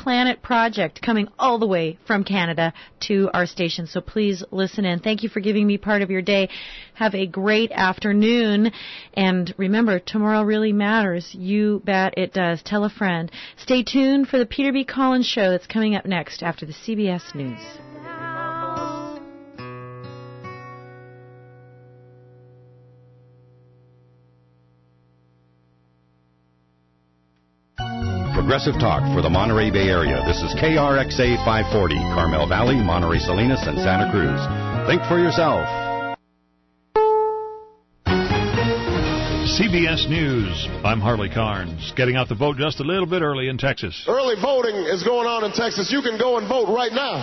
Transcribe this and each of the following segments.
Planet Project coming all the way from Canada to our station. So please listen in. Thank you for giving me part of your day. Have a great afternoon. And remember, tomorrow really matters. You bet it does. Tell a friend. Stay tuned for the Peter B. Collins Show that's coming up next after the CBS News. Progressive talk for the Monterey Bay Area. This is KRXA 540, Carmel Valley, Monterey Salinas, and Santa Cruz. Think for yourself. CBS News. I'm Harley Carnes. Getting out the vote just a little bit early in Texas. Early voting is going on in Texas. You can go and vote right now.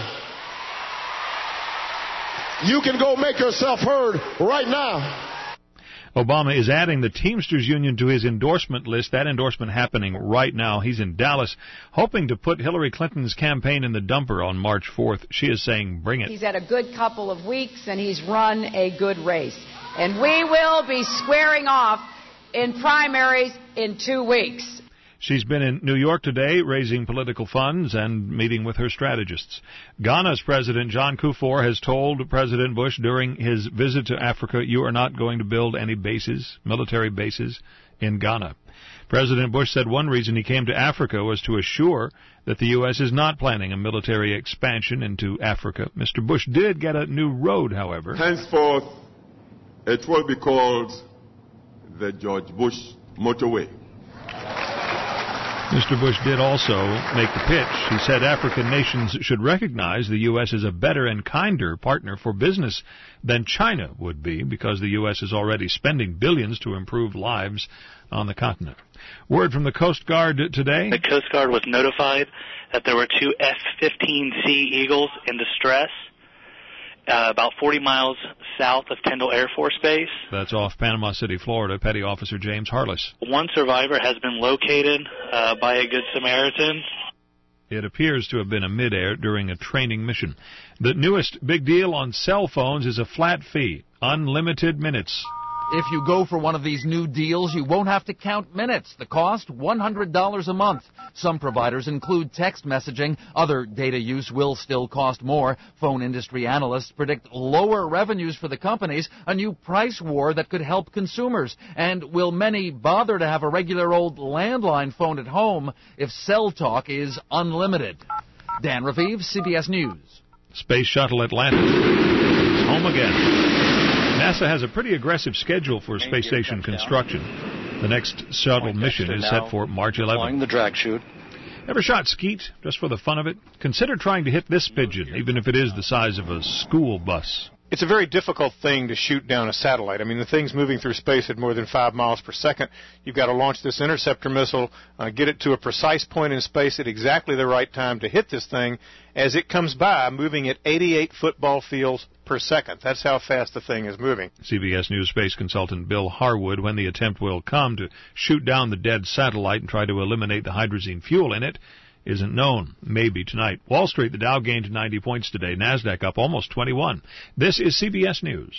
You can go make yourself heard right now. Obama is adding the Teamsters Union to his endorsement list. That endorsement happening right now. He's in Dallas, hoping to put Hillary Clinton's campaign in the dumper on March 4th. She is saying, bring it. He's had a good couple of weeks, and he's run a good race. And we will be squaring off in primaries in 2 weeks. She's been in New York today raising political funds and meeting with her strategists. Ghana's President John Kufuor has told President Bush during his visit to Africa, you are not going to build any bases, military bases, in Ghana. President Bush said one reason he came to Africa was to assure that the U.S. is not planning a military expansion into Africa. Mr. Bush did get a new road, however. Henceforth, it will be called the George Bush Motorway. Mr. Bush did also make the pitch. He said African nations should recognize the U.S. as a better and kinder partner for business than China would be, because the U.S. is already spending billions to improve lives on the continent. Word from the Coast Guard today. The Coast Guard was notified that there were 2 F-15C Eagles in distress about 40 miles south of Kendall Air Force Base. That's off Panama City, Florida. Petty Officer James Harless. One survivor has been located by a Good Samaritan. It appears to have been a midair during a training mission. The newest big deal on cell phones is a flat fee, unlimited minutes. If you go for one of these new deals, you won't have to count minutes. The cost, $100 a month. Some providers include text messaging. Other data use will still cost more. Phone industry analysts predict lower revenues for the companies, a new price war that could help consumers. And will many bother to have a regular old landline phone at home if cell talk is unlimited? Dan Raviv, CBS News. Space Shuttle Atlantis is home again. NASA has a pretty aggressive schedule for space station construction. The next shuttle mission is set for March 11th. The drag chute. Ever shot skeet, just for the fun of it? Consider trying to hit this pigeon, even if it is the size of a school bus. It's a very difficult thing to shoot down a satellite. I mean, the thing's moving through space at more than 5 miles per second. You've got to launch this interceptor missile, get it to a precise point in space at exactly the right time to hit this thing as it comes by, moving at 88 football fields per second. That's how fast the thing is moving. CBS News space consultant Bill Harwood, when the attempt will come to shoot down the dead satellite and try to eliminate the hydrazine fuel in it, isn't known. Maybe tonight. Wall Street, the Dow gained 90 points today. NASDAQ up almost 21. This is CBS News.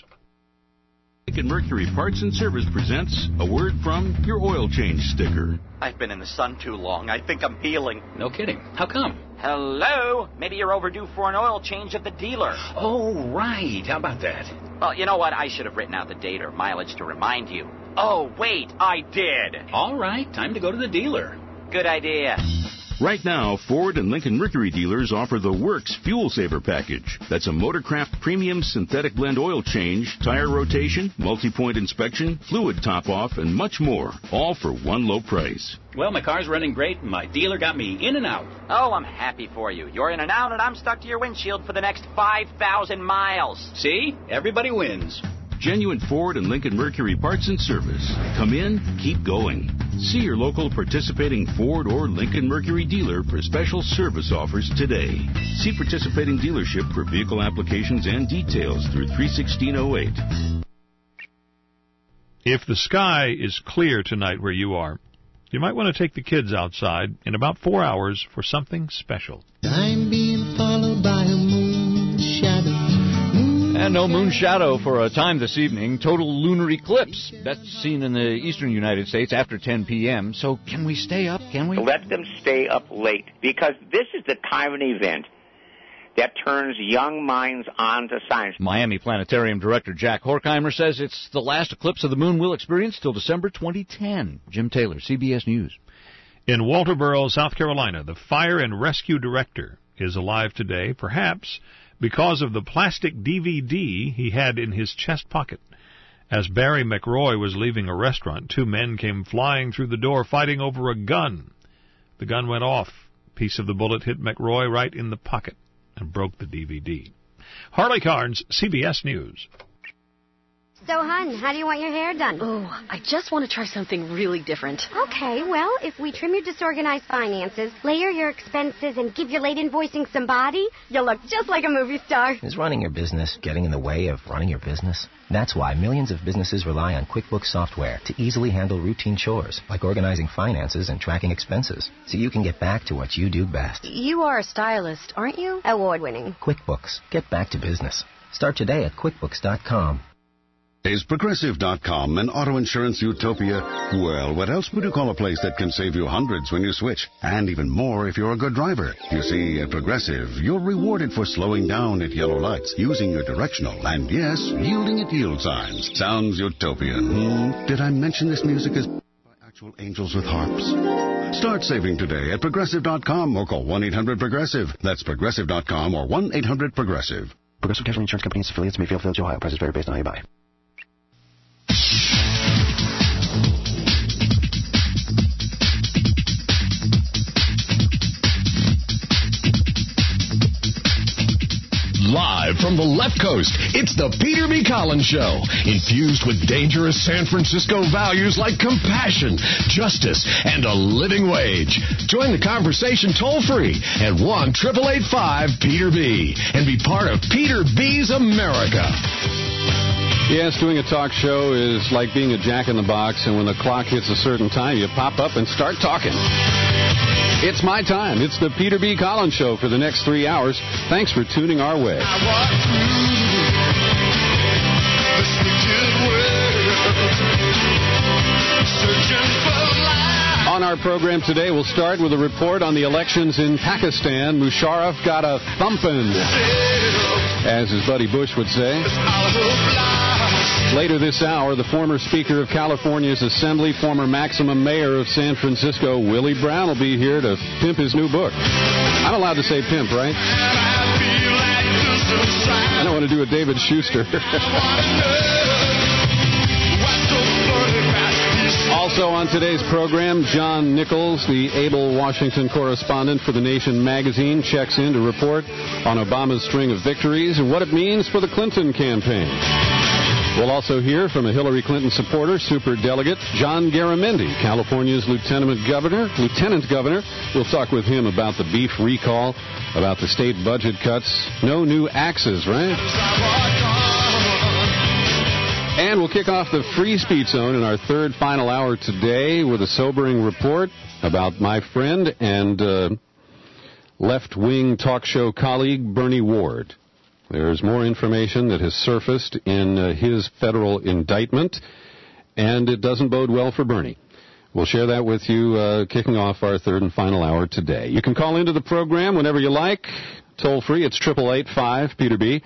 Lincoln Mercury Parts and Service presents a word from your oil change sticker. I've been in the sun too long. I think I'm peeling. No kidding. How come? Hello? Maybe you're overdue for an oil change at the dealer. Oh, right. How about that? Well, you know what? I should have written out the date or mileage to remind you. Oh, wait, I did. All right. Time to go to the dealer. Good idea. Right now, Ford and Lincoln Mercury dealers offer the Works Fuel Saver Package. That's a Motorcraft Premium Synthetic Blend Oil Change, tire rotation, multi-point inspection, fluid top-off, and much more, all for one low price. Well, my car's running great, and my dealer got me in and out. Oh, I'm happy for you. You're in and out, and I'm stuck to your windshield for the next 5,000 miles. See? Everybody wins. Genuine Ford and Lincoln Mercury Parts and Service. Come in, keep going. See your local participating Ford or Lincoln Mercury dealer for special service offers today. See participating dealership for vehicle applications and details through 3/16/08. If the sky is clear tonight where you are, you might want to take the kids outside in about 4 hours for something special. I'm being followed by a moon shadow. And no moon shadow for a time this evening. Total lunar eclipse. That's seen in the eastern United States after 10 p.m. So can we stay up? Can we? Let them stay up late, because this is the time of an event that turns young minds on to science. Miami Planetarium Director Jack Horkheimer says it's the last eclipse of the moon we'll experience till December 2010. Jim Taylor, CBS News. In Walterboro, South Carolina, the fire and rescue director is alive today, perhaps because of the plastic DVD he had in his chest pocket. As Barry McRoy was leaving a restaurant, two men came flying through the door fighting over a gun. The gun went off. A piece of the bullet hit McRoy right in the pocket and broke the DVD. Harley Carnes, CBS News. So, hon, how do you want your hair done? Oh, I just want to try something really different. Okay, well, if we trim your disorganized finances, layer your expenses, and give your late invoicing some body, you'll look just like a movie star. Is running your business getting in the way of running your business? That's why millions of businesses rely on QuickBooks software to easily handle routine chores, like organizing finances and tracking expenses, so you can get back to what you do best. You are a stylist, aren't you? Award-winning. QuickBooks. Get back to business. Start today at QuickBooks.com. Is Progressive.com an auto insurance utopia? Well, what else would you call a place that can save you hundreds when you switch? And even more if you're a good driver. You see, at Progressive, you're rewarded for slowing down at yellow lights, using your directional, and yes, yielding at yield signs. Sounds utopian, Did I mention this music is by actual angels with harps? Start saving today at Progressive.com or call 1-800-PROGRESSIVE. That's Progressive.com or 1-800-PROGRESSIVE. Progressive Casualty Insurance Company and affiliates, Mayfield, Village, Ohio. Prices vary based on how you buy. Live from the left coast, it's the Peter B. Collins Show, infused with dangerous San Francisco values like compassion, justice, and a living wage. Join the conversation toll-free at 1-888-5-PETER-B and be part of Peter B's America. Yes, doing a talk show is like being a jack-in-the-box, and when the clock hits a certain time, you pop up and start talking. It's my time. It's the Peter B. Collins Show for the next 3 hours. Thanks for tuning our way. On our program today, we'll start with a report on the elections in Pakistan. Musharraf got a thumping, as his buddy Bush would say. Later this hour, the former Speaker of California's Assembly, former Maximum Mayor of San Francisco, Willie Brown, will be here to pimp his new book. I'm allowed to say pimp, right? I don't want to do a David Schuster. Also on today's program, John Nichols, the able Washington correspondent for The Nation magazine, checks in to report on Obama's string of victories and what it means for the Clinton campaign. We'll also hear from a Hillary Clinton supporter, Superdelegate John Garamendi, California's Lieutenant Governor. We'll talk with him about the beef recall, about the state budget cuts. No new axes, right? And we'll kick off the Free Speech Zone in our third final hour today with a sobering report about my friend and left-wing talk show colleague, Bernie Ward. There's more information that has surfaced in his federal indictment, and it doesn't bode well for Bernie. We'll share that with you kicking off our third and final hour today. You can call into the program whenever you like. Toll free, it's 888-5-PETER-B,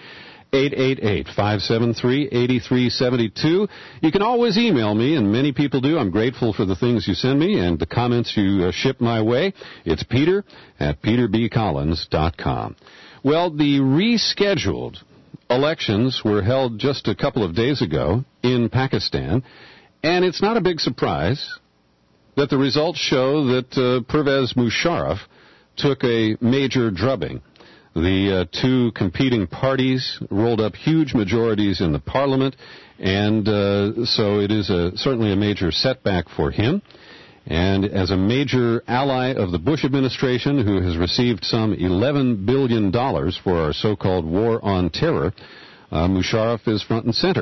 888-573-8372. You can always email me, and many people do. I'm grateful for the things you send me and the comments you ship my way. It's peter@peterbcollins.com. Well, the rescheduled elections were held just a couple of days ago in Pakistan, and it's not a big surprise that the results show that Pervez Musharraf took a major drubbing. The two competing parties rolled up huge majorities in the parliament, and so it is certainly a major setback for him. And as a major ally of the Bush administration, who has received some $11 billion for our so-called war on terror, Musharraf is front and center.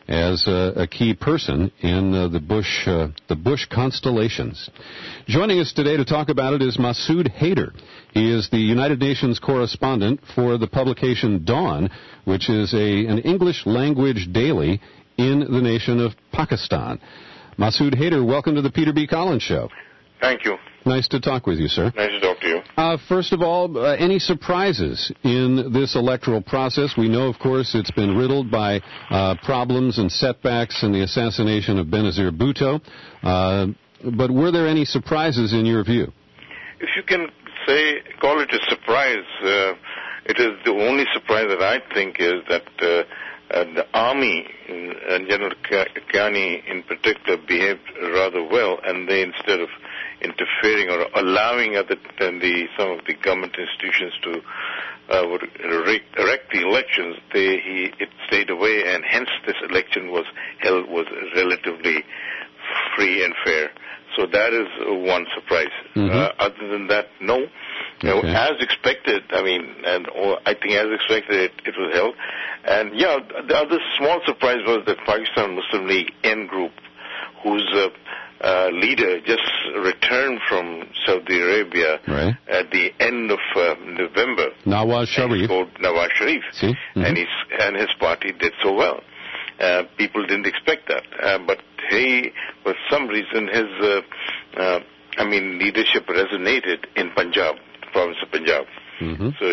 as a key person in the Bush constellations. Joining us today to talk about it is Masood Haider. He is the United Nations correspondent for the publication Dawn, which is an English language daily in the nation of Pakistan. Masood Haider, welcome to the Peter B. Collins Show. Thank you. Nice to talk with you, sir. Nice to talk to you. First of all, any surprises in this electoral process? We know, of course, it's been riddled by problems and setbacks in the assassination of Benazir Bhutto. But were there any surprises in your view? If you can call it a surprise, it is the only surprise that I think is that the army, and General Kiani in particular, behaved rather well, and they, instead of interfering or allowing some of the government institutions to erect the elections, it stayed away, and hence this election was relatively free and fair. So that is one surprise. Other than that, no. Okay. As expected, I think as expected, it was held. And the other small surprise was that Pakistan Muslim League N group, whose leader just returned from Saudi Arabia at the end of November. Nawaz Sharif. Nawaz Sharif. And his party did so well. People didn't expect that. But he, for some reason, his leadership resonated in Punjab, the province of Punjab. So,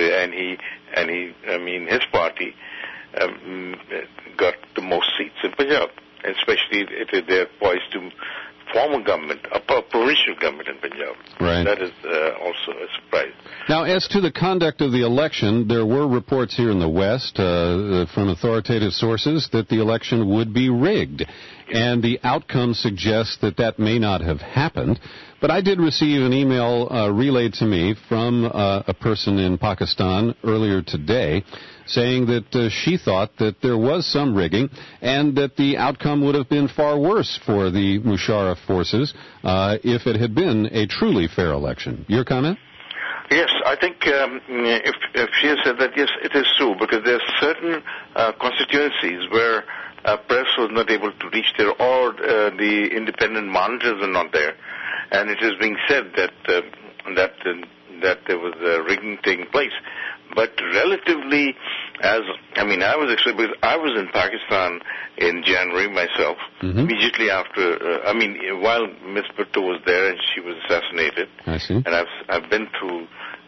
his party got the most seats in Punjab, especially they're poised to form a government, a provincial government in Punjab. Right. That is also a surprise. Now, as to the conduct of the election, there were reports here in the West from authoritative sources that the election would be rigged, and the outcome suggests that may not have happened. But I did receive an email relayed to me from a person in Pakistan earlier today saying that she thought that there was some rigging and that the outcome would have been far worse for the Musharraf forces if it had been a truly fair election. Your comment? Yes, I think if she has said that, yes, it is true, because there are certain constituencies where press was not able to reach there, or the independent monitors are not there. And it is being said that there was rigging taking place. But relatively, I was expecting, because I was in Pakistan in January myself, immediately after, while Ms. Bhutto was there and she was assassinated. I see. And I've been through,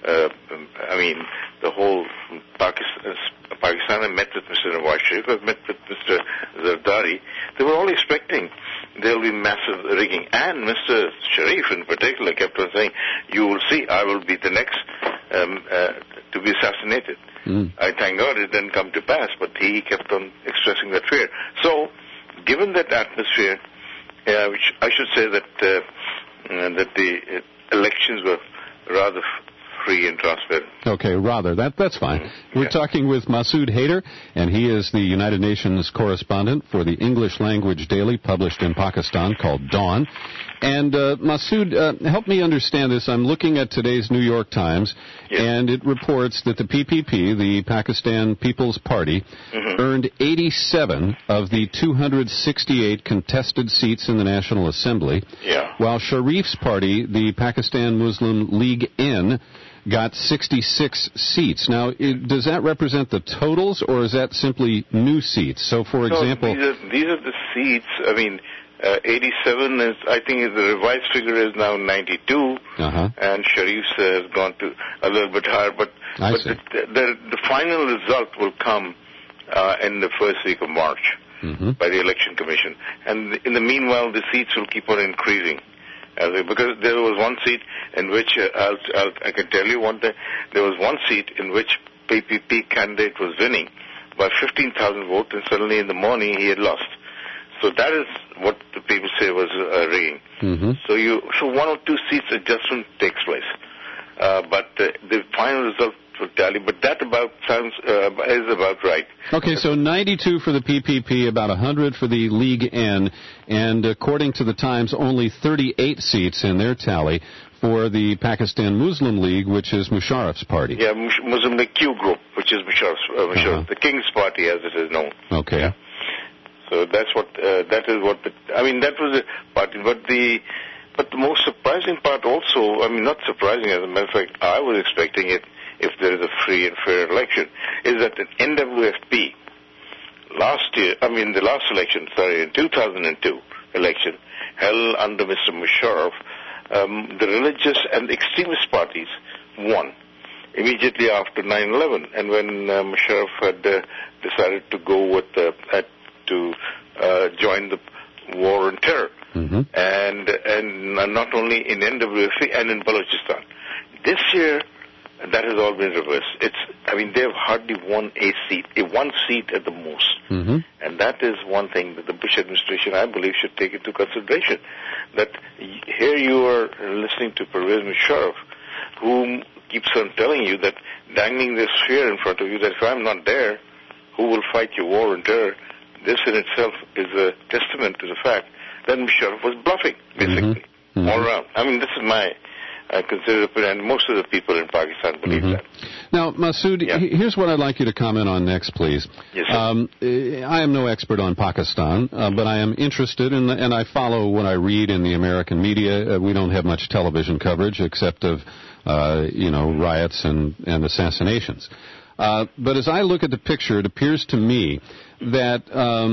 the whole Pakistan. I met with Mr. Nawaz Sharif, I've met with Mr. Zardari. They were all expecting there will be massive rigging. And Mr. Sharif in particular kept on saying, you will see, I will be the next to be assassinated. I thank God it didn't come to pass, but he kept on expressing that fear. So, given that atmosphere, which I should say that the elections were rather free and transparent. Okay, rather. That's fine. We're talking with Masood Haider, and he is the United Nations correspondent for the English language daily published in Pakistan called Dawn. And Masood, help me understand this. I'm looking at today's New York Times, and it reports that the PPP, the Pakistan People's Party, earned 87 of the 268 contested seats in the National Assembly, while Sharif's party, the Pakistan Muslim League N, got 66 seats. Now, does that represent the totals, or is that simply new seats? So, for example... These are the seats. 87 is, I think the revised figure is now 92, and Sharif's has gone to a little bit higher, but the final result will come in the first week of March by the Election Commission. And in the meanwhile, the seats will keep on increasing. Because there was one seat in which, I can tell you one thing, there was one seat in which PPP candidate was winning by 15,000 votes, and suddenly in the morning he had lost. So that is what the people say was rigging. So one or two seats adjustment takes place, but the final result will tally. But that is about right. Okay, so 92 for the PPP, about 100 for the League N, and according to the Times, only 38 seats in their tally for the Pakistan Muslim League, which is Musharraf's party. Yeah, Muslim League Q group, which is Musharraf's, the King's Party as it is known. Okay. Yeah. So that is what that was a party. But the most surprising part also, not surprising, as a matter of fact, I was expecting it if there is a free and fair election, is that an NWFP the last election, in 2002 election, held under Mr. Musharraf, the religious and extremist parties won immediately after 9/11, and when Musharraf had decided to go with to join the war on terror, and not only in NWFP and in Balochistan. This year, that has all been reversed. They have hardly won one seat at the most. And that is one thing that the Bush administration, I believe, should take into consideration. That here you are listening to Pervez Musharraf, whom keeps on telling you that, dangling this fear in front of you, that if I'm not there, who will fight your war on terror? This in itself is a testament to the fact that Musharraf was bluffing, basically, all around. This is my considered opinion, and most of the people in Pakistan believe that. Now, Masood, here's what I'd like you to comment on next, please. Yes, sir. I am no expert on Pakistan, but I am interested, and I follow what I read in the American media. We don't have much television coverage except of, riots and assassinations. But as I look at the picture, it appears to me that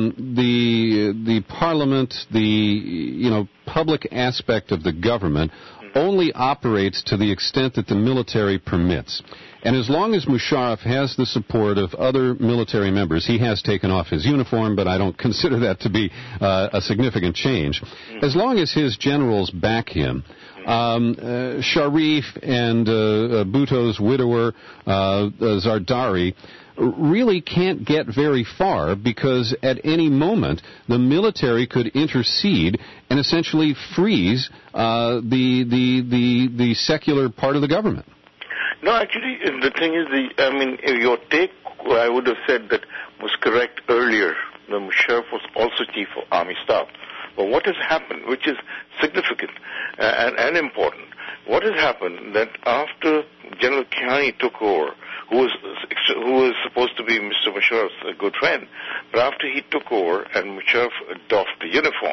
the parliament, the public aspect of the government, only operates to the extent that the military permits. And as long as Musharraf has the support of other military members, he has taken off his uniform, but I don't consider that to be a significant change. As long as his generals back him, Sharif and Bhutto's widower, Zardari, really can't get very far, because at any moment the military could intercede and essentially freeze the secular part of the government. No, actually, the thing is, your take, I would have said that was correct earlier. The Musharraf was also Chief of Army Staff. But what has happened, which is significant and important, what has happened that after General Kiani took over, who was supposed to be Mr. Musharraf's good friend, but after he took over and Musharraf doffed the uniform,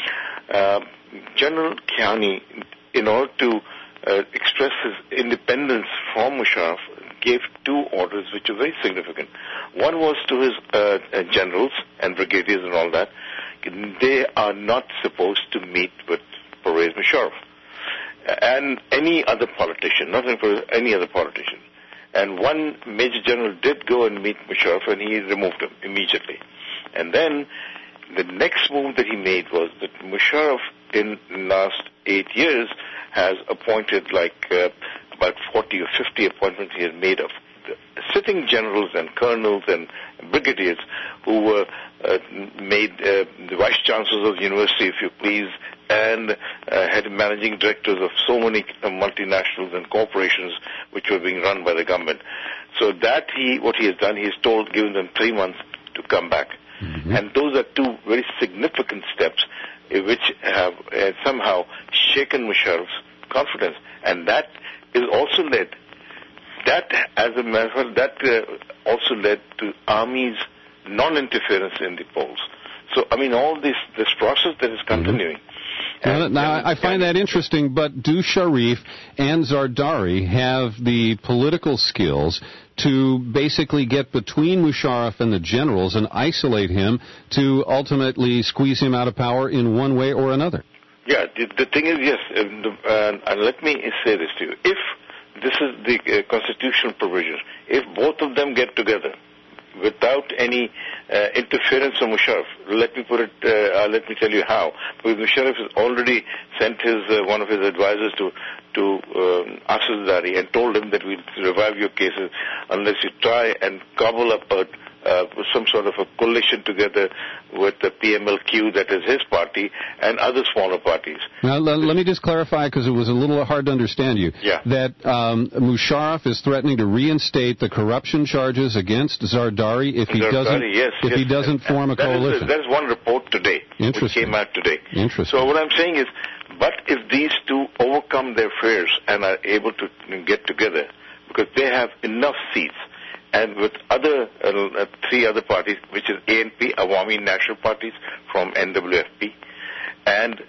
General Kiani, in order to express his independence from Musharraf, gave two orders which are very significant. One was to his generals and brigadiers and all that. They are not supposed to meet with Pervez Musharraf and any other politician, not any other politician. And one major general did go and meet Musharraf, and he removed him immediately. And then the next move that he made was that Musharraf, in the last 8 years, has appointed about 40 or 50 appointments he has made of sitting generals and colonels and brigadiers who were made the vice chancellors of the university, if you please, and had managing directors of so many multinationals and corporations which were being run by the government. So what he has done, he has given them 3 months to come back. And those are two very significant steps which have somehow shaken Musharraf's confidence. And that is also led, as a matter of fact, that also led to Army's non-interference in the polls. So, all this process that is continuing. Now, I find that interesting, but do Sharif and Zardari have the political skills to basically get between Musharraf and the generals and isolate him to ultimately squeeze him out of power in one way or another? Yeah, the thing is, yes, and let me say this to you. If this is the constitutional provision, if both of them get together without any interference from Musharraf, let me tell you how. Because Musharraf has already sent one of his advisors to Asad Zardari and told him that we'll revive your cases unless you try and cobble up some sort of a coalition together with the PMLQ, that is his party, and other smaller parties. Now, let me just clarify, because it was a little hard to understand you, that Musharraf is threatening to reinstate the corruption charges against Zardari if he doesn't form a coalition. That is one report today, which came out today. Interesting. So what I'm saying is, but if these two overcome their fears and are able to get together, because they have enough seats, and with other 3 other parties, which is ANP, Awami National Parties from NWFP, and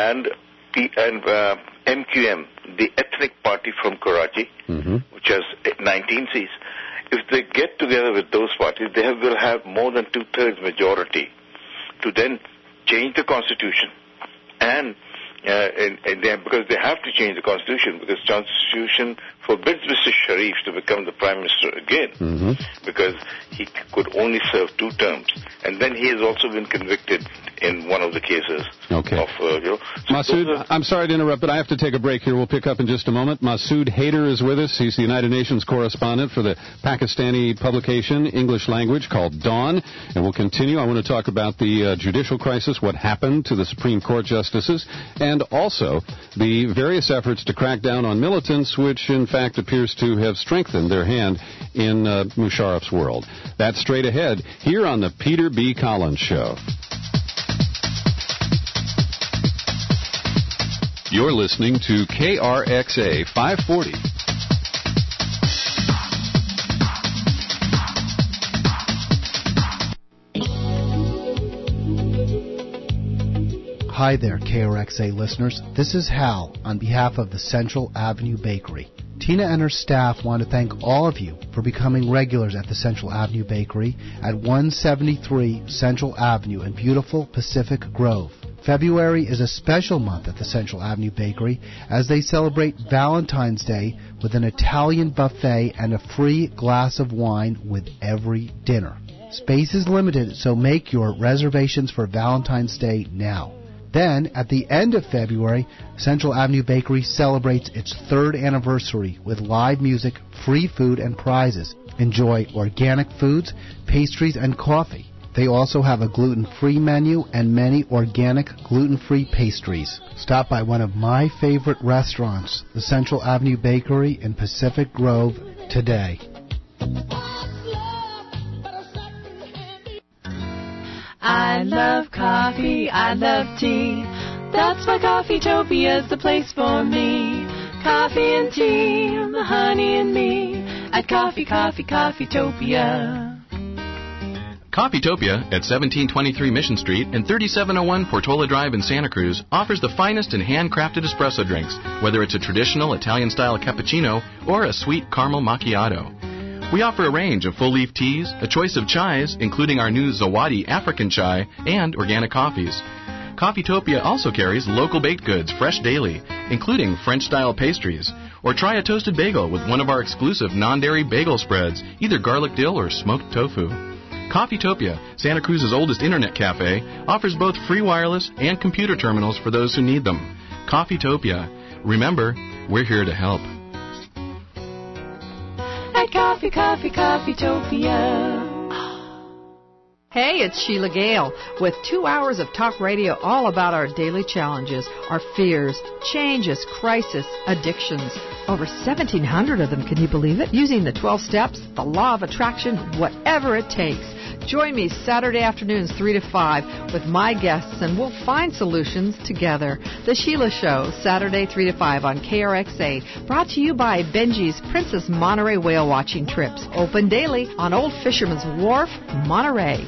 MQM, the ethnic party from Karachi, which has 19 seats. If they get together with those parties, they will have more than 2/3 majority to then change the constitution, and because they have to change the constitution, because the constitution forbids Mr. Sharif to become the prime minister again, because he could only serve 2 terms, and then he has also been convicted in one of the cases. Okay. So Masood, I'm sorry to interrupt, but I have to take a break here. We'll pick up in just a moment. Masood Haider is with us. He's the United Nations correspondent for the Pakistani publication, English language, called Dawn. And we'll continue. I want to talk about the judicial crisis, what happened to the Supreme Court justices, and also the various efforts to crack down on militants, which in fact appears to have strengthened their hand in Musharraf's world. That's straight ahead here on the Peter B. Collins Show. You're listening to KRXA 540. Hi there, KRXA listeners. This is Hal on behalf of the Central Avenue Bakery. Tina and her staff want to thank all of you for becoming regulars at the Central Avenue Bakery at 173 Central Avenue in beautiful Pacific Grove. February is a special month at the Central Avenue Bakery as they celebrate Valentine's Day with an Italian buffet and a free glass of wine with every dinner. Space is limited, so make your reservations for Valentine's Day now. Then, at the end of February, Central Avenue Bakery celebrates its 3rd anniversary with live music, free food, and prizes. Enjoy organic foods, pastries, and coffee. They also have a gluten-free menu and many organic gluten-free pastries. Stop by one of my favorite restaurants, the Central Avenue Bakery in Pacific Grove, today. I love coffee, I love tea. That's why Coffeetopia's the place for me. Coffee and tea, the honey and me. At Coffeetopia. Coffeetopia at 1723 Mission Street and 3701 Portola Drive in Santa Cruz offers the finest in handcrafted espresso drinks, whether it's a traditional Italian-style cappuccino or a sweet caramel macchiato. We offer a range of full-leaf teas, a choice of chais, including our new Zawadi African chai, and organic coffees. Coffeetopia also carries local baked goods fresh daily, including French-style pastries, or try a toasted bagel with one of our exclusive non-dairy bagel spreads, either garlic dill or smoked tofu. Coffeetopia, Santa Cruz's oldest internet cafe, offers both free wireless and computer terminals for those who need them. Coffeetopia. Remember, we're here to help. At Coffeetopia. Hey, it's Sheila Gale with 2 hours of talk radio all about our daily challenges, our fears, changes, crisis, addictions. Over 1,700 of them, can you believe it? Using the 12 steps, the law of attraction, whatever it takes. Join me Saturday afternoons 3 to 5 with my guests, and we'll find solutions together. The Sheila Show, Saturday 3 to 5 on KRXA, brought to you by Benji's Princess Monterey Whale Watching Trips. Open daily on Old Fisherman's Wharf, Monterey.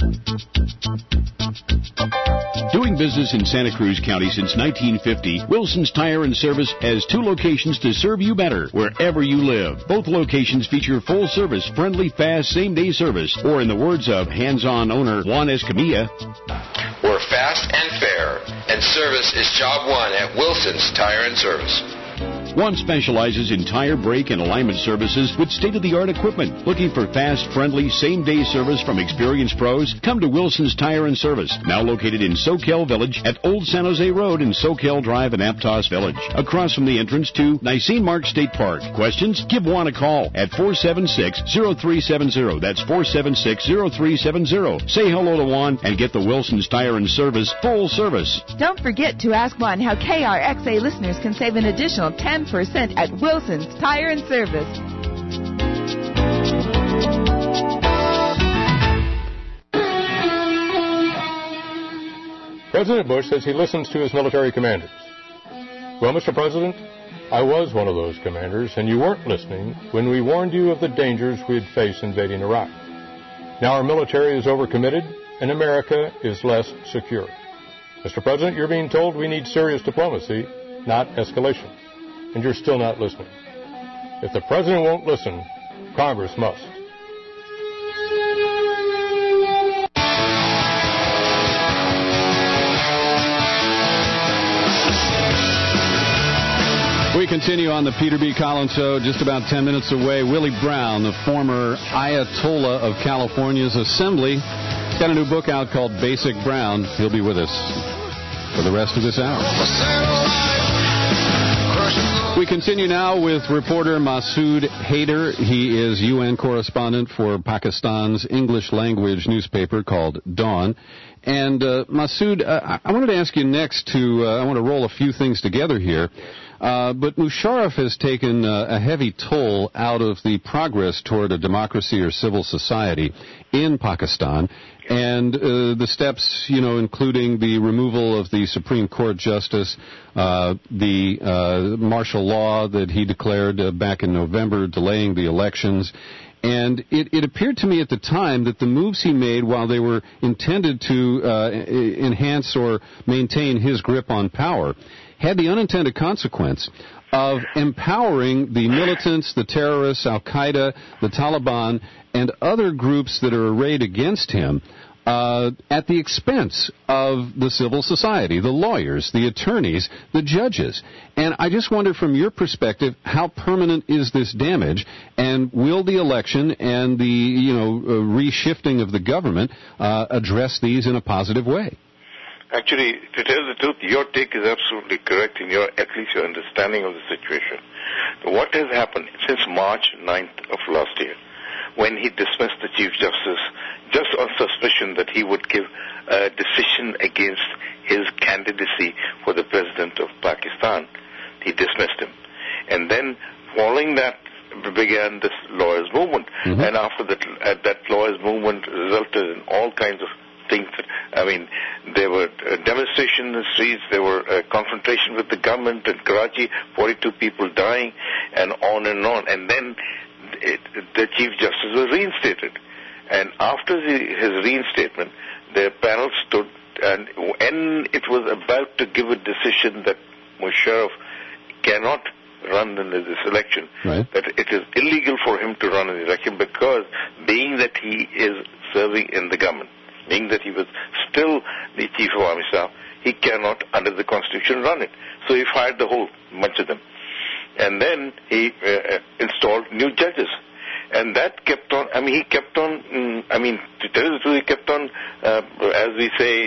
Doing business in Santa Cruz County since 1950, Wilson's Tire and Service has 2 locations to serve you better wherever you live. Both locations feature full-service, friendly, fast, same-day service, or in the words of hands-on owner Juan Escamilla, we're fast and fair, and service is job one at Wilson's Tire and Service. One specializes in tire, brake, and alignment services with state-of-the-art equipment. Looking for fast, friendly, same-day service from experienced pros? Come to Wilson's Tire and Service, now located in Soquel Village at Old San Jose Road in Soquel Drive in Aptos Village, across from the entrance to Nisene Mark State Park. Questions? Give Juan a call at 476-0370. That's 476-0370. Say hello to Juan and get the Wilson's Tire and Service full service. Don't forget to ask Juan how KRXA listeners can save an additional 10% at Wilson's Tire and Service. President Bush says he listens to his military commanders. Well, Mr. President, I was one of those commanders, and you weren't listening when we warned you of the dangers we'd face invading Iraq. Now our military is overcommitted, and America is less secure. Mr. President, you're being told we need serious diplomacy, not escalation. And you're still not listening. If the President won't listen, Congress must. We continue on the Peter B. Collins Show. Just about 10 minutes away, Willie Brown, the former Ayatollah of California's Assembly, got a new book out called Basic Brown. He'll be with us for the rest of this hour. We continue now with reporter Masood Haider. He is UN correspondent for Pakistan's English language newspaper called Dawn. And Masood, I wanted to ask you next I want to roll a few things together here. But Musharraf has taken a heavy toll out of the progress toward a democracy or civil society in Pakistan. And the steps, including the removal of the Supreme Court justice, the martial law that he declared back in November, delaying the elections. And it appeared to me at the time that the moves he made, while they were intended to enhance or maintain his grip on power, had the unintended consequence of empowering the militants, the terrorists, Al-Qaeda, the Taliban, and other groups that are arrayed against him at the expense of the civil society, the lawyers, the attorneys, the judges. And I just wonder, from your perspective, how permanent is this damage, and will the election and the reshifting of the government address these in a positive way? Actually, to tell the truth, your take is absolutely correct in at least your understanding of the situation. What has happened since March 9th of last year, when he dismissed the Chief Justice just on suspicion that he would give a decision against his candidacy for the President of Pakistan, he dismissed him. And then, following that, began this lawyers' movement. Mm-hmm. And after that lawyers' movement resulted in all kinds of things. There were demonstrations in the streets, there were confrontation with the government in Karachi, 42 people dying, and on and on. And then the Chief Justice was reinstated. And after his reinstatement, the panel stood, and when it was about to give a decision that Musharraf cannot run in this election, right, that it is illegal for him to run in the election because being that he is serving in the government, being that he was still the Chief of Army Staff, he cannot, under the Constitution, run it. So he fired the whole bunch of them. And then he installed new judges. And that kept on, he kept on, to tell you the truth, he kept on, as we say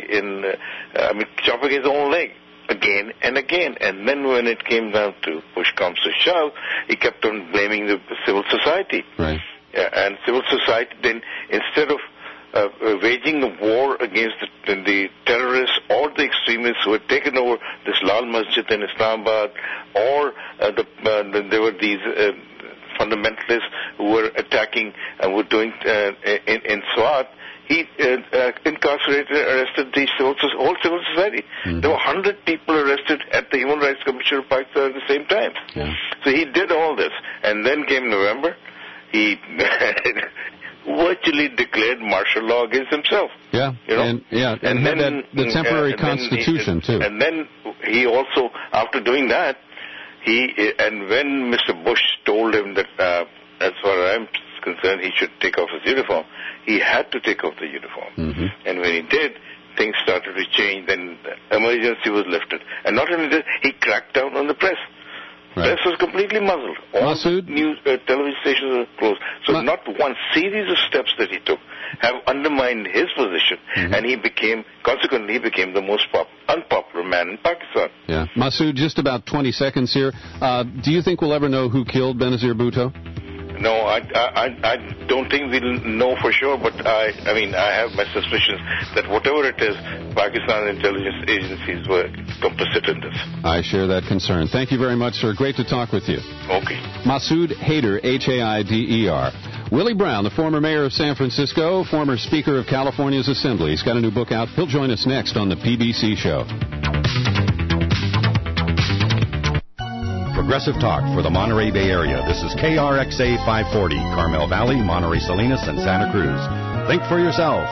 chopping his own leg again and again. And then when it came down to push comes to shove, he kept on blaming the civil society. Right. And civil society then, instead of waging a war against the terrorists or the extremists who had taken over this Lal Masjid in Islamabad, or there were these fundamentalists who were attacking and were doing in Swat, he incarcerated, arrested the whole civil society. Mm-hmm. There were 100 people arrested at the Human Rights Commission of Pakistan at the same time. Yeah. So he did all this. And then came November, he virtually declared martial law against himself. Yeah, and then the temporary constitution too. And then he also, after doing that, when Mr. Bush told him that, as far as I'm concerned, he should take off his uniform, he had to take off the uniform. Mm-hmm. And when he did, things started to change. Then the emergency was lifted, and not only that, he cracked down on the press. Right. Press was completely muzzled. All news television stations were closed. So not one series of steps that he took have undermined his position, mm-hmm. and consequently he became the most unpopular man in Pakistan. Yeah, Masood, just about 20 seconds here. Do you think we'll ever know who killed Benazir Bhutto? No, I don't think we'll know for sure, but I have my suspicions that whatever it is, Pakistan intelligence agencies were complicit in this. I share that concern. Thank you very much, sir. Great to talk with you. Okay. Masood Haider, Haider. Willie Brown, the former mayor of San Francisco, former Speaker of California's Assembly. He's got a new book out. He'll join us next on the PBC Show. Progressive Talk for the Monterey Bay Area. This is KRXA 540, Carmel Valley, Monterey Salinas, and Santa Cruz. Think for yourself.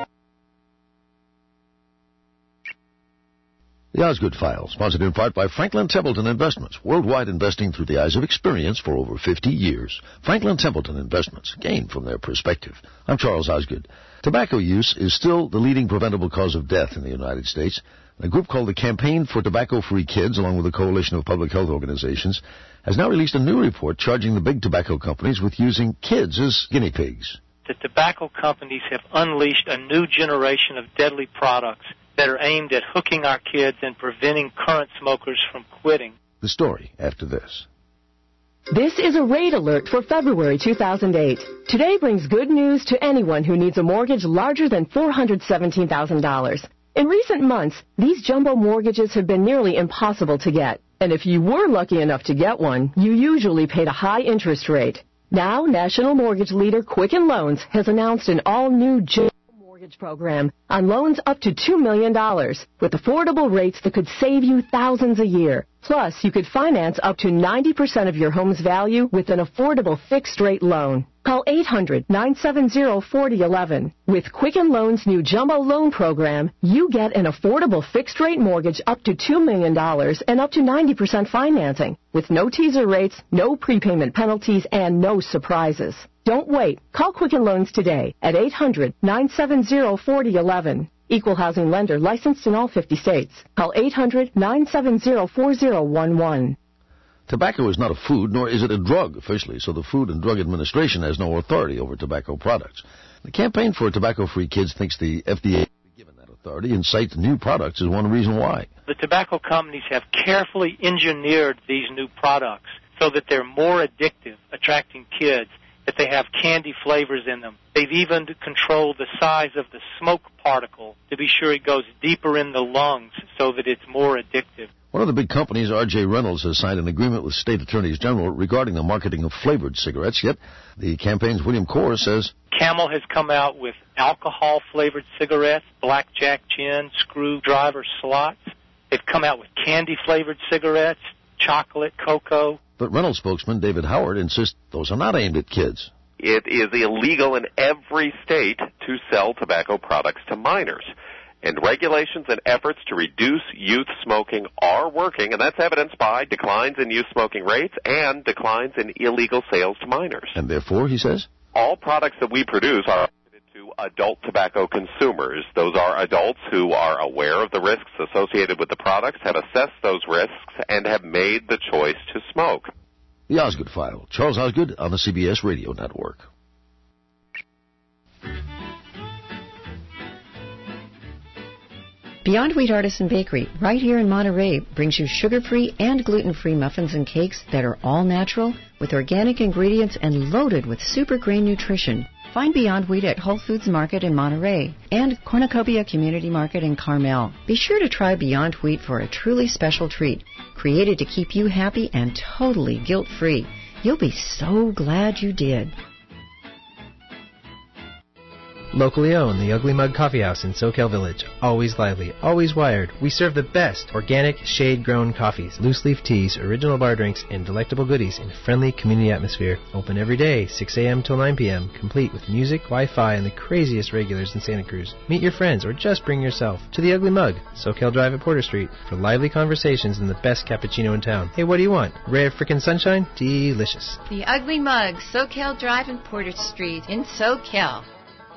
The Osgood File, sponsored in part by Franklin Templeton Investments, worldwide investing through the eyes of experience for over 50 years. Franklin Templeton Investments, gain from their perspective. I'm Charles Osgood. Tobacco use is still the leading preventable cause of death in the United States. A group called the Campaign for Tobacco-Free Kids, along with a coalition of public health organizations, has now released a new report charging the big tobacco companies with using kids as guinea pigs. The tobacco companies have unleashed a new generation of deadly products that are aimed at hooking our kids and preventing current smokers from quitting. The story after this. This is a rate alert for February 2008. Today brings good news to anyone who needs a mortgage larger than $417,000. In recent months, these jumbo mortgages have been nearly impossible to get. And if you were lucky enough to get one, you usually paid a high interest rate. Now, national mortgage leader Quicken Loans has announced an all-new jumbo mortgage program on loans up to $2 million with affordable rates that could save you thousands a year. Plus, you could finance up to 90% of your home's value with an affordable fixed-rate loan. Call 800-970-4011. With Quicken Loans' new jumbo loan program, you get an affordable fixed-rate mortgage up to $2 million and up to 90% financing, with no teaser rates, no prepayment penalties, and no surprises. Don't wait. Call Quicken Loans today at 800-970-4011. Equal housing lender licensed in all 50 states. Call 800-970-4011. Tobacco is not a food, nor is it a drug officially, so the Food and Drug Administration has no authority over tobacco products. The Campaign for Tobacco-Free Kids thinks the FDA should be given that authority and cites new products as one reason why. The tobacco companies have carefully engineered these new products so that they're more addictive, attracting kids, that they have candy flavors in them. They've even controlled the size of the smoke particle to be sure it goes deeper in the lungs so that it's more addictive. One of the big companies, R.J. Reynolds, has signed an agreement with state attorneys general regarding the marketing of flavored cigarettes, yet the campaign's William Corr says Camel has come out with alcohol-flavored cigarettes, blackjack gin, screwdriver slots. They've come out with candy-flavored cigarettes, chocolate, cocoa. But Reynolds spokesman David Howard insists those are not aimed at kids. It is illegal in every state to sell tobacco products to minors. And regulations and efforts to reduce youth smoking are working, and that's evidenced by declines in youth smoking rates and declines in illegal sales to minors. And therefore, he says, all products that we produce are marketed to adult tobacco consumers. Those are adults who are aware of the risks associated with the products, have assessed those risks, and have made the choice to smoke. The Osgood File. Charles Osgood on the CBS Radio Network. Beyond Wheat Artisan Bakery, right here in Monterey, brings you sugar-free and gluten-free muffins and cakes that are all natural, with organic ingredients and loaded with super grain nutrition. Find Beyond Wheat at Whole Foods Market in Monterey and Cornucopia Community Market in Carmel. Be sure to try Beyond Wheat for a truly special treat, created to keep you happy and totally guilt-free. You'll be so glad you did. Locally owned, the Ugly Mug Coffee House in Soquel Village. Always lively, always wired. We serve the best organic, shade-grown coffees, loose-leaf teas, original bar drinks, and delectable goodies in a friendly community atmosphere. Open every day, 6 a.m. till 9 p.m., complete with music, Wi-Fi, and the craziest regulars in Santa Cruz. Meet your friends or just bring yourself to the Ugly Mug, Soquel Drive at Porter Street, for lively conversations and the best cappuccino in town. Hey, what do you want? Ray of frickin' sunshine? Delicious. The Ugly Mug, Soquel Drive and Porter Street in Soquel.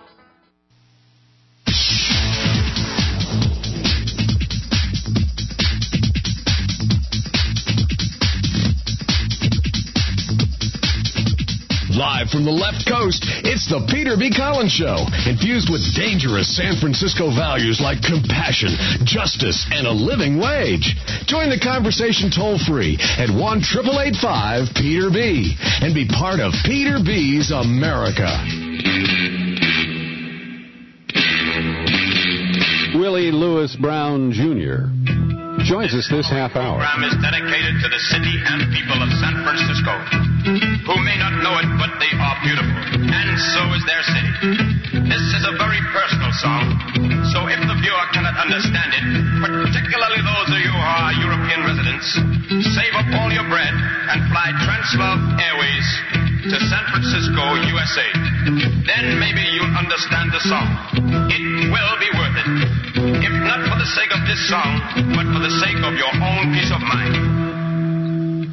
Live from the left coast, it's the Peter B. Collins Show, infused with dangerous San Francisco values like compassion, justice, and a living wage. Join the conversation toll-free at 1-888-5-PETER-B and be part of Peter B.'s America. Willie Lewis Brown, Jr. joins us this half hour. The program is dedicated to the city and people of San Francisco, who may not know it, but they are beautiful, and so is their city. This is a very personal song, so if the viewer cannot understand it, particularly those of you who are European residents, save up all your bread Francisco, USA. Then maybe you'll understand the song. It will be worth it. If not for the sake of this song, but for the sake of your own peace of mind.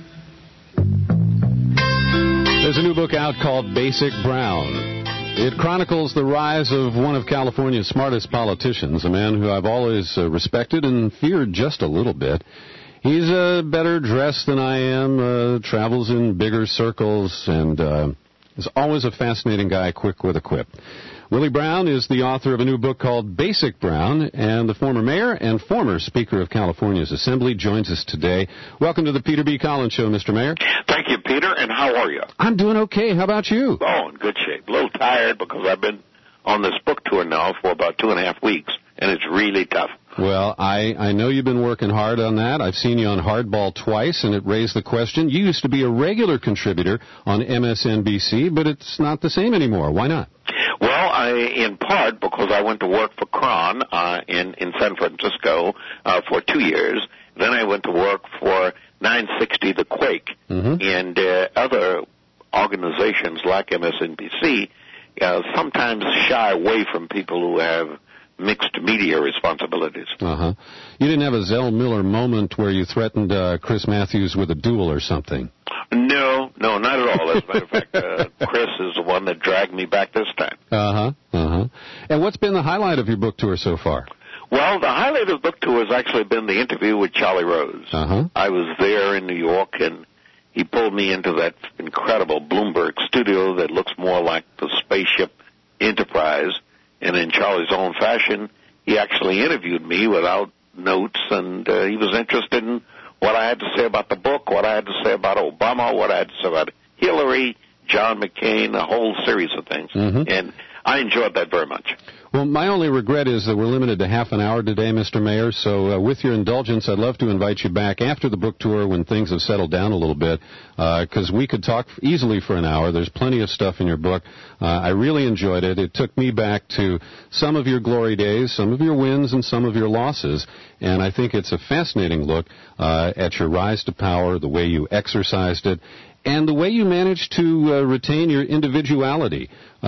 There's a new book out called Basic Brown. It chronicles the rise of one of California's smartest politicians, a man who I've always respected and feared just a little bit. He's better dressed than I am, travels in bigger circles, and is always a fascinating guy, quick with a quip. Willie Brown is the author of a new book called Basic Brown, and the former mayor and former Speaker of California's Assembly joins us today. Welcome to the Peter B. Collins Show, Mr. Mayor. Thank you, Peter, and how are you? I'm doing okay. How about you? Oh, in good shape. A little tired because I've been on this book tour now for about 2.5 weeks, and it's really tough. Well, I know you've been working hard on that. I've seen you on Hardball twice, and it raised the question. You used to be a regular contributor on MSNBC, but it's not the same anymore. Why not? Well, in part because I went to work for Kron in San Francisco for 2 years. Then I went to work for 960 The Quake and other organizations like MSNBC sometimes shy away from people who have mixed media responsibilities. You didn't have a Zell Miller moment where you threatened Chris Matthews with a duel or something? No, not at all. As a matter of fact, Chris is the one that dragged me back this time. And what's been the highlight of your book tour so far? Well, the highlight of the book tour has actually been the interview with Charlie Rose. I was there in New York, and he pulled me into that incredible Bloomberg studio that looks more like the spaceship Enterprise. And in Charlie's own fashion, he actually interviewed me without notes, and he was interested in what I had to say about the book, what I had to say about Obama, what I had to say about Hillary, John McCain, a whole series of things. And I enjoyed that very much. Well, my only regret is that we're limited to half an hour today, Mr. Mayor, so with your indulgence, I'd love to invite you back after the book tour when things have settled down a little bit, because we could talk easily for an hour. There's plenty of stuff in your book. I really enjoyed it. It took me back to some of your glory days, some of your wins, and some of your losses, and I think it's a fascinating look at your rise to power, the way you exercised it, and the way you managed to retain your individuality.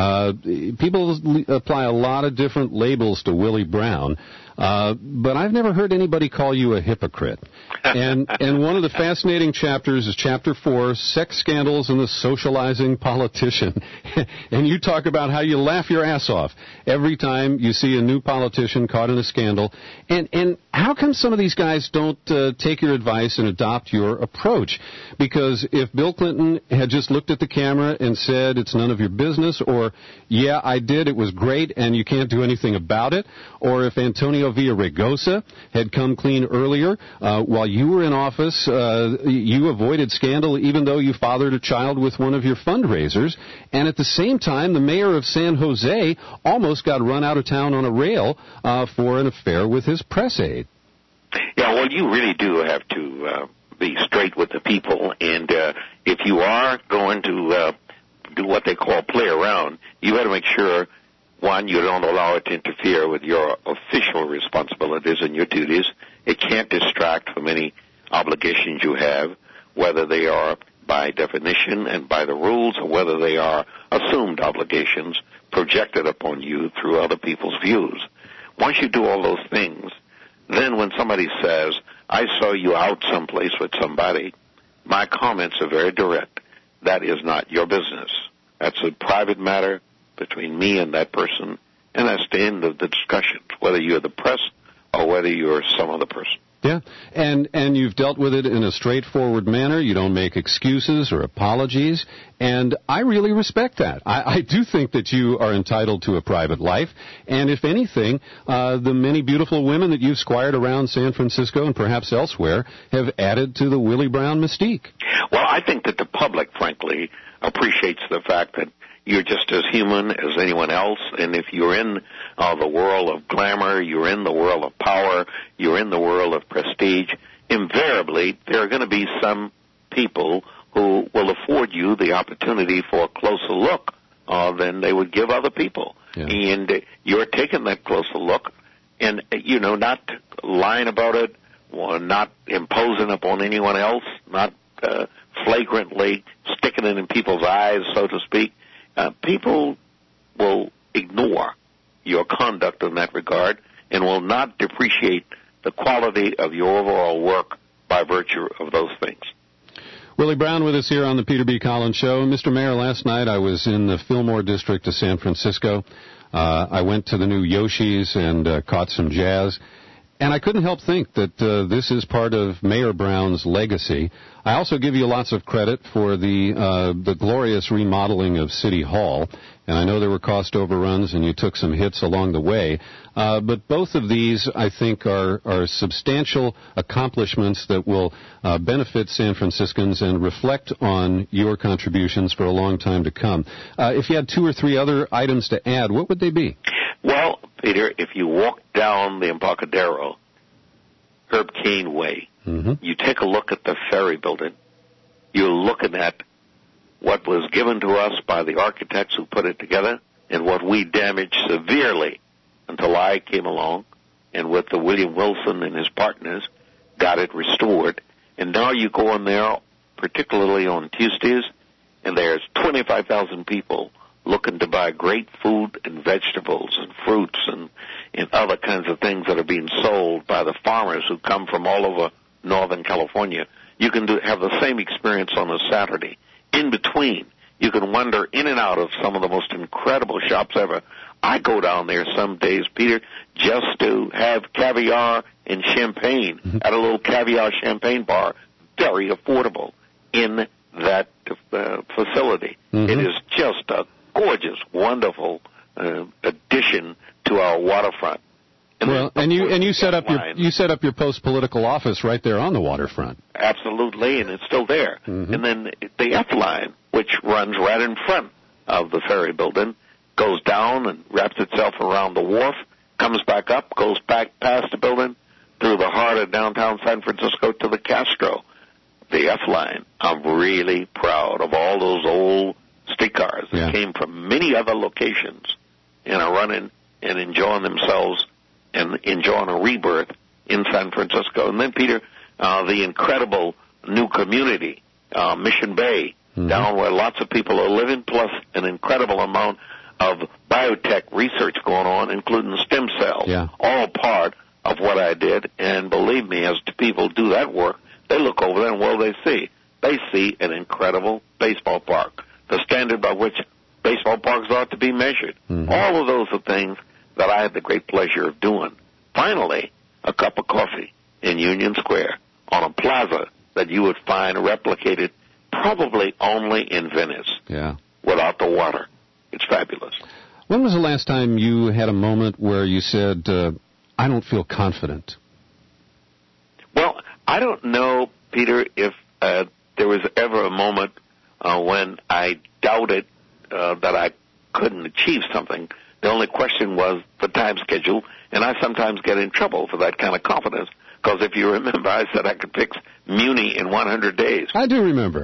People apply a lot of different labels to Willie Brown, but I've never heard anybody call you a hypocrite. And one of the fascinating chapters is Chapter 4, Sex Scandals and the Socializing Politician. And you talk about how you laugh your ass off every time you see a new politician caught in a scandal. And how come some of these guys don't take your advice and adopt your approach? Because if Bill Clinton had just looked at the camera and said, it's none of your business, or, yeah, I did, it was great, and you can't do anything about it, or if Antonio Villaraigosa had come clean earlier, while you were in office, you avoided scandal even though you fathered a child with one of your fundraisers, and at the same time, the mayor of San Jose almost got run out of town on a rail for an affair with his press aide. Yeah, well, you really do have to be straight with the people, and if you are going to do what they call play around, you got to make sure, one, you don't allow it to interfere with your official responsibilities and your duties. It can't distract from any obligations you have, whether they are by definition and by the rules or whether they are assumed obligations projected upon you through other people's views. Once you do all those things, then when somebody says, I saw you out someplace with somebody, my comments are very direct. That is not your business. That's a private matter between me and that person, and that's the end of the discussion, whether you're the press or whether you're some other person. Yeah, and you've dealt with it in a straightforward manner. You don't make excuses or apologies, and I really respect that. I do think that you are entitled to a private life, and if anything, the many beautiful women that you've squired around San Francisco and perhaps elsewhere have added to the Willie Brown mystique. Well, I think that the public, frankly, appreciates the fact that you're just as human as anyone else, and if you're in the world of glamour, you're in the world of power, you're in the world of prestige, invariably there are going to be some people who will afford you the opportunity for a closer look than they would give other people. Yeah. And you're taking that closer look and, not lying about it, or not imposing upon anyone else, not flagrantly sticking it in people's eyes, so to speak. people will ignore your conduct in that regard and will not depreciate the quality of your overall work by virtue of those things. Willie Brown with us here on the Peter B. Collins Show. Mr. Mayor, last night I was in the Fillmore district of San Francisco. I went to the new Yoshi's and caught some jazz. And I couldn't help think that this is part of Mayor Brown's legacy. I also give you lots of credit for the glorious remodeling of City Hall. And I know there were cost overruns and you took some hits along the way. But both of these, I think, are substantial accomplishments that will benefit San Franciscans and reflect on your contributions for a long time to come. If you had 2 or 3 other items to add, what would they be? Well, Peter, if you walk down the Embarcadero, Herb Cain Way, you take a look at the ferry building, you're looking at what was given to us by the architects who put it together and what we damaged severely until I came along and with the William Wilson and his partners got it restored. And now you go in there, particularly on Tuesdays, and there's 25,000 people looking to buy great food and vegetables and fruits and other kinds of things that are being sold by the farmers who come from all over Northern California. You can have the same experience on a Saturday. In between, you can wander in and out of some of the most incredible shops ever. I go down there some days, Peter, just to have caviar and champagne at a little caviar champagne bar, very affordable in that facility. It is just a gorgeous, wonderful addition to our waterfront. And you set up your post-political office right there on the waterfront. Absolutely, and it's still there. And then the F line, which runs right in front of the ferry building, goes down and wraps itself around the wharf, comes back up, goes back past the building through the heart of downtown San Francisco to the Castro. The F line. I'm really proud of all those old streetcars that came from many other locations and are running and enjoying themselves and enjoying a rebirth in San Francisco. And then, Peter, the incredible new community, Mission Bay, down where lots of people are living, plus an incredible amount of biotech research going on, including stem cells, all part of what I did. And believe me, as people do that work, they look over there and what do they see? They see an incredible baseball park, the standard by which baseball parks ought to be measured. All of those are things that I had the great pleasure of doing. Finally, a cup of coffee in Union Square on a plaza that you would find replicated probably only in Venice without the water. It's fabulous. When was the last time you had a moment where you said, I don't feel confident? Well, I don't know, Peter, if there was ever a moment when I doubted that I couldn't achieve something. The only question was the time schedule, and I sometimes get in trouble for that kind of confidence, because if you remember, I said I could fix Muni in 100 days. I do remember.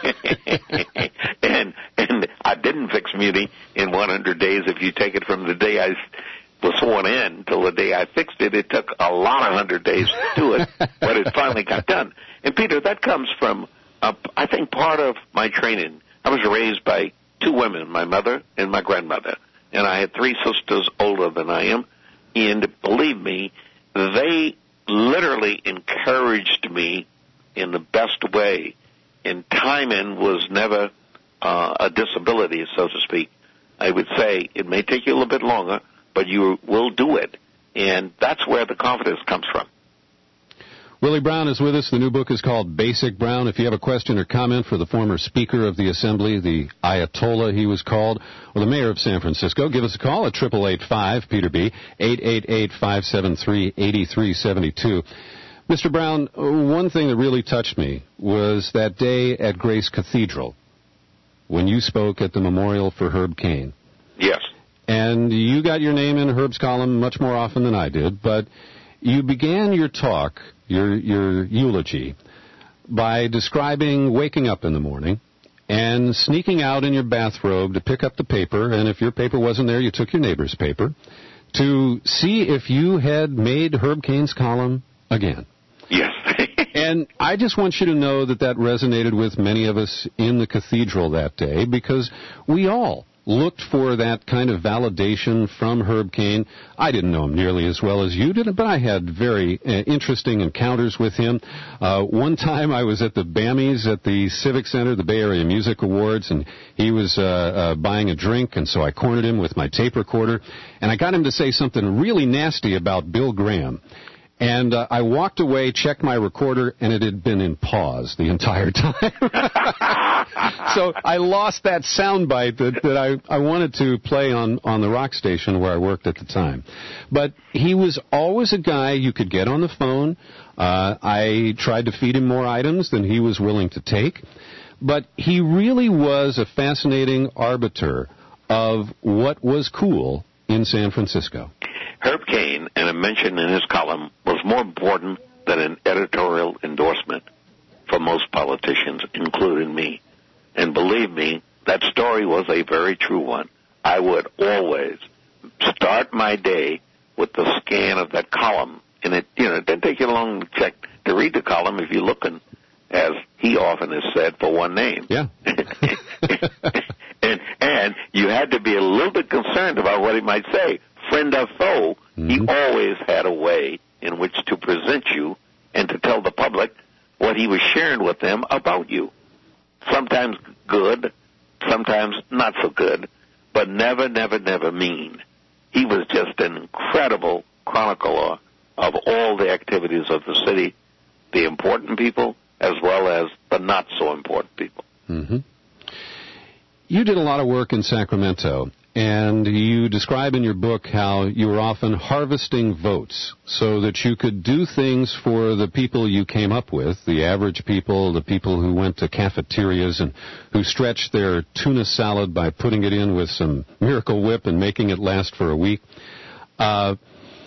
and I didn't fix Muni in 100 days. If you take it from the day I was sworn in till the day I fixed it, it took a lot of 100 days to do it, but it finally got done. And, Peter, that comes from, I think, part of my training. I was raised by 2 women, my mother and my grandmother, and I had 3 sisters older than I am, and believe me, they literally encouraged me in the best way, and timing was never a disability, so to speak. I would say it may take you a little bit longer, but you will do it, and that's where the confidence comes from. Willie Brown is with us. The new book is called Basic Brown. If you have a question or comment for the former Speaker of the Assembly, the Ayatollah he was called, or the Mayor of San Francisco, give us a call at 888-5-PETER-B, 888-573-8372. Mr. Brown, one thing that really touched me was that day at Grace Cathedral when you spoke at the memorial for Herb Cain. Yes. And you got your name in Herb's column much more often than I did, but you began your talk, your eulogy, by describing waking up in the morning and sneaking out in your bathrobe to pick up the paper, and if your paper wasn't there, you took your neighbor's paper, to see if you had made Herb Cain's column again. Yes. And I just want you to know that that resonated with many of us in the cathedral that day, because we all looked for that kind of validation from Herb Caen. I didn't know him nearly as well as you did, but I had very interesting encounters with him. One time I was at the BAMIs at the Civic Center, the Bay Area Music Awards, and he was buying a drink, and so I cornered him with my tape recorder, and I got him to say something really nasty about Bill Graham. And I walked away, checked my recorder, and it had been in pause the entire time. So I lost that soundbite that I wanted to play on the rock station where I worked at the time. But he was always a guy you could get on the phone. I tried to feed him more items than he was willing to take. But he really was a fascinating arbiter of what was cool in San Francisco. Herb Caen, and a mention in his column, was more important than an editorial endorsement for most politicians, including me. And believe me, that story was a very true one. I would always start my day with the scan of that column. And it didn't take you long to read the column if you're looking, as he often has said, for one name. Yeah. and you had to be a little bit concerned about what he might say. Friend or foe, he always had a way in which to present you and to tell the public what he was sharing with them about you. Sometimes good, sometimes not so good, but never, never, never mean. He was just an incredible chronicler of all the activities of the city, the important people as well as the not so important people. Mm-hmm. You did a lot of work in Sacramento. And you describe in your book how you were often harvesting votes so that you could do things for the people you came up with, the average people, the people who went to cafeterias and who stretched their tuna salad by putting it in with some Miracle Whip and making it last for a week. And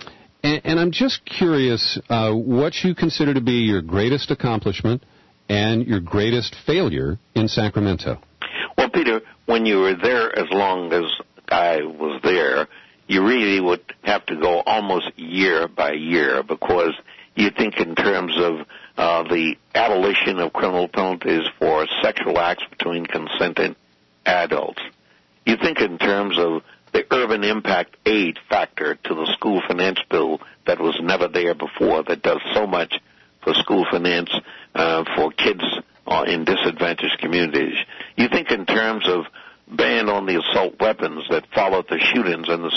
I'm just curious what you consider to be your greatest accomplishment and your greatest failure in Sacramento. Well, Peter, when you were there as long as I was there, you really would have to go almost year by year, because you think in terms of the abolition of criminal penalties for sexual acts between consenting adults. You think in terms of the urban impact aid factor to the school finance bill that was never there before, that does so much for school finance for kids in disadvantaged communities. You think in terms of ban on the assault weapons that followed the shootings in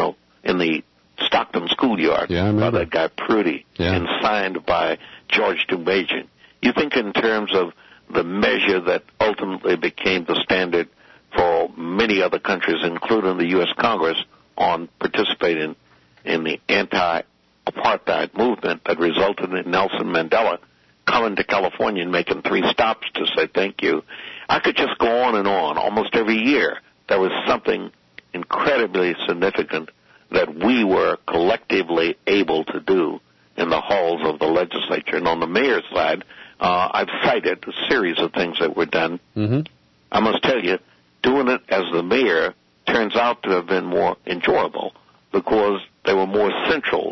the Stockton schoolyard by that guy Prudy, and signed by George Dumajian. You think in terms of the measure that ultimately became the standard for many other countries, including the U.S. Congress, on participating in the anti-apartheid movement that resulted in Nelson Mandela coming to California and making 3 stops to say thank you. I could just go on and on. Almost every year there was something incredibly significant that we were collectively able to do in the halls of the legislature. And on the mayor's side, I've cited a series of things that were done. Mm-hmm. I must tell you, doing it as the mayor turns out to have been more enjoyable because they were more central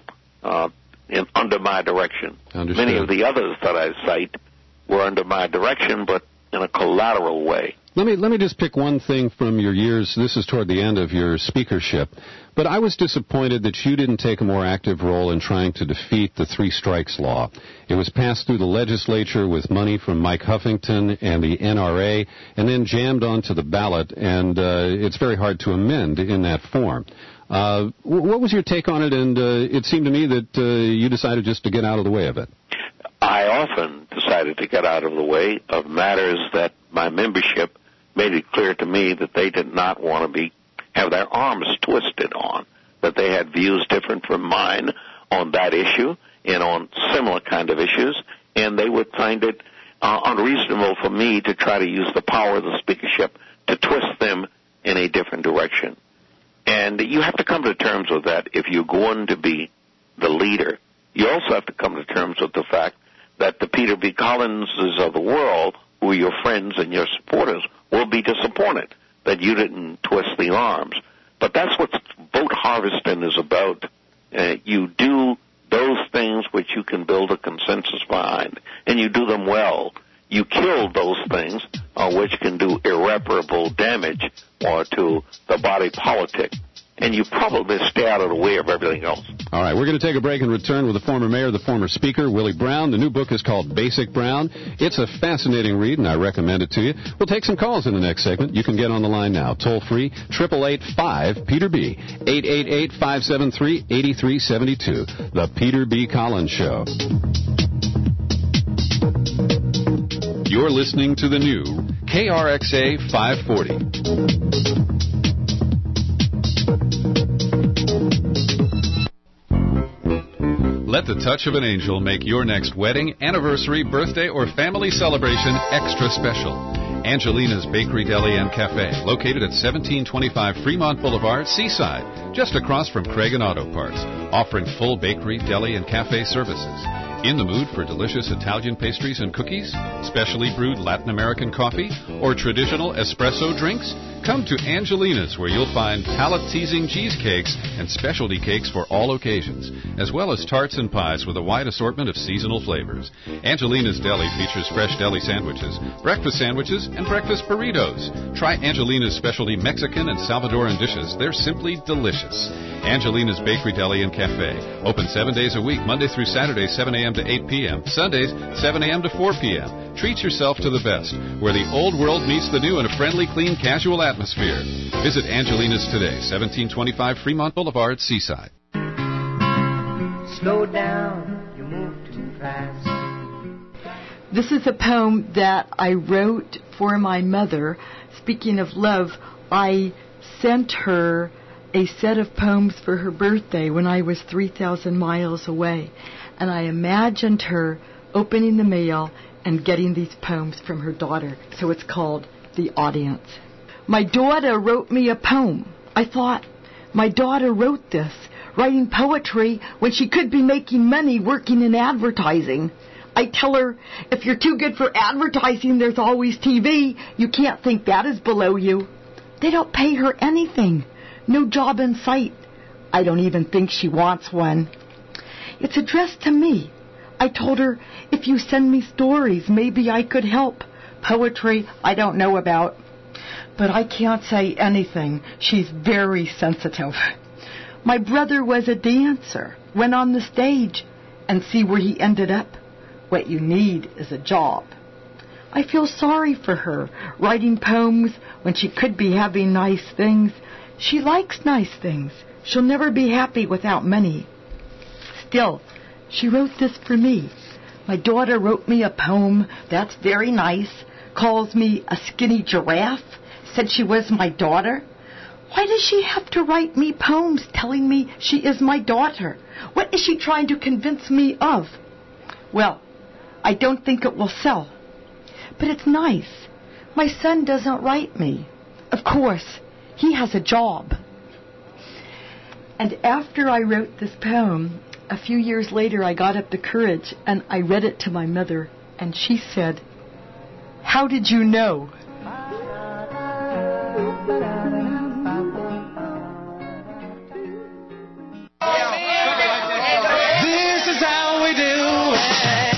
under my direction. Understood. Many of the others that I cite were under my direction, but in a collateral way. Let me just pick one thing from your years. This is toward the end of your speakership. But I was disappointed that you didn't take a more active role in trying to defeat the 3 strikes law. It was passed through the legislature with money from Mike Huffington and the NRA, and then jammed onto the ballot, and it's very hard to amend in that form. What was your take on it? And it seemed to me that you decided just to get out of the way of it. I often decided to get out of the way of matters that my membership made it clear to me that they did not want to have their arms twisted on, that they had views different from mine on that issue and on similar kind of issues, and they would find it unreasonable for me to try to use the power of the speakership to twist them in a different direction. And you have to come to terms with that if you're going to be the leader. You also have to come to terms with the fact that the Peter B. Collinses of the world, who are your friends and your supporters, will be disappointed that you didn't twist the arms. But that's what vote harvesting is about. You do those things which you can build a consensus behind, and you do them well. you kill those things, which can do irreparable damage to the body politic. And you probably stay out of the way of everything else. All right, we're going to take a break and return with the former mayor, the former speaker, Willie Brown. The new book is called Basic Brown. It's a fascinating read, and I recommend it to you. We'll take some calls in the next segment. You can get on the line now. Toll free, 888-5-PETER-B, 888-573-8372. The Peter B. Collins Show. You're listening to the new KRXA 540. Let the touch of an angel make your next wedding, anniversary, birthday, or family celebration extra special. Angelina's Bakery, Deli, and Cafe, located at 1725 Fremont Boulevard, Seaside, just across from Craig and Auto Parts, offering full bakery, deli, and cafe services. In the mood for delicious Italian pastries and cookies, specially brewed Latin American coffee, or traditional espresso drinks? Come to Angelina's, where you'll find palate-teasing cheesecakes and specialty cakes for all occasions, as well as tarts and pies with a wide assortment of seasonal flavors. Angelina's Deli features fresh deli sandwiches, breakfast sandwiches, and breakfast burritos. Try Angelina's specialty Mexican and Salvadoran dishes. They're simply delicious. Angelina's Bakery, Deli, and Cafe. Open 7 days a week, Monday through Saturday, 7 a.m. to 8 p.m., Sundays, 7 a.m. to 4 p.m. Treat yourself to the best, where the old world meets the new in a friendly, clean, casual atmosphere. Visit Angelina's today, 1725 Fremont Boulevard, Seaside. Slow down, you move too fast. This is a poem that I wrote for my mother. Speaking of love, I sent her a set of poems for her birthday when I was 3,000 miles away. And I imagined her opening the mail and getting these poems from her daughter. So it's called The Audience. My daughter wrote me a poem. I thought, my daughter wrote this, writing poetry when she could be making money working in advertising. I tell her, if you're too good for advertising, there's always TV. You can't think that is below you. They don't pay her anything. No job in sight. I don't even think she wants one. It's addressed to me. I told her, if you send me stories, maybe I could help. Poetry, I don't know about. But I can't say anything. She's very sensitive. My brother was a dancer, went on the stage, and see where he ended up. What you need is a job. I feel sorry for her, writing poems when she could be having nice things. She likes nice things. She'll never be happy without money. Still, she wrote this for me. My daughter wrote me a poem that's very nice, calls me a skinny giraffe, said she was my daughter. Why does she have to write me poems telling me she is my daughter? What is she trying to convince me of? Well, I don't think it will sell. But it's nice. My son doesn't write me. Of course, he has a job. And after I wrote this poem, a few years later I got up the courage and I read it to my mother, and she said, "How did you know?" This is how we do it.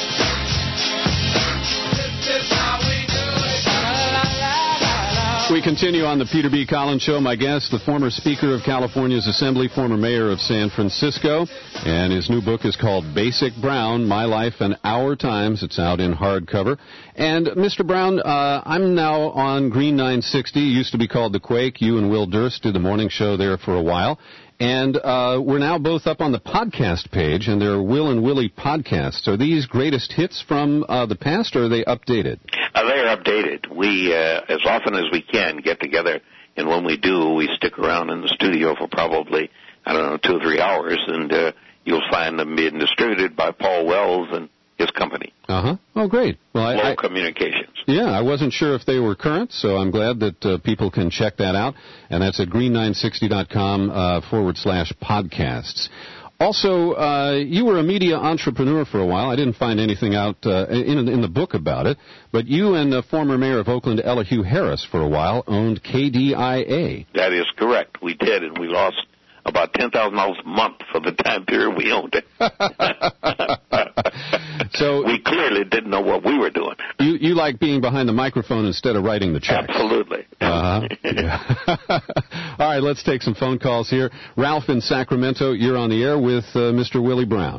We continue on the Peter B. Collins Show. My guest, the former Speaker of California's Assembly, former Mayor of San Francisco, and his new book is called Basic Brown, My Life and Our Times. It's out in hardcover. And, Mr. Brown, I'm now on Green 960. It used to be called The Quake. You and Will Durst did the morning show there for a while. And we're now both up on the podcast page, and there are Will and Willie podcasts. Are these greatest hits from the past, or are they updated? They're updated. We, as often as we can, get together, and when we do, we stick around in the studio for probably, 2 or 3 hours, and you'll find them being distributed by Paul Wells and his company. Uh-huh. Oh, great. Well, Low Communications. Yeah, I wasn't sure if they were current, so I'm glad that people can check that out. And that's at green960.com /podcasts. Also, you were a media entrepreneur for a while. I didn't find anything out in the book about it, but you and the former mayor of Oakland, Elihu Harris, for a while, owned KDIA. That is correct. We did, and we lost about $10,000 a month for the time period we owned it. So we clearly didn't know what we were doing. You like being behind the microphone instead of writing the checks. Absolutely. Yeah. All right, let's take some phone calls here. Ralph in Sacramento, you're on the air with Mr. Willie Brown.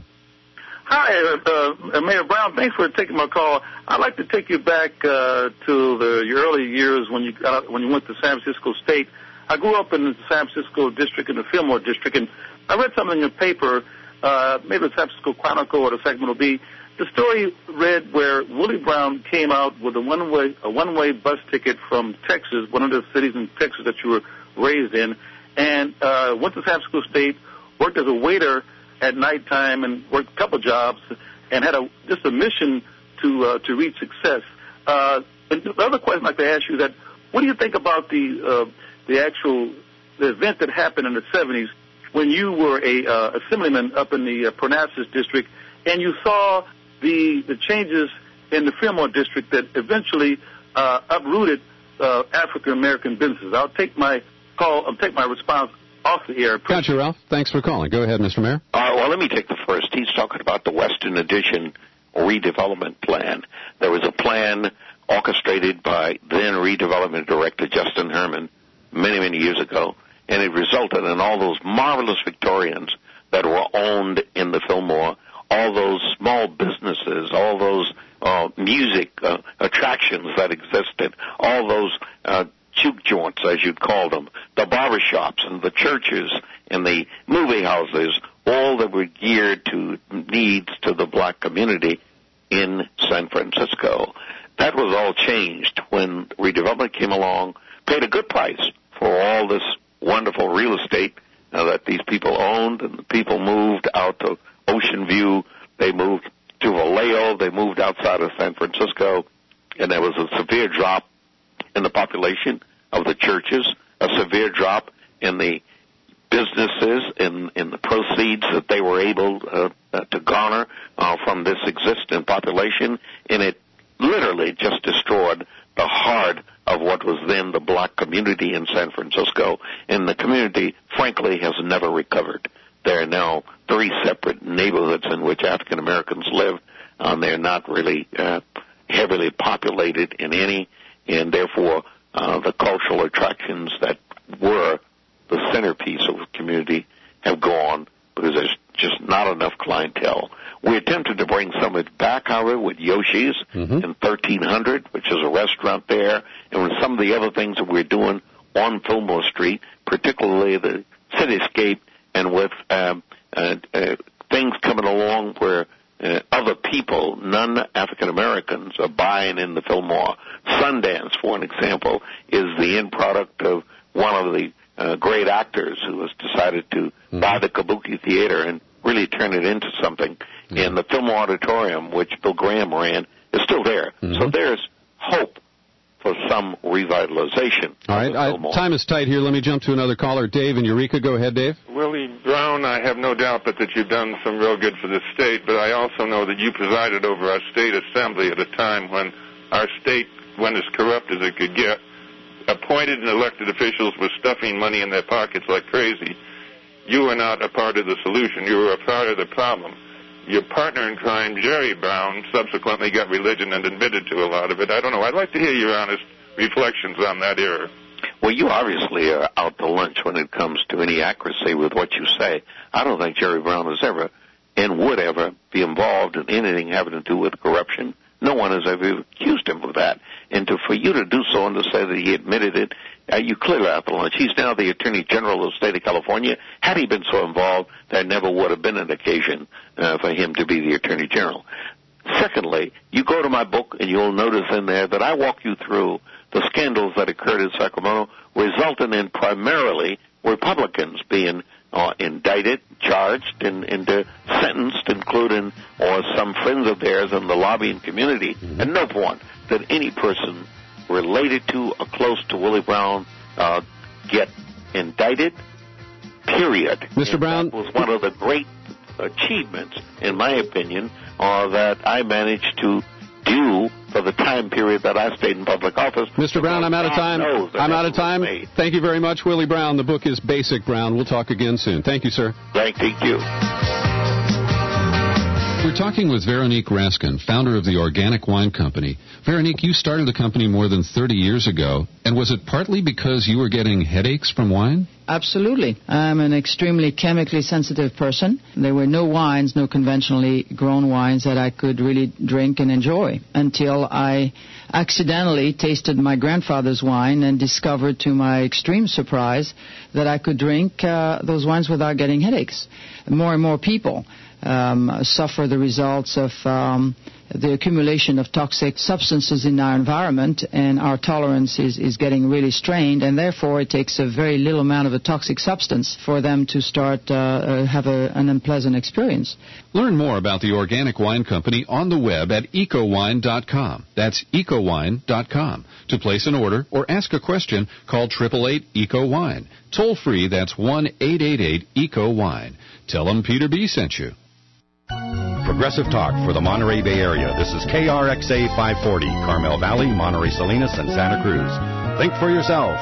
Hi, Mayor Brown. Thanks for taking my call. I'd like to take you back to your early years when you went to San Francisco State. I grew up in the San Francisco district, in the Fillmore district, and I read something in your paper, maybe the San Francisco Chronicle or the Sacramento Bee. The story read where Willie Brown came out with a one-way bus ticket from Texas, one of the cities in Texas that you were raised in, and went to San Francisco State, worked as a waiter at nighttime and worked a couple jobs and had just a mission to reach success. And the other question I'd like to ask you is that what do you think about the event that happened in the 70s when you were a assemblyman up in the Parnassus district and you saw the changes in the Fillmore district that eventually uprooted African American businesses? I'll take my response off the air. Gotcha, Ralph. Thanks for calling. Go ahead, Mr. Mayor. Well, let me take the first. He's talking about the Western Addition redevelopment plan. There was a plan orchestrated by then redevelopment director Justin Herman many, many years ago, and it resulted in all those marvelous Victorians that were owned in the Fillmore, all those small businesses, all those music attractions that existed, all those juke joints, as you'd call them, the barbershops and the churches and the movie houses, all that were geared to needs to the black community in San Francisco. That was all changed when redevelopment came along, paid a good price for all this wonderful real estate that these people owned, and the people moved out to Ocean View, they moved to Vallejo, they moved outside of San Francisco, and there was a severe drop in the population of the churches, a severe drop in the businesses, in the proceeds that they were able to garner from this existing population, and it literally just destroyed the heart of what was then the black community in San Francisco, and the community, frankly, has never recovered. There are now 3 separate neighborhoods in which African Americans live. They're not really heavily populated in any, and therefore the cultural attractions that were the centerpiece of the community have gone because there's just not enough clientele. We attempted to bring some of it back, however, with Yoshi's in 1300, which is a restaurant there, and with some of the other things that we're doing on Fillmore Street, particularly the cityscape, and with things coming along where other people, non-African Americans, are buying in the Fillmore. Sundance, for an example, is the end product of one of the great actors who has decided to buy the Kabuki Theater and really turn it into something. And the Fillmore Auditorium, which Bill Graham ran, is still there. So there's hope for some revitalization. All right, time is tight here. Let me jump to another caller. Dave in Eureka. Go ahead, Dave. Willie Brown, I have no doubt but that you've done some real good for this state, but I also know that you presided over our state assembly at a time when our state went as corrupt as it could get. Appointed and elected officials were stuffing money in their pockets like crazy. You were not a part of the solution. You were a part of the problem. Your partner in crime, Jerry Brown, subsequently got religion and admitted to a lot of it. I don't know. I'd like to hear your honest reflections on that era. Well, you obviously are out to lunch when it comes to any accuracy with what you say. I don't think Jerry Brown has ever and would ever be involved in anything having to do with corruption. No one has ever accused him of that. And for you to do so and to say that he admitted it, you clearly out to lunch. He's now the Attorney General of the state of California. Had he been so involved, there never would have been an occasion for him to be the Attorney General. Secondly, you go to my book and you'll notice in there that I walk you through the scandals that occurred in Sacramento, resulting in primarily Republicans being indicted, charged, and sentenced, including or some friends of theirs in the lobbying community. At no point did any person related to or close to Willie Brown get indicted, period. Mr. Brown? That was one of the great achievements, in my opinion, that I managed to do for the time period that I stayed in public office. Mr. Brown, I'm out of time. I'm out of time. Thank you very much, Willie Brown. The book is Basic Brown. We'll talk again soon. Thank you, sir. Thank you. We're talking with Veronique Raskin, founder of the Organic Wine Company. Veronique, you started the company more than 30 years ago, and was it partly because you were getting headaches from wine? Absolutely. I'm an extremely chemically sensitive person. There were no wines, no conventionally grown wines that I could really drink and enjoy until I accidentally tasted my grandfather's wine and discovered to my extreme surprise that I could drink those wines without getting headaches. More and more people suffer the results of the accumulation of toxic substances in our environment, and our tolerance is getting really strained, and therefore it takes a very little amount of a toxic substance for them to start have an unpleasant experience. Learn more about the Organic Wine Company on the web at ecowine.com. That's ecowine.com. To place an order or ask a question, call 888-ECO-WINE. Toll free, that's 1-888-ECO-WINE. Tell them Peter B. sent you. Progressive Talk for the Monterey Bay Area. This is KRXA 540, Carmel Valley, Monterey Salinas, and Santa Cruz. Think for yourself.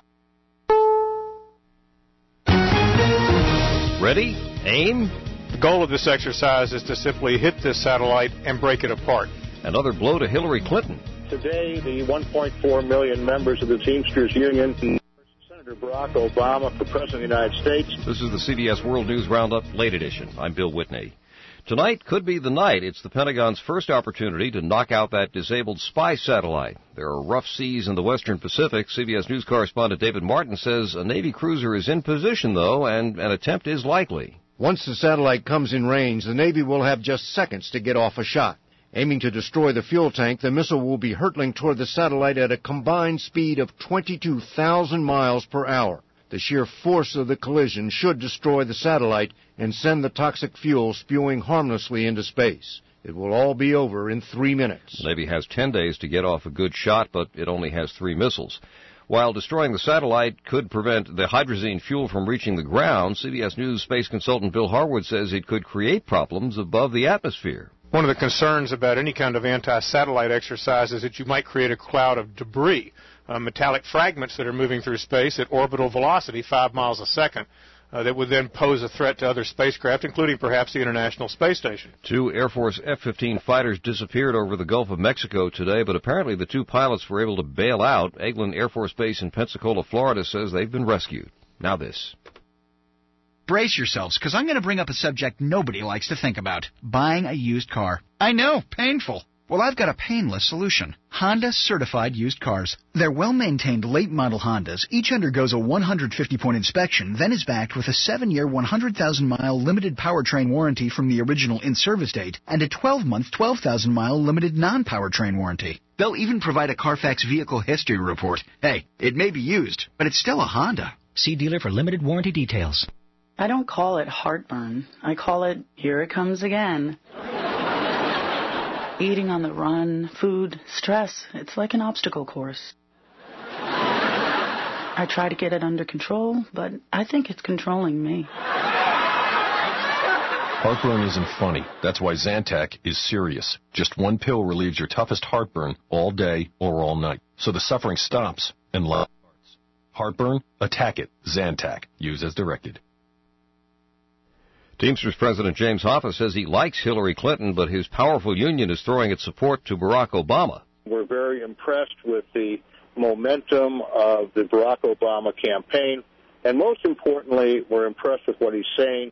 Ready? Aim? The goal of this exercise is to simply hit this satellite and break it apart. Another blow to Hillary Clinton. Today, the 1.4 million members of the Teamsters Union Senator Barack Obama for President of the United States. This is the CBS World News Roundup Late Edition. I'm Bill Whitney. Tonight could be the night. It's the Pentagon's first opportunity to knock out that disabled spy satellite. There are rough seas in the western Pacific. CBS News correspondent David Martin says a Navy cruiser is in position, though, and an attempt is likely. Once the satellite comes in range, the Navy will have just seconds to get off a shot. Aiming to destroy the fuel tank, the missile will be hurtling toward the satellite at a combined speed of 22,000 miles per hour. The sheer force of the collision should destroy the satellite and send the toxic fuel spewing harmlessly into space. It will all be over in 3 minutes. The Navy has 10 days to get off a good shot, but it only has 3 missiles. While destroying the satellite could prevent the hydrazine fuel from reaching the ground, CBS News space consultant Bill Harwood says it could create problems above the atmosphere. One of the concerns about any kind of anti-satellite exercise is that you might create a cloud of debris, metallic fragments that are moving through space at orbital velocity, 5 miles a second, that would then pose a threat to other spacecraft, including perhaps the International Space Station. 2 Air Force F-15 fighters disappeared over the Gulf of Mexico today, but apparently the 2 pilots were able to bail out. Eglin Air Force Base in Pensacola, Florida says they've been rescued. Now this. Brace yourselves, because I'm going to bring up a subject nobody likes to think about. Buying a used car. I know, painful. Well, I've got a painless solution. Honda Certified Used Cars. They're well-maintained late-model Hondas. Each undergoes a 150-point inspection, then is backed with a 7-year, 100,000-mile limited powertrain warranty from the original in-service date and a 12-month, 12,000-mile limited non-powertrain warranty. They'll even provide a Carfax vehicle history report. Hey, it may be used, but it's still a Honda. See dealer for limited warranty details. I don't call it heartburn. I call it, here it comes again. Eating on the run, food, stress, it's like an obstacle course. I try to get it under control, but I think it's controlling me. Heartburn isn't funny. That's why Zantac is serious. Just one pill relieves your toughest heartburn all day or all night. So the suffering stops and love starts. Heartburn? Attack it. Zantac. Use as directed. Teamsters President James Hoffa says he likes Hillary Clinton, but his powerful union is throwing its support to Barack Obama. We're very impressed with the momentum of the Barack Obama campaign, and most importantly, we're impressed with what he's saying.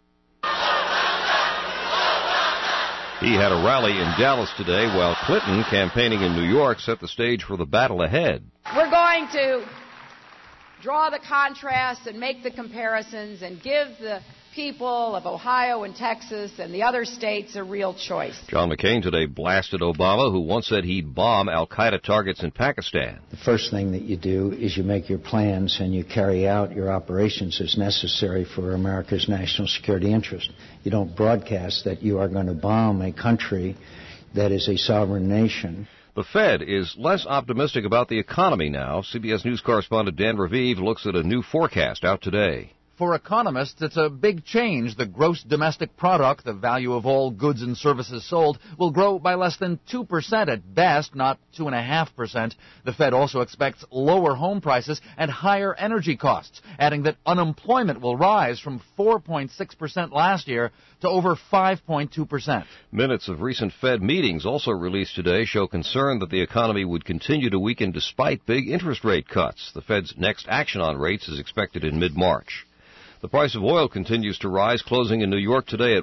He had a rally in Dallas today, while Clinton, campaigning in New York, set the stage for the battle ahead. We're going to draw the contrasts and make the comparisons and give the people of Ohio and Texas and the other states a real choice. John McCain today blasted Obama, who once said he'd bomb al-Qaeda targets in Pakistan. The first thing that you do is you make your plans and you carry out your operations as necessary for America's national security interest. You don't broadcast that you are going to bomb a country that is a sovereign nation. The Fed is less optimistic about the economy now. CBS News correspondent Dan Raviv looks at a new forecast out today. For economists, it's a big change. The gross domestic product, the value of all goods and services sold, will grow by less than 2% at best, not 2.5%. The Fed also expects lower home prices and higher energy costs, adding that unemployment will rise from 4.6% last year to over 5.2%. Minutes of recent Fed meetings also released today show concern that the economy would continue to weaken despite big interest rate cuts. The Fed's next action on rates is expected in mid-March. The price of oil continues to rise, closing in New York today at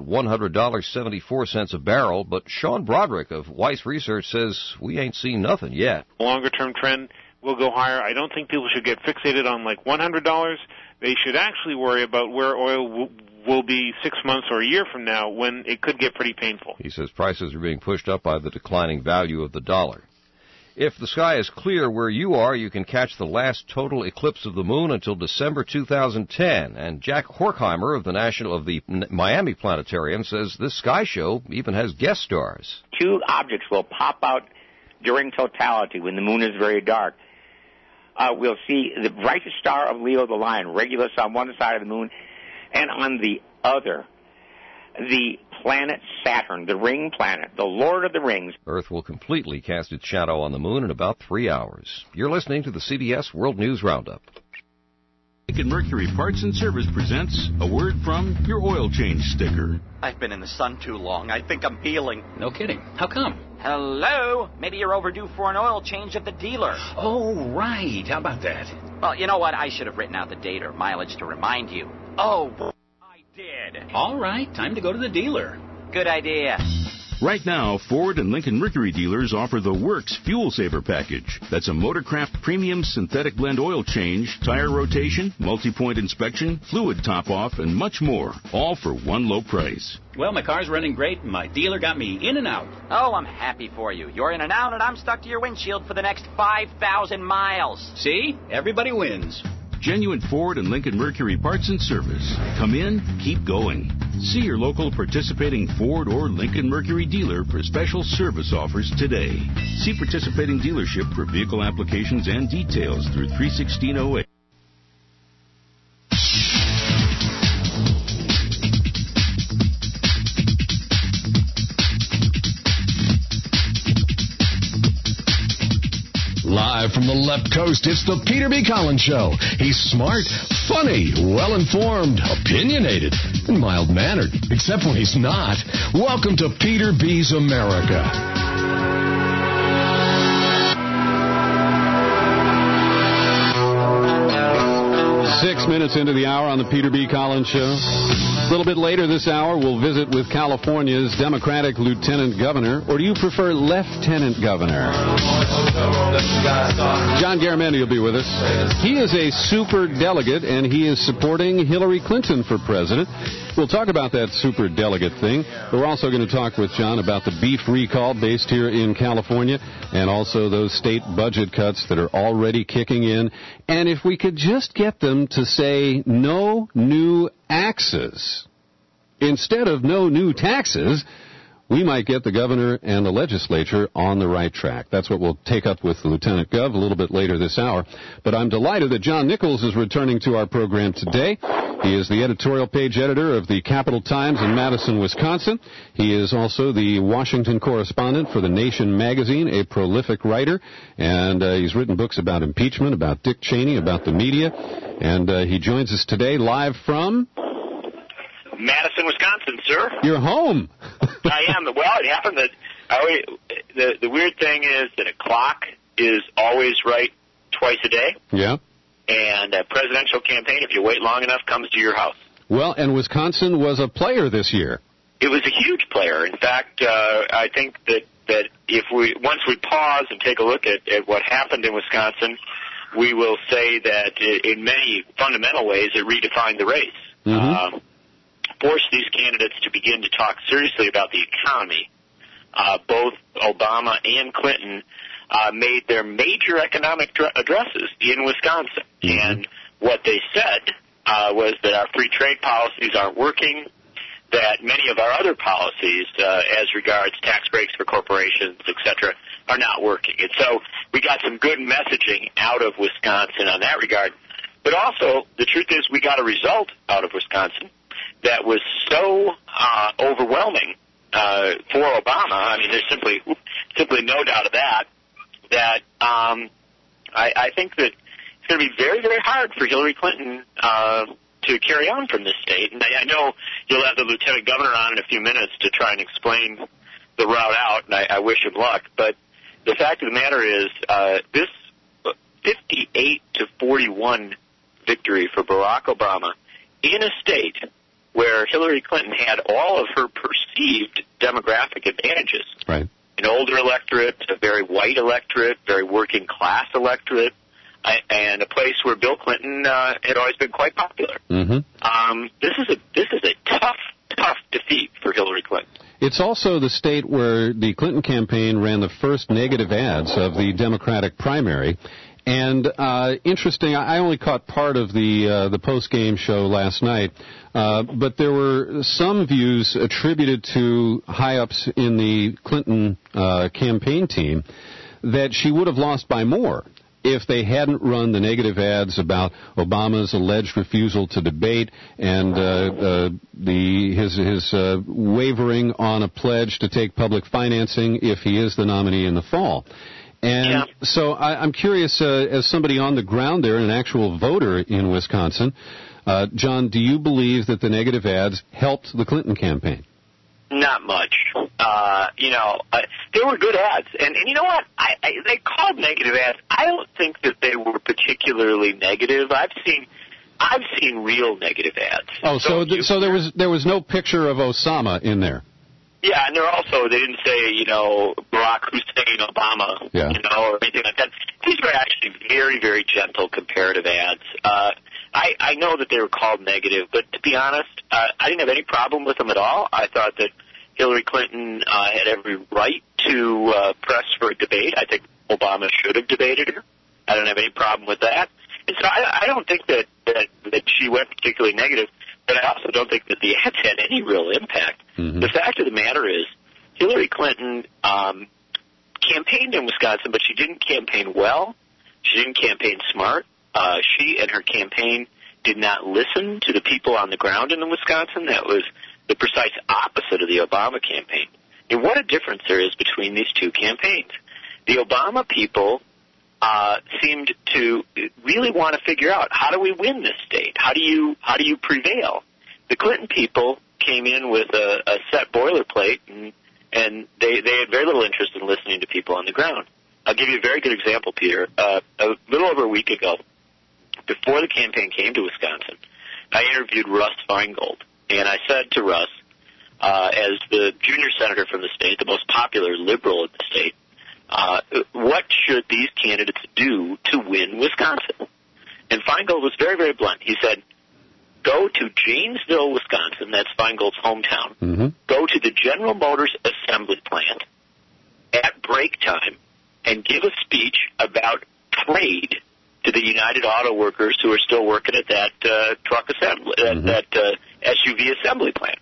$100.74 a barrel. But Sean Broderick of Weiss Research says we ain't seen nothing yet. Longer-term trend will go higher. I don't think people should get fixated on like $100. They should actually worry about where oil will be 6 months or a year from now, when it could get pretty painful. He says prices are being pushed up by the declining value of the dollar. If the sky is clear where you are, you can catch the last total eclipse of the moon until December 2010. And Jack Horkheimer of the Miami Planetarium says this sky show even has guest stars. Two objects will pop out during totality when the moon is very dark. We'll see the brightest star of Leo the Lion, Regulus, on one side of the moon, and on the other, the planet Saturn, the ring planet, the Lord of the Rings. Earth will completely cast its shadow on the moon in about 3 hours. You're listening to the CBS World News Roundup. Lincoln Mercury Parts and Service presents a word from your oil change sticker. I've been in the sun too long. I think I'm peeling. No kidding. How come? Hello? Maybe you're overdue for an oil change at the dealer. Oh, right. How about that? Well, you know what? I should have written out the date or mileage to remind you. Oh, did. All right, time to go to the dealer. Good idea. Right now, Ford and Lincoln Mercury dealers offer the Works Fuel Saver Package. That's a Motorcraft Premium Synthetic Blend Oil Change, tire rotation, multi-point inspection, fluid top-off, and much more, all for one low price. Well, my car's running great, and my dealer got me in and out. Oh, I'm happy for you. You're in and out, and I'm stuck to your windshield for the next 5,000 miles. See? Everybody wins. Genuine Ford and Lincoln Mercury Parts and Service. Come in, keep going. See your local participating Ford or Lincoln Mercury dealer for special service offers today. See participating dealership for vehicle applications and details through 31608. Live from the left coast, it's the Peter B. Collins Show. He's smart, funny, well-informed, opinionated, and mild-mannered, except when he's not. Welcome to Peter B's America. 6 minutes into the hour on the Peter B. Collins Show. A little bit later this hour, we'll visit with California's Democratic Lieutenant Governor, or do you prefer Lieutenant Governor? John Garamendi will be with us. He is a super delegate, and he is supporting Hillary Clinton for president. We'll talk about that super delegate thing. We're also going to talk with John about the beef recall based here in California, and also those state budget cuts that are already kicking in. And if we could just get them to say no new axes instead of no new taxes, we might get the governor and the legislature on the right track. That's what we'll take up with Lieutenant Gov a little bit later this hour. But I'm delighted that John Nichols is returning to our program today. He is the editorial page editor of the Capital Times in Madison, Wisconsin. He is also the Washington correspondent for The Nation magazine, a prolific writer. And he's written books about impeachment, about Dick Cheney, about the media. And he joins us today live from Madison, Wisconsin, sir. You're home. I am. Well, it happened that the weird thing is that a clock is always right twice a day. Yeah. And a presidential campaign, if you wait long enough, comes to your house. Well, and Wisconsin was a player this year. It was a huge player. In fact, I think that if once we pause and take a look at what happened in Wisconsin, we will say that in many fundamental ways it redefined the race. Mm-hmm. Forced these candidates to begin to talk seriously about the economy. Both Obama and Clinton made their major economic addresses in Wisconsin. Mm-hmm. And what they said was that our free trade policies aren't working, that many of our other policies, as regards tax breaks for corporations, et cetera, are not working. And so we got some good messaging out of Wisconsin on that regard. But also, the truth is we got a result out of Wisconsin that was so overwhelming for Obama. I mean, there's simply no doubt of that, I think that it's going to be very, very hard for Hillary Clinton to carry on from this state. And I know you'll have the lieutenant governor on in a few minutes to try and explain the route out, and I wish him luck. But the fact of the matter is this 58-41 victory for Barack Obama in a state where Hillary Clinton had all of her perceived demographic advantages. Right. An older electorate, a very white electorate, very working class electorate, and a place where Bill Clinton had always been quite popular. Mm-hmm. This is a tough defeat for Hillary Clinton. It's also the state where the Clinton campaign ran the first negative ads of the Democratic primary. And interesting, I only caught part of the post-game show last night, but there were some views attributed to high-ups in the Clinton campaign team that she would have lost by more if they hadn't run the negative ads about Obama's alleged refusal to debate and his wavering on a pledge to take public financing if he is the nominee in the fall. And so I'm curious, as somebody on the ground there, an actual voter in Wisconsin, John, do you believe that the negative ads helped the Clinton campaign? Not much. They were good ads. And you know what? They called negative ads. I don't think that they were particularly negative. I've seen real negative ads. Oh, so there was no picture of Osama in there. Yeah, and they didn't say, Barack Hussein Obama, or anything like that. These were actually very, very gentle comparative ads. I know that they were called negative, but to be honest, I didn't have any problem with them at all. I thought that Hillary Clinton had every right to press for a debate. I think Obama should have debated her. I don't have any problem with that. And so I don't think that she went particularly negative, but I also don't think that the ads had any real impact. Mm-hmm. The fact of the matter is Hillary Clinton campaigned in Wisconsin, but she didn't campaign well. She didn't campaign smart. She and her campaign did not listen to the people on the ground in Wisconsin. That was the precise opposite of the Obama campaign. And what a difference there is between these two campaigns. The Obama people seemed to really want to figure out, how do we win this state? How do you prevail? The Clinton people came in with a set boilerplate, and they had very little interest in listening to people on the ground. I'll give you a very good example, Peter. A little over a week ago, before the campaign came to Wisconsin, I interviewed Russ Feingold, and I said to Russ, as the junior senator from the state, the most popular liberal in the state, what should these candidates do to win Wisconsin? And Feingold was very, very blunt. He said, go to Janesville, Wisconsin, that's Feingold's hometown. Mm-hmm. Go to the General Motors assembly plant at break time and give a speech about trade to the United Auto Workers who are still working at that truck assembly, that SUV assembly plant.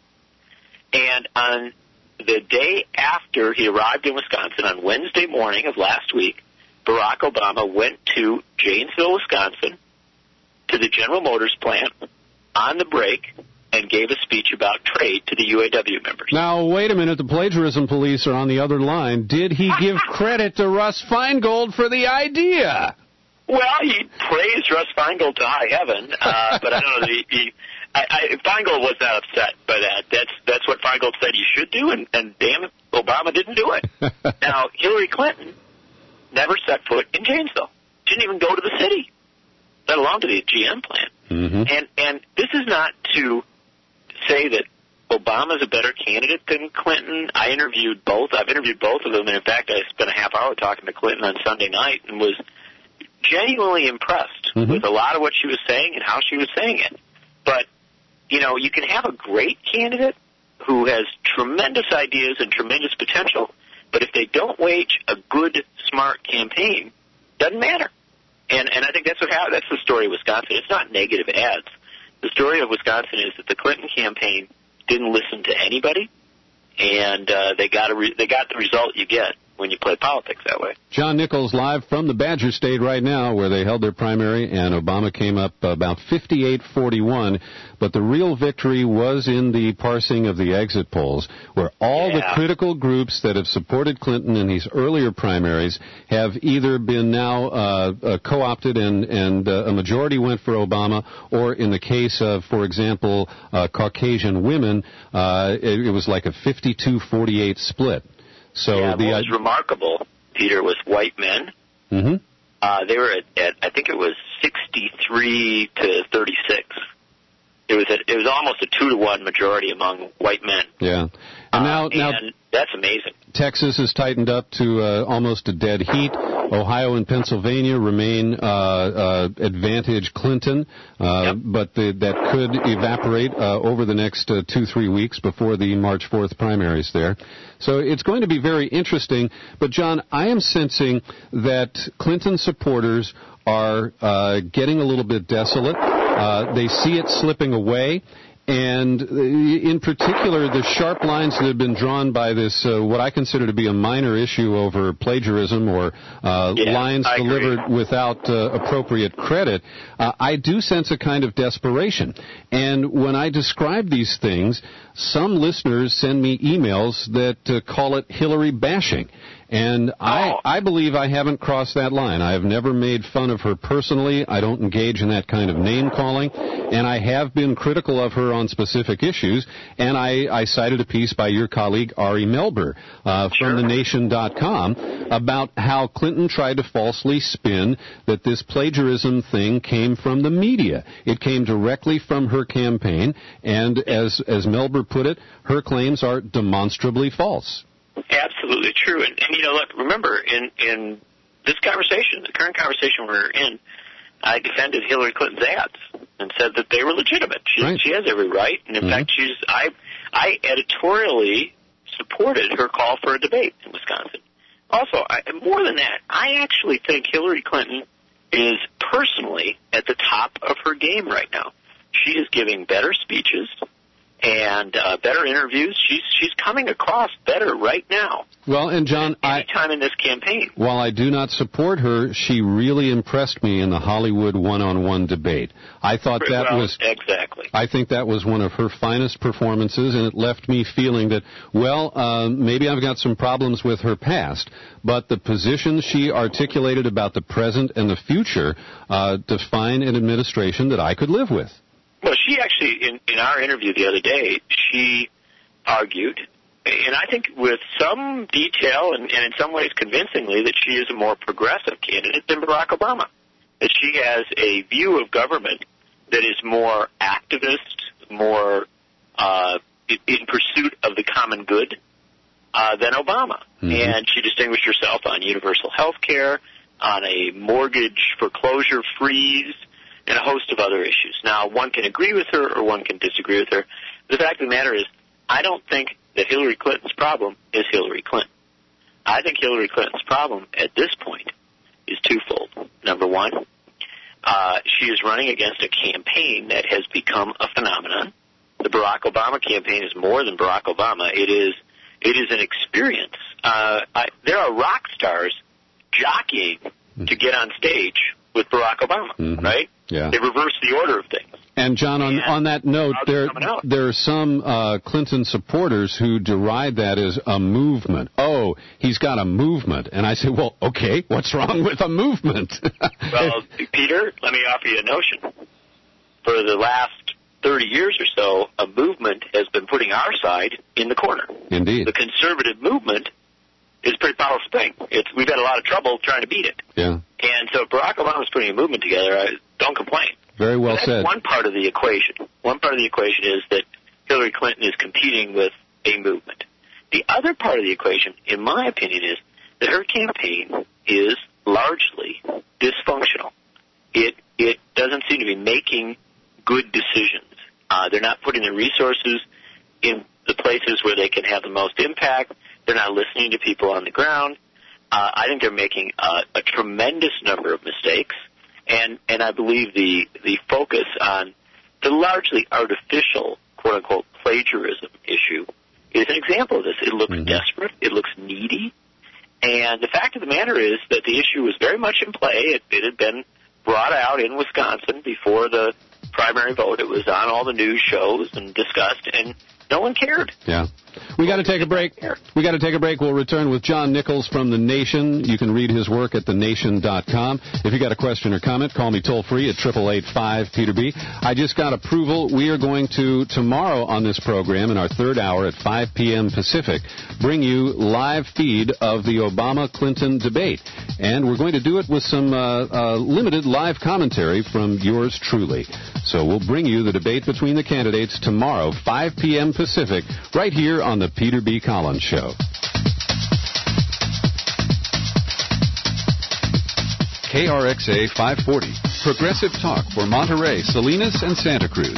And on the day after he arrived in Wisconsin, on Wednesday morning of last week, Barack Obama went to Janesville, Wisconsin, to the General Motors plant on the break and gave a speech about trade to the UAW members. Now, wait a minute. The plagiarism police are on the other line. Did he give credit to Russ Feingold for the idea? Well, he praised Russ Feingold to high heaven, but I don't know. Feingold was not upset by that. That's what Feingold said you should do, and damn it, Obama didn't do it. Now, Hillary Clinton never set foot in Janesville. Didn't even go to the city, let alone to the GM plant. Mm-hmm. And this is not to say that Obama's a better candidate than Clinton. I've interviewed both of them, and in fact, I spent a half hour talking to Clinton on Sunday night and was genuinely impressed with a lot of what she was saying and how she was saying it. But, you can have a great candidate who has tremendous ideas and tremendous potential, but if they don't wage a good, smart campaign, doesn't matter. And I think that's that's the story of Wisconsin. It's not negative ads. The story of Wisconsin is that the Clinton campaign didn't listen to anybody, and they got the result you get when you play politics that way. John Nichols live from the Badger State right now, where they held their primary, and Obama came up about 58-41. But the real victory was in the parsing of the exit polls, where all the critical groups that have supported Clinton in these earlier primaries have either been now co-opted and a majority went for Obama, or in the case of, for example, Caucasian women, it was like a 52-48 split. So what was remarkable, Peter, was white men. Mm-hmm. They were at I think it was 63 to 36. It was almost a 2-to-1 majority among white men. Yeah, and now that's amazing. Texas has tightened up to almost a dead heat. Ohio and Pennsylvania remain advantage Clinton, but that could evaporate over the next 2-3 weeks before the March 4th primaries there. So it's going to be very interesting. But, John, I am sensing that Clinton supporters are getting a little bit desolate. They see it slipping away. And in particular, the sharp lines that have been drawn by this, what I consider to be a minor issue over plagiarism or lines delivered without appropriate credit, I do sense a kind of desperation. And when I describe these things, some listeners send me emails that call it Hillary bashing. And I believe I haven't crossed that line. I have never made fun of her personally. I don't engage in that kind of name-calling. And I have been critical of her on specific issues. And I cited a piece by your colleague, Ari Melber, from TheNation.com, about how Clinton tried to falsely spin that this plagiarism thing came from the media. It came directly from her campaign. And as Melber put it, her claims are demonstrably false. Absolutely true. And look, remember, in this conversation, the current conversation we're in, I defended Hillary Clinton's ads and said that they were legitimate. She has every right. And in fact, I editorially supported her call for a debate in Wisconsin. Also, more than that, I actually think Hillary Clinton is personally at the top of her game right now. She is giving better speeches and better interviews. She's coming across better right now. Well, and John, time in this campaign. While I do not support her, she really impressed me in the Hollywood one-on-one debate. I thought exactly. I think that was one of her finest performances, and it left me feeling that, maybe I've got some problems with her past, but the positions she articulated about the present and the future define an administration that I could live with. Well, she actually, in our interview the other day, she argued, and I think with some detail and in some ways convincingly, that she is a more progressive candidate than Barack Obama. That she has a view of government that is more activist, more in pursuit of the common good than Obama. Mm-hmm. And she distinguished herself on universal health care, on a mortgage foreclosure freeze, and a host of other issues. Now, one can agree with her or one can disagree with her. The fact of the matter is, I don't think that Hillary Clinton's problem is Hillary Clinton. I think Hillary Clinton's problem at this point is twofold. Number one, she is running against a campaign that has become a phenomenon. The Barack Obama campaign is more than Barack Obama. It is an experience. There are rock stars jockeying to get on stage with Barack Obama, right? Yeah. They reverse the order of things. And, John, on that note, there are some Clinton supporters who deride that as a movement. Oh, he's got a movement. And I say, well, okay, what's wrong with a movement? Well, Peter, let me offer you a notion. For the last 30 years or so, a movement has been putting our side in the corner. Indeed. The conservative movement is a pretty powerful thing. We've had a lot of trouble trying to beat it. Yeah. And so Barack Obama's putting a movement together. Don't complain. Very well that's said. One part of the equation. One part of the equation is that Hillary Clinton is competing with a movement. The other part of the equation, in my opinion, is that her campaign is largely dysfunctional. It doesn't seem to be making good decisions. They're not putting their resources in the places where they can have the most impact. They're not listening to people on the ground. I think they're making a tremendous number of mistakes, and I believe the focus on the largely artificial, quote-unquote, plagiarism issue is an example of this. It looks desperate. It looks needy. And the fact of the matter is that the issue was very much in play. It had been brought out in Wisconsin before the primary vote. It was on all the news shows and discussed, and no one cared. Yeah. We got to take a break. We'll return with John Nichols from The Nation. You can read his work at thenation.com. If you got a question or comment, call me toll free at 888-5-PETER-B. I just got approval. We are going to, tomorrow on this program, in our third hour at 5 p.m. Pacific, bring you live feed of the Obama-Clinton debate. And we're going to do it with some limited live commentary from yours truly. So we'll bring you the debate between the candidates tomorrow, 5 p.m. Pacific, right here on the Peter B. Collins Show. KRXA 540, progressive talk for Monterey, Salinas, and Santa Cruz.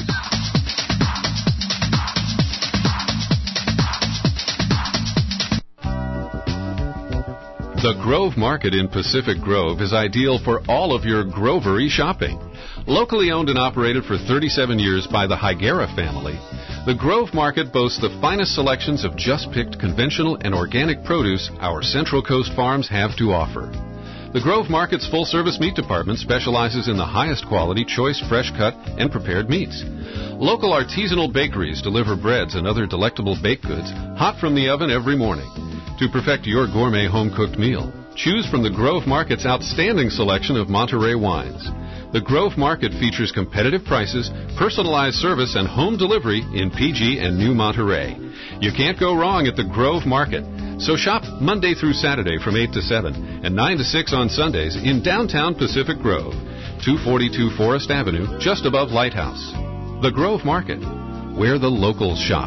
The Grove Market in Pacific Grove is ideal for all of your grovery shopping. Locally owned and operated for 37 years by the Higuera family, the Grove Market boasts the finest selections of just-picked conventional and organic produce our Central Coast farms have to offer. The Grove Market's full-service meat department specializes in the highest quality, choice, fresh-cut, and prepared meats. Local artisanal bakeries deliver breads and other delectable baked goods hot from the oven every morning. To perfect your gourmet home-cooked meal, choose from the Grove Market's outstanding selection of Monterey wines. The Grove Market features competitive prices, personalized service, and home delivery in PG and New Monterey. You can't go wrong at the Grove Market. So shop Monday through Saturday from 8 to 7 and 9 to 6 on Sundays in downtown Pacific Grove, 242 Forest Avenue, just above Lighthouse. The Grove Market, where the locals shop.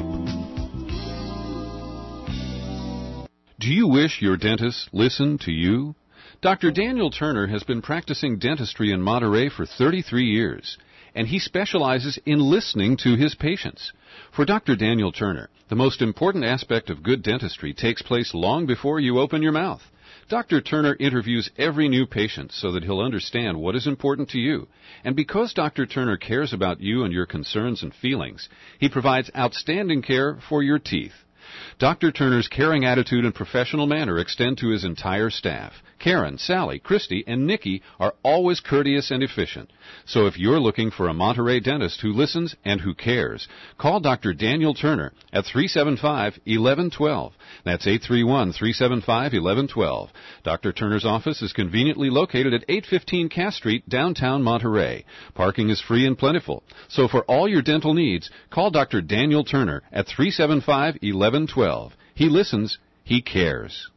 Do you wish your dentist listened to you? Dr. Daniel Turner has been practicing dentistry in Monterey for 33 years, and he specializes in listening to his patients. For Dr. Daniel Turner, the most important aspect of good dentistry takes place long before you open your mouth. Dr. Turner interviews every new patient so that he'll understand what is important to you. And because Dr. Turner cares about you and your concerns and feelings, he provides outstanding care for your teeth. Dr. Turner's caring attitude and professional manner extend to his entire staff. Karen, Sally, Christy, and Nikki are always courteous and efficient. So if you're looking for a Monterey dentist who listens and who cares, call Dr. Daniel Turner at 375-1112. That's 831-375-1112. Dr. Turner's office is conveniently located at 815 Cass Street, downtown Monterey. Parking is free and plentiful. So for all your dental needs, call Dr. Daniel Turner at 375-1112. He listens, he cares.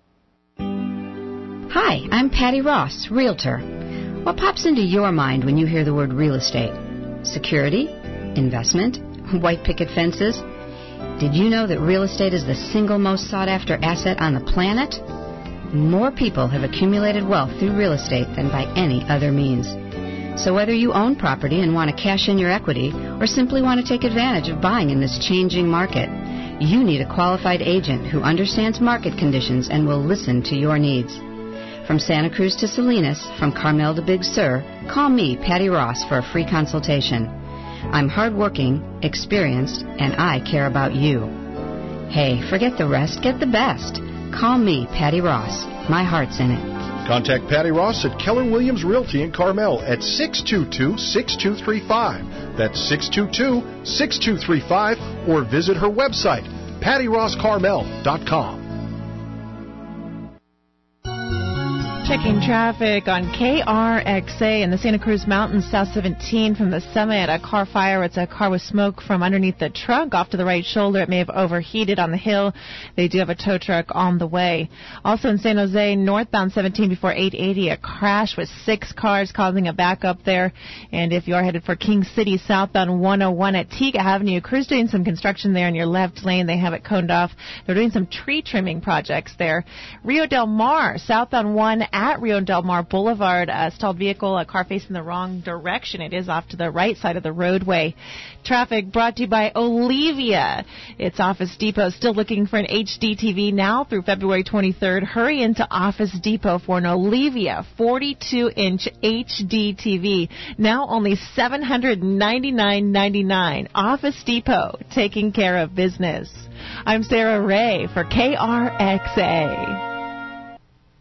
Hi, I'm Patty Ross, Realtor. What pops into your mind when you hear the word real estate? Security? Investment? White picket fences? Did you know that real estate is the single most sought-after asset on the planet? More people have accumulated wealth through real estate than by any other means. So whether you own property and want to cash in your equity or simply want to take advantage of buying in this changing market, you need a qualified agent who understands market conditions and will listen to your needs. From Santa Cruz to Salinas, from Carmel to Big Sur, call me, Patty Ross, for a free consultation. I'm hardworking, experienced, and I care about you. Hey, forget the rest, get the best. Call me, Patty Ross. My heart's in it. Contact Patty Ross at Keller Williams Realty in Carmel at 622-6235. That's 622-6235, or visit her website, pattyrosscarmel.com. Checking traffic on KRXA in the Santa Cruz Mountains, South 17 from the summit. A car fire. It's a car with smoke from underneath the trunk off to the right shoulder. It may have overheated on the hill. They do have a tow truck on the way. Also in San Jose, northbound 17 before 880, a crash with 6 cars causing a backup there. And if you are headed for King City, southbound 101 at Teague Avenue, crews doing some construction there in your left lane. They have it coned off. They're doing some tree trimming projects there. Rio Del Mar, southbound 1 at Rio Del Mar Boulevard, a stalled vehicle, a car facing the wrong direction. It is off to the right side of the roadway. Traffic brought to you by Olivia. It's Office Depot. Still looking for an HD TV now through February 23rd. Hurry into Office Depot for an Olivia 42-inch HD TV. Now only $799.99. Office Depot, taking care of business. I'm Sarah Ray for KRXA.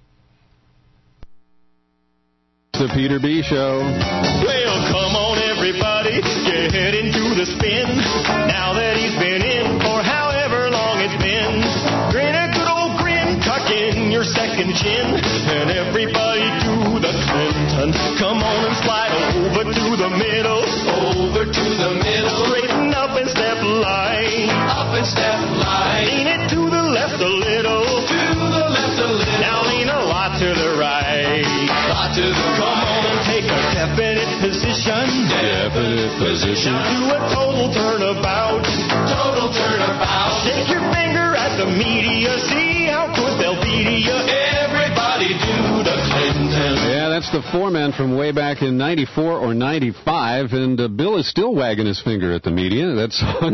the Peter B. Show. Well, come on, everybody, get into the spin. Now that he's been in for however long it's been, grin a good old grin, tuck in your second chin, and everybody do the Clinton. Come on and slide over to the middle. Over to the middle. Straighten up and step line. Up and step line. Lean it to the left a little. To the left a little. Now lean a lot to the right. Lot to the right. Come on and take a definite position. Definite position. Do a total turnabout. Total turnabout. Shake your finger at the media. See how good they'll be to you. Everybody do the Clinton. Yeah, that's the foreman from way back in 94 or 95, and Bill is still wagging his finger at the media. That song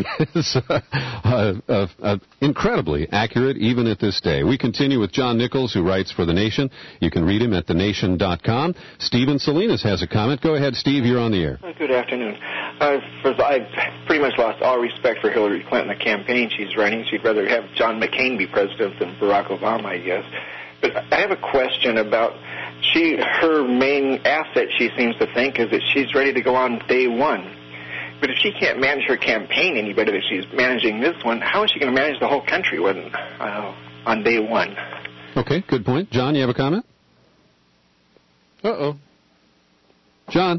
is incredibly accurate even at this day. We continue with John Nichols, who writes for The Nation. You can read him at thenation.com. Stephen Salinas has a comment. Go ahead, Steve. You're on the air. Good afternoon. First, I've pretty much lost all respect for Hillary Clinton, the campaign she's running. She'd rather have John McCain be president than Barack Obama, I guess. But I have a question about her main asset, she seems to think, is that she's ready to go on day one. But if she can't manage her campaign any better than she's managing this one, how is she going to manage the whole country on day one? Okay, good point. John, you have a comment? Uh-oh. John.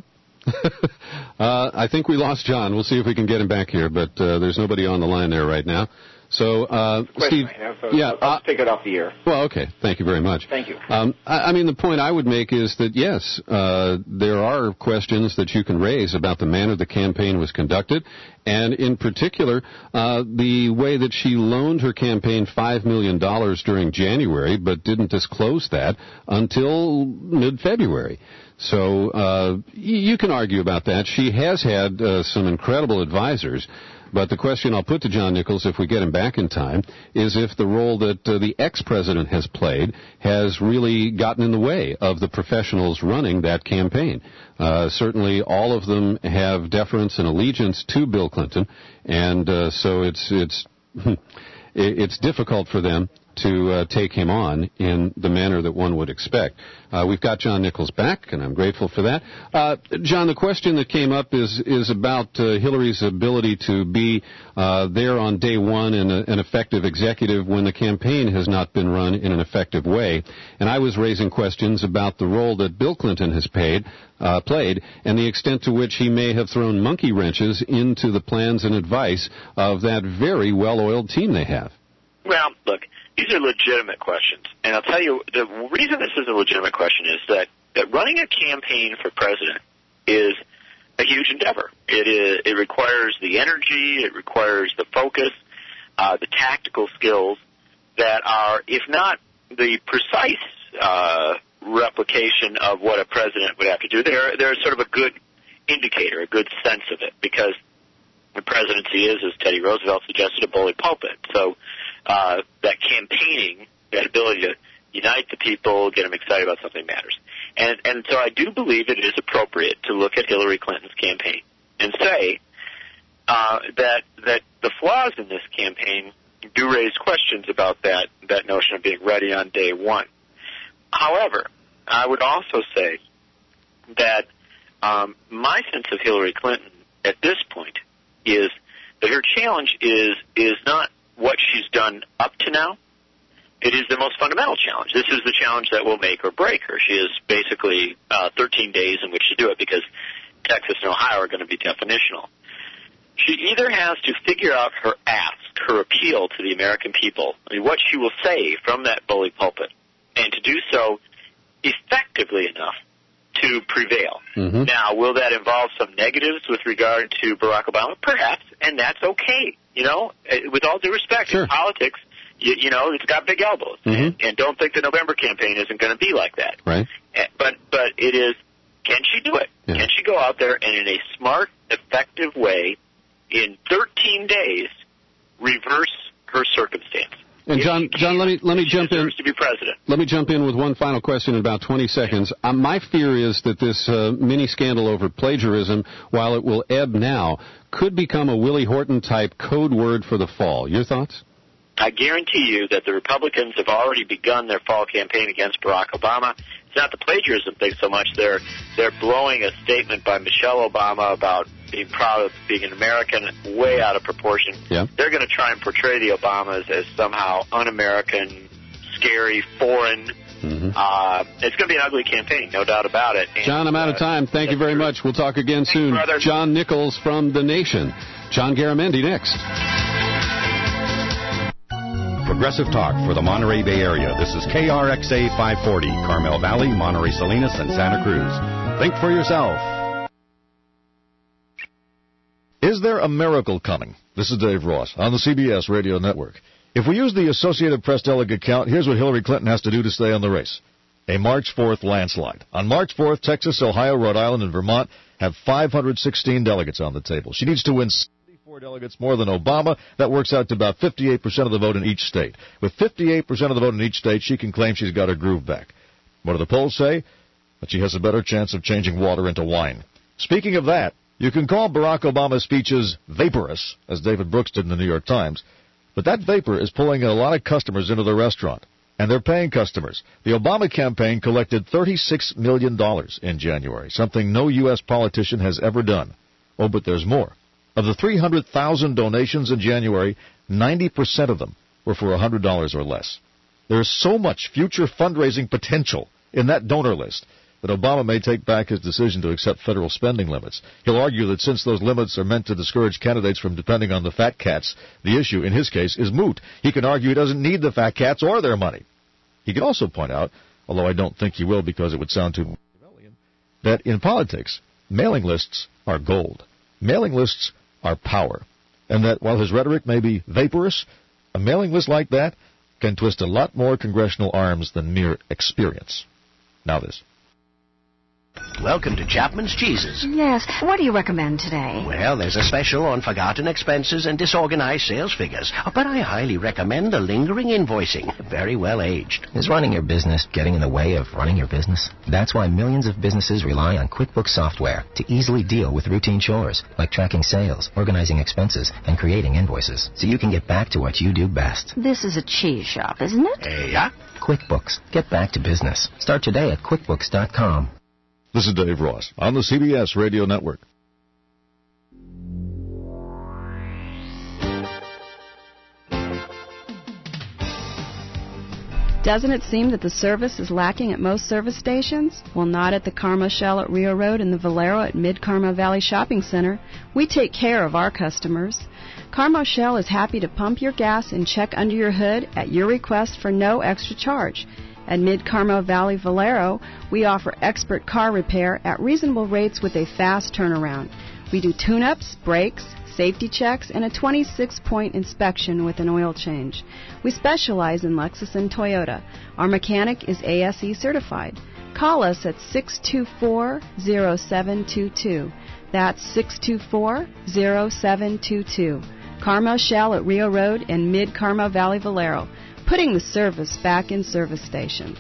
I think we lost John. We'll see if we can get him back here, but there's nobody on the line there right now. So, Steve, I'll take it off the air. Well, okay. Thank you very much. Thank you. I mean, the point I would make is that, yes, there are questions that you can raise about the manner the campaign was conducted, and in particular, the way that she loaned her campaign $5 million during January, but didn't disclose that until mid-February. So you can argue about that. She has had some incredible advisors. But the question I'll put to John Nichols, if we get him back in time, is if the role that the ex-president has played has really gotten in the way of the professionals running that campaign. Certainly all of them have deference and allegiance to Bill Clinton, and so it's difficult for them to take him on in the manner that one would expect. We've got John Nichols back, and I'm grateful for that. John, the question that came up is about Hillary's ability to be there on day one and an effective executive when the campaign has not been run in an effective way. And I was raising questions about the role that Bill Clinton has played, and the extent to which he may have thrown monkey wrenches into the plans and advice of that very well-oiled team they have. Well, look, these are legitimate questions. And I'll tell you, the reason this is a legitimate question is that running a campaign for president is a huge endeavor. It requires the energy, it requires the focus, the tactical skills that are, if not the precise replication of what a president would have to do, they're sort of a good indicator, a good sense of it, because the presidency is, as Teddy Roosevelt suggested, a bully pulpit. So that campaigning, that ability to unite the people, get them excited about something matters. And so I do believe it is appropriate to look at Hillary Clinton's campaign and say that the flaws in this campaign do raise questions about that notion of being ready on day one. However, I would also say that my sense of Hillary Clinton at this point is that her challenge is not what she's done up to now. It is the most fundamental challenge. This is the challenge that will make or break her. She has basically 13 days in which to do it because Texas and Ohio are going to be definitional. She either has to figure out her ask, her appeal to the American people, I mean, what she will say from that bully pulpit, and to do so effectively enough to prevail. Mm-hmm. Now, will that involve some negatives with regard to Barack Obama? Perhaps, and that's okay. You know, with all due respect, sure. In politics, you know, it's got big elbows. Mm-hmm. And don't think the November campaign isn't going to be like that. Right. But it is, can she do it? Yeah. Can she go out there and in a smart, effective way, in 13 days, reverse her circumstance? And John, let me jump in. To be president. Let me jump in with one final question in about 20 seconds. My fear is that this mini scandal over plagiarism, while it will ebb now, could become a Willie Horton type code word for the fall. Your thoughts? I guarantee you that the Republicans have already begun their fall campaign against Barack Obama. It's not the plagiarism thing so much. They're blowing a statement by Michelle Obama about being proud of being an American way out of proportion. Yeah. They're going to try and portray the Obamas as somehow un-American, scary, foreign. Mm-hmm. It's going to be an ugly campaign, no doubt about it. And, John, I'm out of time. Thank you very much. We'll talk again soon. Brother. John Nichols from The Nation. John Garamendi next. Progressive Talk for the Monterey Bay Area. This is KRXA 540, Carmel Valley, Monterey Salinas, and Santa Cruz. Think for yourself. Is there a miracle coming? This is Dave Ross on the CBS Radio Network. If we use the Associated Press delegate count, here's what Hillary Clinton has to do to stay on the race. A March 4th landslide. On March 4th, Texas, Ohio, Rhode Island, and Vermont have 516 delegates on the table. She needs to win 74 delegates, more than Obama. That works out to about 58% of the vote in each state. With 58% of the vote in each state, she can claim she's got her groove back. What do the polls say? That she has a better chance of changing water into wine. Speaking of that, you can call Barack Obama's speeches vaporous, as David Brooks did in the New York Times, but that vapor is pulling a lot of customers into the restaurant, and they're paying customers. The Obama campaign collected $36 million in January, something no U.S. politician has ever done. Oh, but there's more. Of the 300,000 donations in January, 90% of them were for $100 or less. There's so much future fundraising potential in that donor list that Obama may take back his decision to accept federal spending limits. He'll argue that since those limits are meant to discourage candidates from depending on the fat cats, the issue, in his case, is moot. He can argue he doesn't need the fat cats or their money. He can also point out, although I don't think he will because it would sound too Machiavellian, that in politics, mailing lists are gold. Mailing lists are power. And that while his rhetoric may be vaporous, a mailing list like that can twist a lot more congressional arms than mere experience. Now this. Welcome to Chapman's Cheeses. Yes. What do you recommend today? Well, there's a special on forgotten expenses and disorganized sales figures. But I highly recommend the lingering invoicing. Very well aged. Is running your business getting in the way of running your business? That's why millions of businesses rely on QuickBooks software to easily deal with routine chores, like tracking sales, organizing expenses, and creating invoices, so you can get back to what you do best. This is a cheese shop, isn't it? Yeah. QuickBooks. Get back to business. Start today at QuickBooks.com. This is Dave Ross on the CBS Radio Network. Doesn't it seem that the service is lacking at most service stations? Well, not at the Carmel Shell at Rio Road and the Valero at Mid-Carmel Valley Shopping Center. We take care of our customers. Carmel Shell is happy to pump your gas and check under your hood at your request for no extra charge. At Mid-Carmel Valley Valero, we offer expert car repair at reasonable rates with a fast turnaround. We do tune-ups, brakes, safety checks, and a 26-point inspection with an oil change. We specialize in Lexus and Toyota. Our mechanic is ASE certified. Call us at 624-0722. That's 624-0722. Carmel Shell at Rio Road and Mid-Carmel Valley Valero, putting the service back in service stations.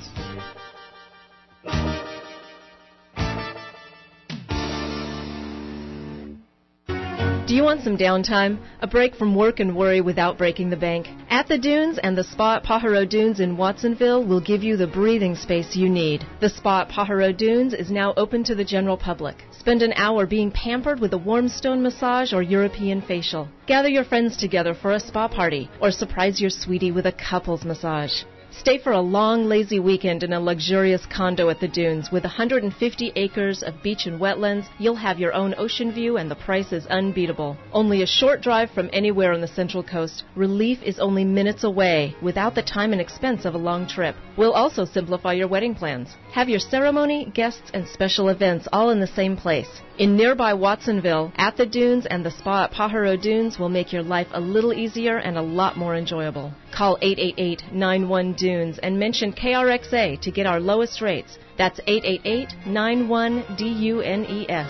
Do you want some downtime? A break from work and worry without breaking the bank? At the Dunes and the Spa at Pajaro Dunes in Watsonville will give you the breathing space you need. The Spa at Pajaro Dunes is now open to the general public. Spend an hour being pampered with a warm stone massage or European facial. Gather your friends together for a spa party or surprise your sweetie with a couples massage. Stay for a long, lazy weekend in a luxurious condo at the Dunes. With 150 acres of beach and wetlands, you'll have your own ocean view and the price is unbeatable. Only a short drive from anywhere on the Central Coast, relief is only minutes away without the time and expense of a long trip. We'll also simplify your wedding plans. Have your ceremony, guests, and special events all in the same place. In nearby Watsonville, at the Dunes and the Spa at Pajaro Dunes will make your life a little easier and a lot more enjoyable. Call 888-91-DUNES and mention KRXA to get our lowest rates. That's 888-91-DUNES.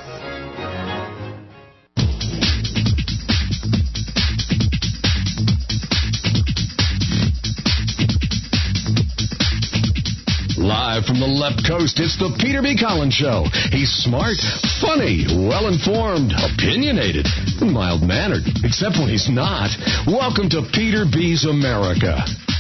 Live Live from the left coast, it's the Peter B. Collins Show. He's smart, funny, well-informed, opinionated, and mild-mannered, except when he's not. Welcome to Peter B's America.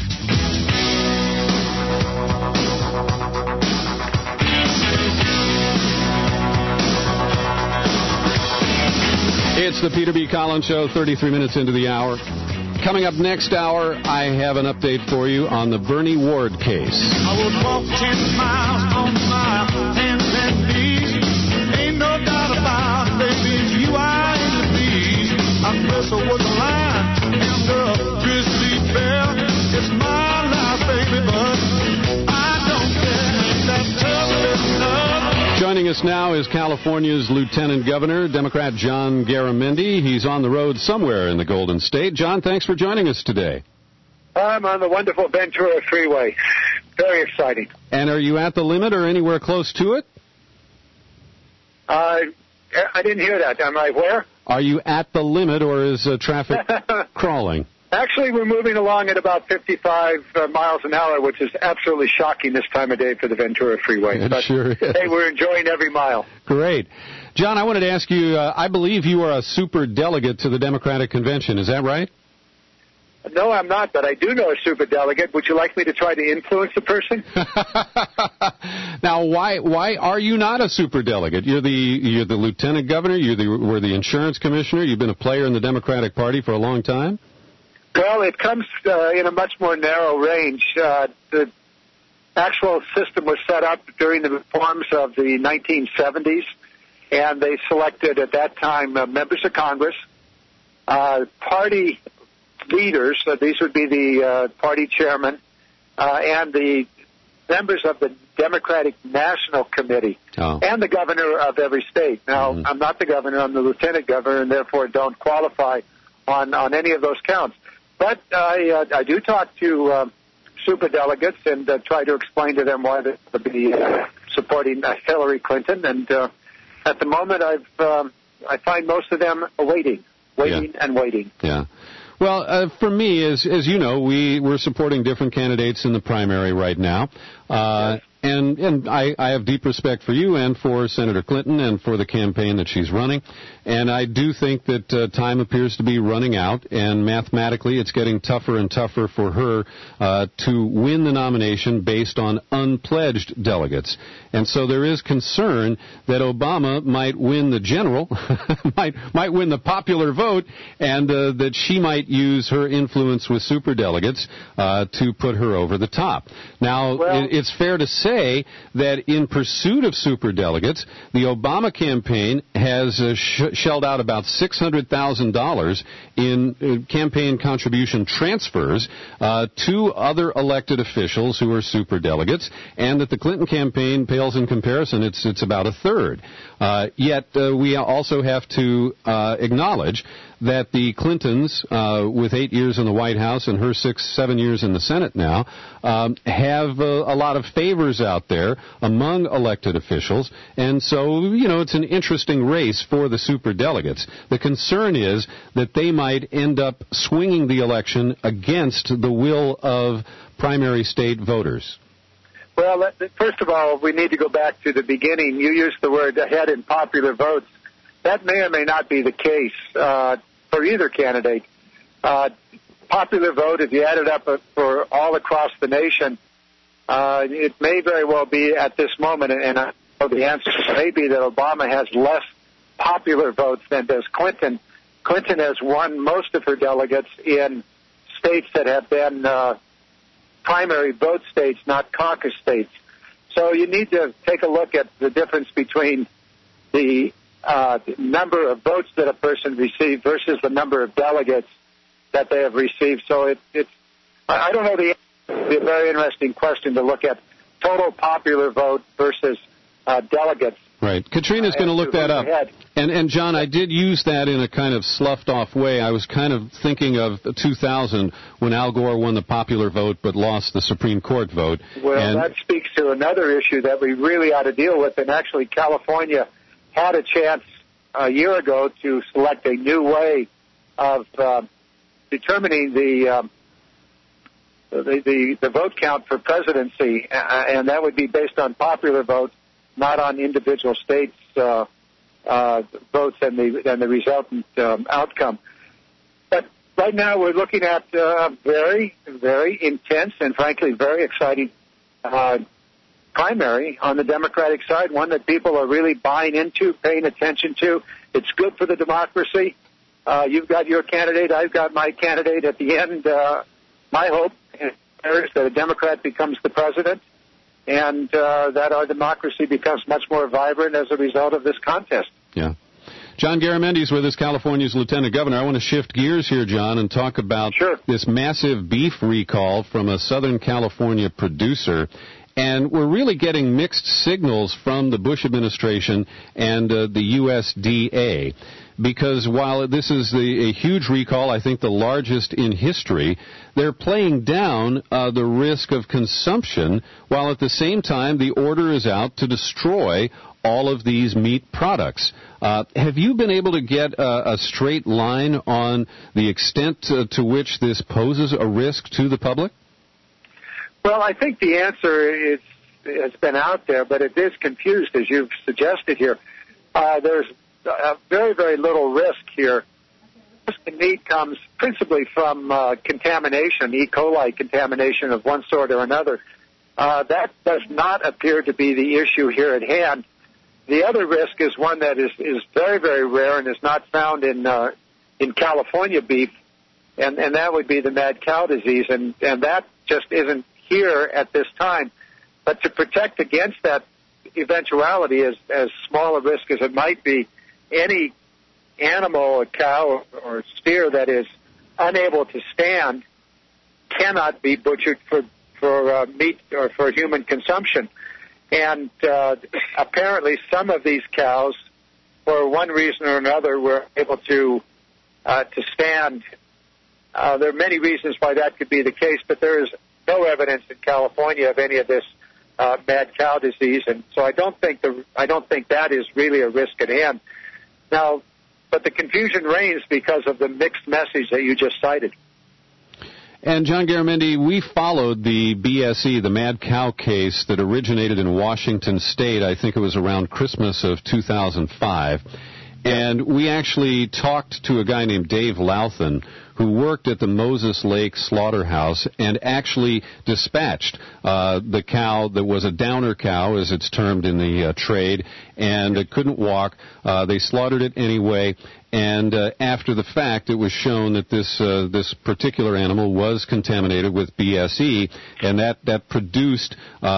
It's the Peter B. Collins Show, 33 minutes into the hour. Coming up next hour, I have an update for you on the Bernie Ward case. I would walk 10 miles on my hands and knees. Ain't no doubt about it, baby, you are in the bees. I wrestle with the line and the grizzly bear. It's my life, baby, but I don't care. That tough enough. Joining us now is California's Lieutenant Governor, Democrat John Garamendi. He's on the road somewhere in the Golden State. John, thanks for joining us today. I'm on the wonderful Ventura Freeway. Very exciting. And are you at the limit or anywhere close to it? I didn't hear that. Am I where? Are you at the limit or is traffic crawling? Actually, we're moving along at about 55 miles an hour, which is absolutely shocking this time of day for the Ventura Freeway. It sure is. Hey, we're enjoying every mile. Great. John, I wanted to ask you, I believe you are a super delegate to the Democratic Convention. Is that right? No, I'm not, but I do know a super delegate. Would you like me to try to influence the person? Now, why are you not a super delegate? You're the lieutenant governor. We're the insurance commissioner. You've been a player in the Democratic Party for a long time. Well, it comes in a much more narrow range. The actual system was set up during the reforms of the 1970s, and they selected at that time members of Congress, party leaders, these would be the party chairman, and the members of the Democratic National Committee, and the governor of every state. Now, I'm not the governor, I'm the lieutenant governor, and therefore don't qualify on any of those counts. But I do talk to super delegates and try to explain to them why they should be supporting Hillary Clinton. And at the moment, I find most of them waiting and waiting. Yeah. Well, for me, as you know, we're supporting different candidates in the primary right now. And I have deep respect for you and for Senator Clinton and for the campaign that she's running. And I do think that time appears to be running out, and mathematically it's getting tougher and tougher for her to win the nomination based on unpledged delegates. And so there is concern that Obama might win the general, might win the popular vote, and that she might use her influence with superdelegates to put her over the top. Now, it's fair to say that in pursuit of superdelegates, the Obama campaign has shelled out about $600,000 in campaign contribution transfers to other elected officials who are superdelegates, and that the Clinton campaign pales in comparison. It's about a third. Yet we also have to acknowledge that the Clintons, with 8 years in the White House and her 7 years in the Senate now, have a lot of favors out there among elected officials. And so, it's an interesting race for the superdelegates. The concern is that they might end up swinging the election against the will of primary state voters. Well, first of all, we need to go back to the beginning. You used the word ahead in popular votes. That may or may not be the case for either candidate. Popular vote, if you add it up for all across the nation, it may very well be at this moment, and I know the answer may be that Obama has less popular votes than does Clinton. Clinton has won most of her delegates in states that have been primary vote states, not caucus states. So you need to take a look at the difference between the number of votes that a person received versus the number of delegates that they have received. So I don't know the answer. It would be a very interesting question to look at total popular vote versus delegates. Right. Katrina's going to look that up. And John, I did use that in a kind of sloughed off way. I was kind of thinking of 2000 when Al Gore won the popular vote but lost the Supreme Court vote. Well, that speaks to another issue that we really ought to deal with. And actually, California had a chance a year ago to select a new way of determining the the vote count for presidency, and that would be based on popular vote, not on individual states' votes and the resultant outcome. But right now we're looking at a very, very intense and frankly very exciting primary on the Democratic side, one that people are really buying into, paying attention to. It's good for the democracy. You've got your candidate, I've got my candidate. At the end, my hope is that a Democrat becomes the president and that our democracy becomes much more vibrant as a result of this contest. Yeah. John Garamendi is with us, California's Lieutenant Governor. I want to shift gears here, John, and talk about this massive beef recall from a Southern California producer. And we're really getting mixed signals from the Bush administration and the USDA. Because while this is a huge recall, I think the largest in history, they're playing down the risk of consumption, while at the same time the order is out to destroy all of these meat products. Have you been able to get a straight line on the extent to which this poses a risk to the public? Well, I think the answer has been out there, but it is confused, as you've suggested here. There's very, very little risk here. The meat comes principally from contamination, E. coli contamination of one sort or another. That does not appear to be the issue here at hand. The other risk is one that is very, very rare and is not found in California beef, and that would be the mad cow disease, and that just isn't here at this time. But to protect against that eventuality, as small a risk as it might be, any animal, a cow or steer that is unable to stand cannot be butchered for meat or for human consumption. And apparently some of these cows, for one reason or another, were able to stand. There are many reasons why that could be the case, but there is no evidence in California of any of this mad cow disease, and so I don't think that is really a risk at hand. Now, but the confusion reigns because of the mixed message that you just cited. And John Garamendi, we followed the BSE, the mad cow case that originated in Washington State. I think it was around Christmas of 2005. And we actually talked to a guy named Dave Louthan, who worked at the Moses Lake Slaughterhouse and actually dispatched the cow that was a downer cow, as it's termed in the trade, and it couldn't walk. They slaughtered it anyway, and after the fact, it was shown that this particular animal was contaminated with BSE, and that produced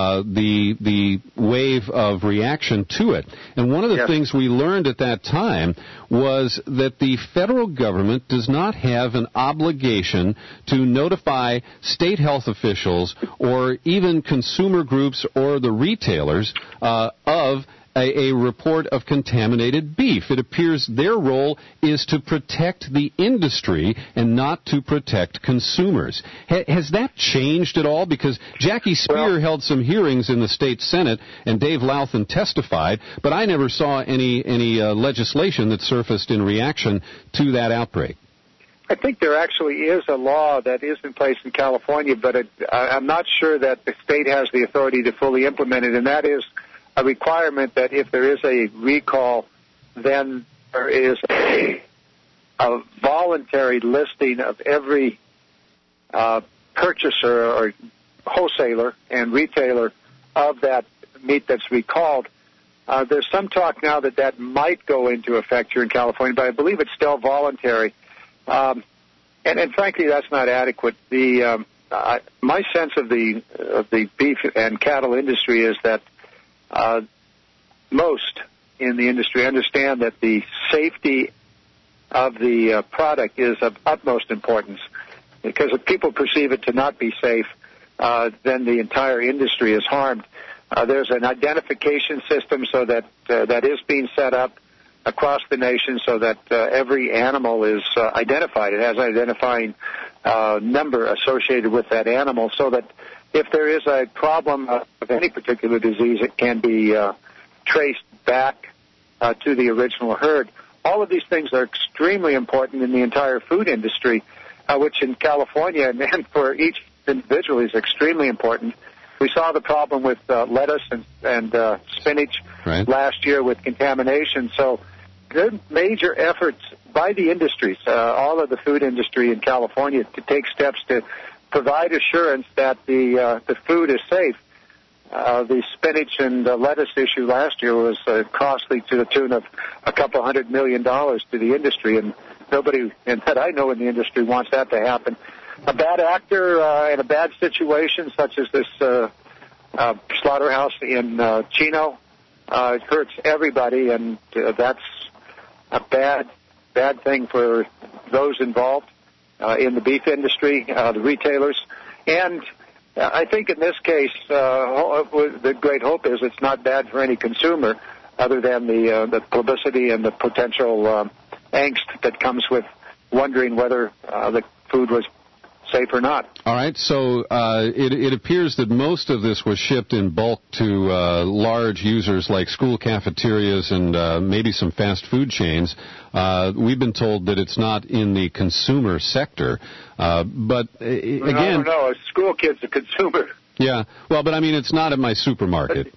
the wave of reaction to it. And one of the things we learned at that time was that the federal government does not have an obligation to notify state health officials or even consumer groups or the retailers of a report of contaminated beef. It appears their role is to protect the industry and not to protect consumers. Has that changed at all? Because Jackie Speer held some hearings in the state Senate and Dave Louthan testified, but I never saw any legislation that surfaced in reaction to that outbreak. I think there actually is a law that is in place in California, but I'm not sure that the state has the authority to fully implement it, and that is a requirement that if there is a recall, then there is a voluntary listing of every purchaser or wholesaler and retailer of that meat that's recalled. There's some talk now that might go into effect here in California, but I believe it's still voluntary. And frankly, that's not adequate. My sense of the beef and cattle industry is that most in the industry understand that the safety of the product is of utmost importance, because if people perceive it to not be safe, then the entire industry is harmed. There's an identification system so that is being set up across the nation so that every animal is identified. It has an identifying number associated with that animal so that if there is a problem of any particular disease, it can be traced back to the original herd. All of these things are extremely important in the entire food industry, which in California and for each individually is extremely important. We saw the problem with lettuce and spinach last year with contamination. So good major efforts by the industries, all of the food industry in California, to take steps to provide assurance that the food is safe. The spinach and lettuce issue last year was costly to the tune of $200 million to the industry, and nobody that I know in the industry wants that to happen. A bad actor in a bad situation, such as this slaughterhouse in Chino, it hurts everybody, and that's a bad thing for those involved in the beef industry, the retailers. And I think in this case, the great hope is it's not bad for any consumer, other than the publicity and the potential angst that comes with wondering whether the food was safe or not. All right, so it appears that most of this was shipped in bulk to large users like school cafeterias and maybe some fast food chains. We've been told that it's not in the consumer sector. But again, I don't know. A school kid's a consumer. Yeah, well, but I mean, it's not at my supermarket.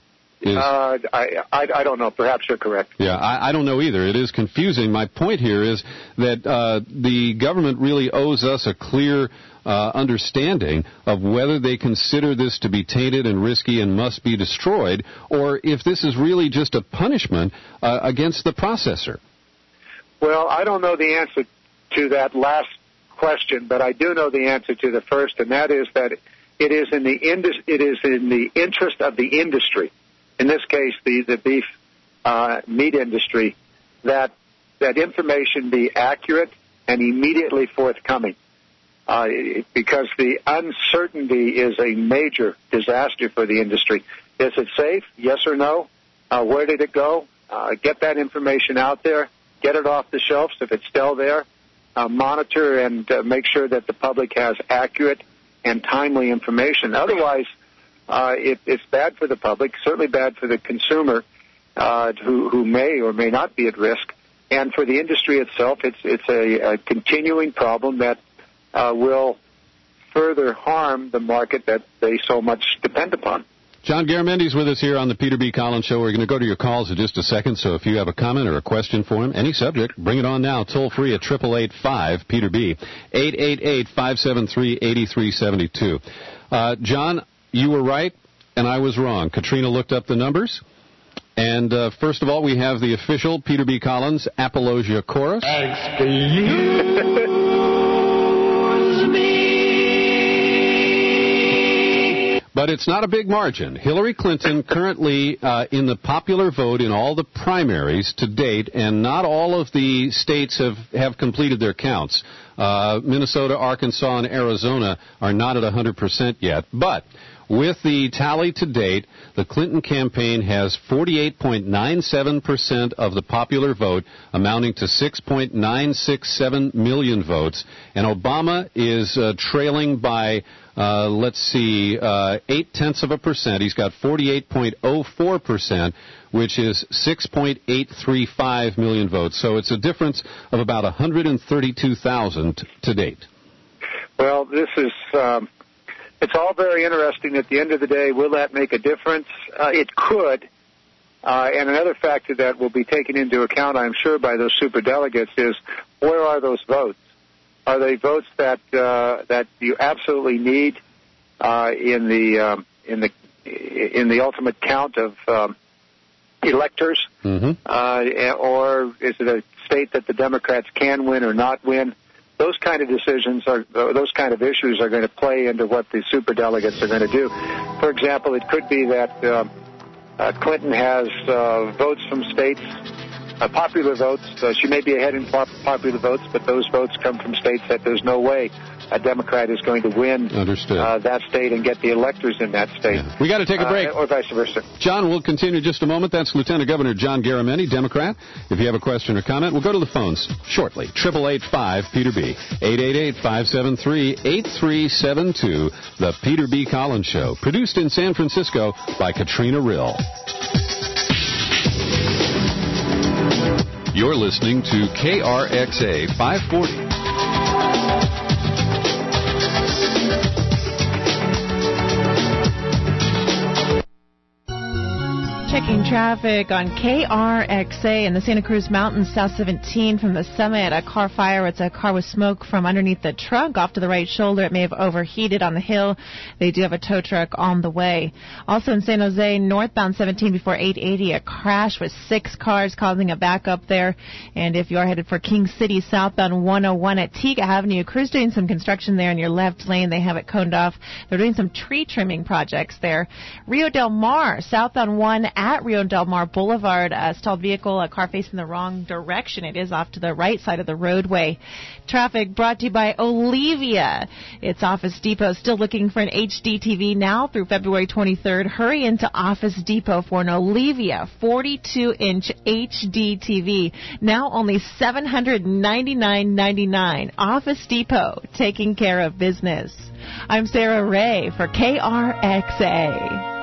I don't know. Perhaps you're correct. Yeah, I don't know either. It is confusing. My point here is that the government really owes us a clear understanding of whether they consider this to be tainted and risky and must be destroyed, or if this is really just a punishment against the processor. Well, I don't know the answer to that last question, but I do know the answer to the first, and that is that it is in the interest of the industry, in this case the beef meat industry, that information be accurate and immediately forthcoming, because the uncertainty is a major disaster for the industry. Is it safe? Yes or no? Where did it go? Get that information out there. Get it off the shelves if it's still there. Monitor and make sure that the public has accurate and timely information. Otherwise, it's bad for the public, certainly bad for the consumer who may or may not be at risk. And for the industry itself, it's a continuing problem that will further harm the market that they so much depend upon. John Garamendi's with us here on the Peter B. Collins Show. We're going to go to your calls in just a second, so if you have a comment or a question for him, any subject, bring it on now. Toll free at 888-5-PETER-B, 888-573-8372. John, you were right, and I was wrong. Katrina looked up the numbers. And first of all, we have the official Peter B. Collins Apologia Chorus. But it's not a big margin. Hillary Clinton currently in the popular vote in all the primaries to date, and not all of the states have completed their counts. Minnesota, Arkansas, and Arizona are not at 100% yet. But with the tally to date, the Clinton campaign has 48.97% of the popular vote, amounting to 6.967 million votes. And Obama is trailing by, 0.8%. He's got 48.04%, which is 6.835 million votes. So it's a difference of about 132,000 to date. Well, this is... it's all very interesting. At the end of the day, will that make a difference? It could. And another factor that will be taken into account, I'm sure, by those superdelegates is, where are those votes? Are they votes that you absolutely need in the ultimate count of electors, or is it a state that the Democrats can win or not win? Those kind of decisions those kind of issues are going to play into what the superdelegates are going to do. For example, it could be that Clinton has votes from states, popular votes. She may be ahead in popular votes, but those votes come from states that there's no way a Democrat is going to win that state and get the electors in that state. Yeah. We got to take a break. Or vice versa. John, we'll continue in just a moment. That's Lieutenant Governor John Garamendi, Democrat. If you have a question or comment, we'll go to the phones shortly. 888-5-PETER-B, 888-573-8372. The Peter B. Collins Show, produced in San Francisco by Katrina Rill. You're listening to KRXA 540. Checking traffic on KRXA in the Santa Cruz Mountains, South 17 from the summit. A car fire. It's a car with smoke from underneath the truck off to the right shoulder. It may have overheated on the hill. They do have a tow truck on the way. Also in San Jose, northbound 17 before 880, a crash with 6 cars causing a backup there. And if you are headed for King City, southbound 101 at Teague Avenue, crew's doing some construction there in your left lane. They have it coned off. They're doing some tree trimming projects there. Rio Del Mar, southbound 1 at Rio Del Mar Boulevard, a stalled vehicle, a car facing the wrong direction. It is off to the right side of the roadway. Traffic brought to you by Olivia. It's Office Depot. Still looking for an HD TV now through February 23rd. Hurry into Office Depot for an Olivia 42-inch HD TV. Now only $799.99. Office Depot, taking care of business. I'm Sarah Ray for KRXA.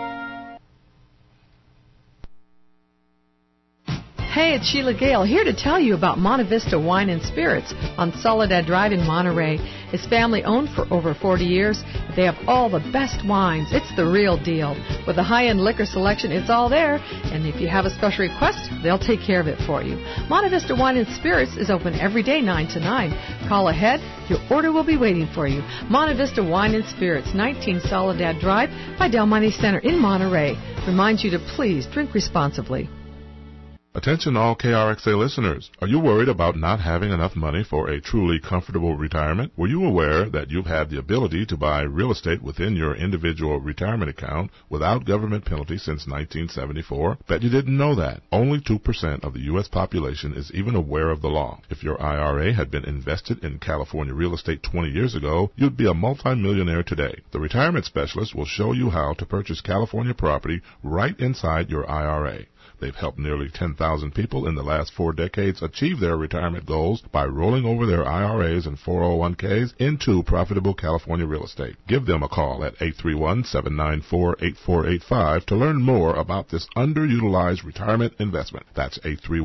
Hey, it's Sheila Gale here to tell you about Monte Vista Wine and Spirits on Soledad Drive in Monterey. It's family owned for over 40 years. They have all the best wines. It's the real deal. With a high-end liquor selection, it's all there. And if you have a special request, they'll take care of it for you. Monte Vista Wine and Spirits is open every day 9 to 9. Call ahead. Your order will be waiting for you. Monte Vista Wine and Spirits, 19 Soledad Drive by Del Monte Center in Monterey. Reminds you to please drink responsibly. Attention all KRXA listeners. Are you worried about not having enough money for a truly comfortable retirement? Were you aware that you've had the ability to buy real estate within your individual retirement account without government penalty since 1974? Bet you didn't know that. Only 2% of the U.S. population is even aware of the law. If your IRA had been invested in California real estate 20 years ago, you'd be a multimillionaire today. The retirement specialist will show you how to purchase California property right inside your IRA. They've helped nearly 10,000 people in the last 4 decades achieve their retirement goals by rolling over their IRAs and 401ks into profitable California real estate. Give them a call at 831-794-8485 to learn more about this underutilized retirement investment. That's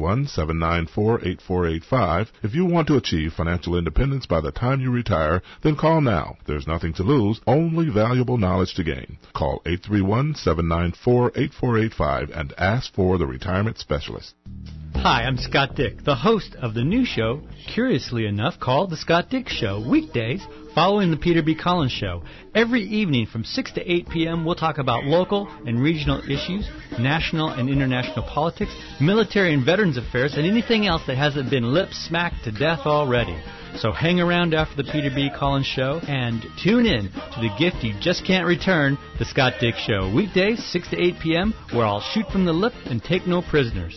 831-794-8485. If you want to achieve financial independence by the time you retire, then call now. There's nothing to lose, only valuable knowledge to gain. Call 831-794-8485 and ask for the retirement specialist. Hi, I'm Scott Dick, the host of the new show, curiously enough, called The Scott Dick Show, weekdays following the Peter B. Collins Show. Every evening from 6 to 8 p.m., we'll talk about local and regional issues, national and international politics, military and veterans affairs, and anything else that hasn't been lip-smacked to death already. So hang around after the Peter B. Collins Show and tune in to the gift you just can't return, The Scott Dick Show. Weekdays, 6 to 8 p.m., where I'll shoot from the lip and take no prisoners.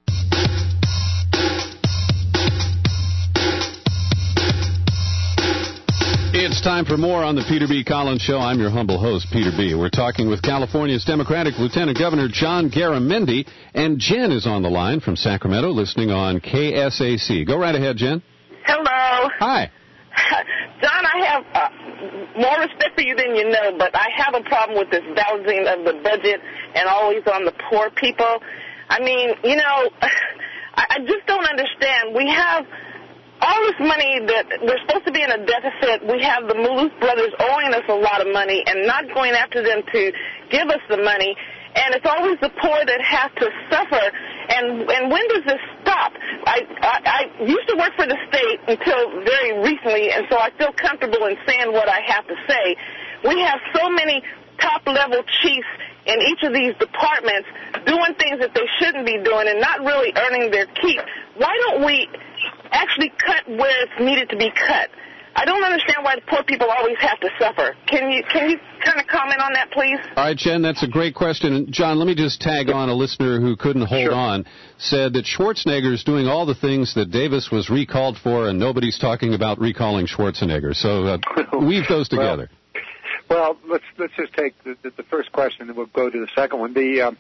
It's time for more on the Peter B. Collins Show. I'm your humble host, Peter B. We're talking with California's Democratic Lieutenant Governor John Garamendi, and Jen is on the line from Sacramento listening on KSAC. Go right ahead, Jen. Hello. Hi. John, I have more respect for you than you know, but I have a problem with this balancing of the budget and always on the poor people. I mean, you know, I just don't understand. We have all this money that we're supposed to be in a deficit. We have the Maloof brothers owing us a lot of money and not going after them to give us the money. And it's always the poor that have to suffer. And when does this stop? I used to work for the state until very recently, and so I feel comfortable in saying what I have to say. We have so many top-level chiefs in each of these departments doing things that they shouldn't be doing and not really earning their keep. Why don't we actually cut where it's needed to be cut? I don't understand why the poor people always have to suffer. Can you kind of comment on that, please? All right, Jen, that's a great question. And John, let me just tag on a listener who couldn't hold on, said that Schwarzenegger's doing all the things that Davis was recalled for, and nobody's talking about recalling Schwarzenegger. So weave those together. Well, let's just take the first question, and we'll go to the second one. The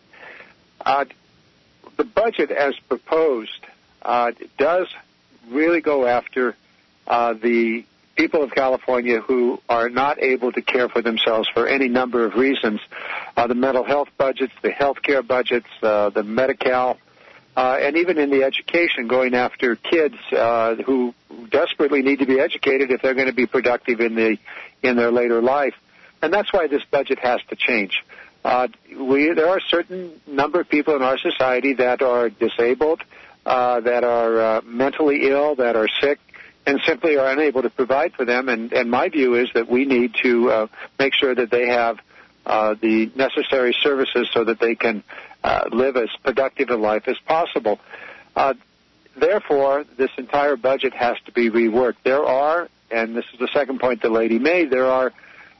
budget as proposed does really go after the people of California who are not able to care for themselves for any number of reasons. The mental health budgets, the health care budgets, the Medi-Cal, and even in the education, going after kids who desperately need to be educated if they're going to be productive in their later life. And that's why this budget has to change. There are a certain number of people in our society that are disabled, that are mentally ill, that are sick, and simply are unable to provide for them. And my view is that we need to make sure that they have the necessary services so that they can live as productive a life as possible. Therefore, this entire budget has to be reworked. There are, and this is the second point the lady made, there are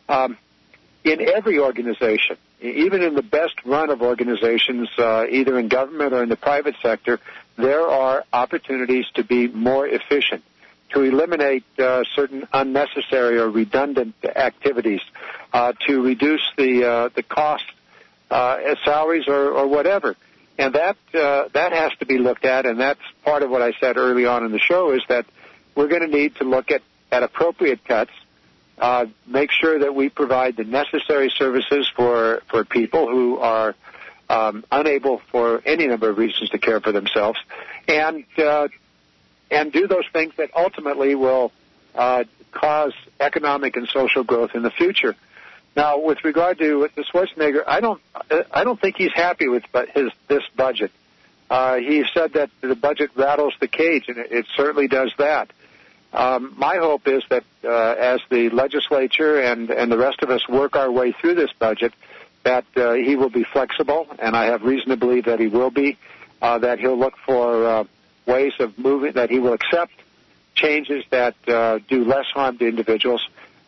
in every organization, even in the best run of organizations, either in government or in the private sector, there are opportunities to be more efficient, to eliminate certain unnecessary or redundant activities, to reduce the cost, salaries or whatever. And that has to be looked at, and that's part of what I said early on in the show, is that we're going to need to look at appropriate cuts, make sure that we provide the necessary services for people who are unable for any number of reasons to care for themselves, and do those things that ultimately will cause economic and social growth in the future. Now, with regard to Schwarzenegger, I don't think he's happy with this budget. He said that the budget rattles the cage, and it certainly does that. My hope is that as the legislature and the rest of us work our way through this budget, that he will be flexible, and I have reason to believe that he will be, that he'll look for ways of moving, that he will accept changes that do less harm to individuals,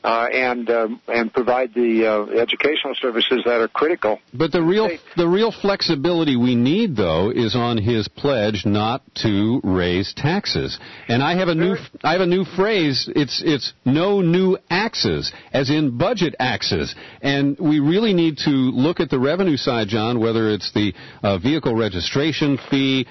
and provide the educational services that are critical. But the real flexibility we need, though, is on his pledge not to raise taxes. And I have a new phrase. It's no new axes, as in budget axes. And we really need to look at the revenue side, John, whether it's the vehicle registration fee,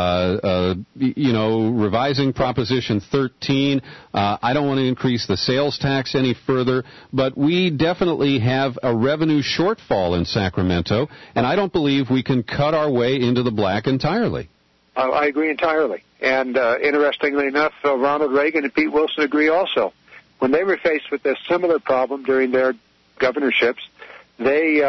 revising Proposition 13. I don't want to increase the sales tax any further, but we definitely have a revenue shortfall in Sacramento, and I don't believe we can cut our way into the black entirely. I agree entirely. And interestingly enough, Ronald Reagan and Pete Wilson agree also. When they were faced with a similar problem during their governorships, they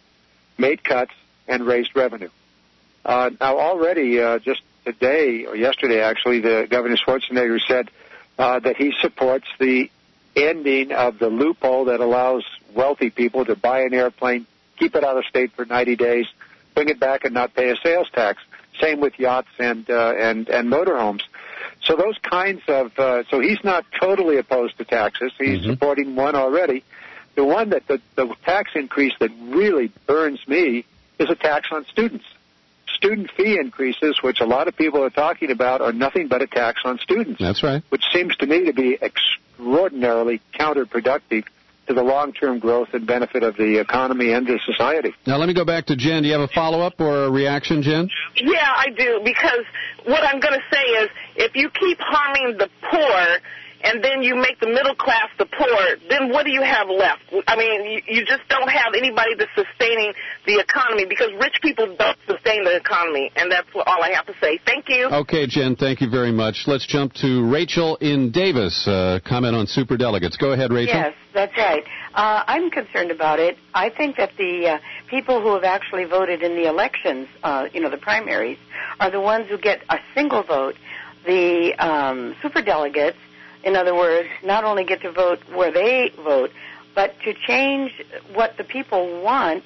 made cuts and raised revenue. Now, already just today, or yesterday actually, the Governor Schwarzenegger said that he supports the ending of the loophole that allows wealthy people to buy an airplane, keep it out of state for 90 days, bring it back and not pay a sales tax. Same with yachts and motorhomes. So those kinds of so he's not totally opposed to taxes. He's supporting one already. The one that the tax increase that really burns me is a tax on students. Student fee increases, which a lot of people are talking about, are nothing but a tax on students. That's right. Which seems to me to be extraordinarily counterproductive to the long-term growth and benefit of the economy and the society. Now, let me go back to Jen. Do you have a follow-up or a reaction, Jen? Yeah, I do, because what I'm going to say is if you keep harming the poor and then you make the middle class the poor, then what do you have left? I mean, you just don't have anybody that's sustaining the economy, because rich people don't sustain the economy, and that's all I have to say. Thank you. Okay, Jen, thank you very much. Let's jump to Rachel in Davis. Comment on superdelegates. Go ahead, Rachel. Yes, that's right. I'm concerned about it. I think that the people who have actually voted in the elections, the primaries, are the ones who get a single vote. The superdelegates, in other words, not only get to vote where they vote, but to change what the people want,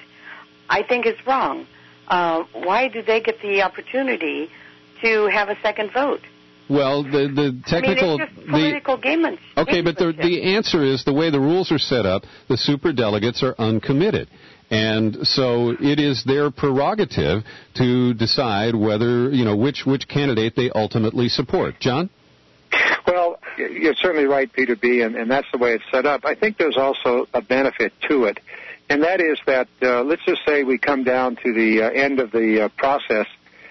I think is wrong. Why do they get the opportunity to have a second vote? Well, the technical... it's just political gamesmanship. Okay, but the answer is the way the rules are set up, the superdelegates are uncommitted. And so it is their prerogative to decide whether, which candidate they ultimately support. John? Well, you're certainly right, Peter B., and that's the way it's set up. I think there's also a benefit to it, and that is that let's just say we come down to the end of the process,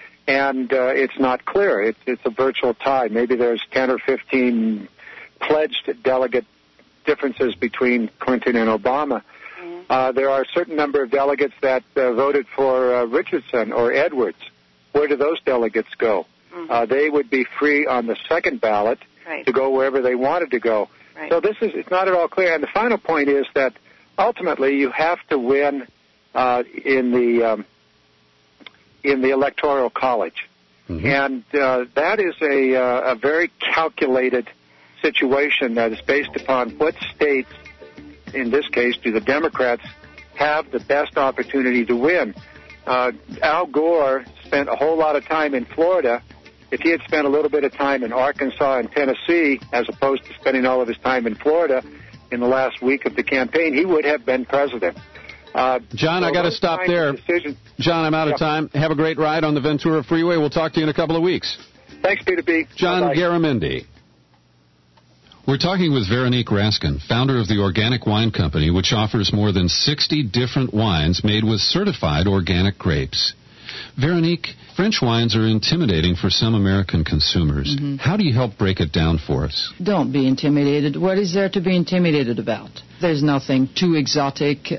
and it's not clear. It's a virtual tie. Maybe there's 10 or 15 pledged delegate differences between Clinton and Obama. There are a certain number of delegates that voted for Richardson or Edwards. Where do those delegates go? They would be free on the second ballot to go wherever they wanted to go. Right. So it's not at all clear. And the final point is that ultimately you have to win in the Electoral College. Mm-hmm. And that is a very calculated situation that is based upon what states, in this case, do the Democrats have the best opportunity to win. Al Gore spent a whole lot of time in Florida. If he had spent a little bit of time in Arkansas and Tennessee, as opposed to spending all of his time in Florida in the last week of the campaign, he would have been president. John, I got to stop there. John, I'm out of time. Have a great ride on the Ventura Freeway. We'll talk to you in a couple of weeks. Thanks, Peter B. John Bye-bye. Garamendi. We're talking with Veronique Raskin, founder of the Organic Wine Company, which offers more than 60 different wines made with certified organic grapes. Veronique, French wines are intimidating for some American consumers. Mm-hmm. How do you help break it down for us? Don't be intimidated. What is there to be intimidated about? There's nothing too exotic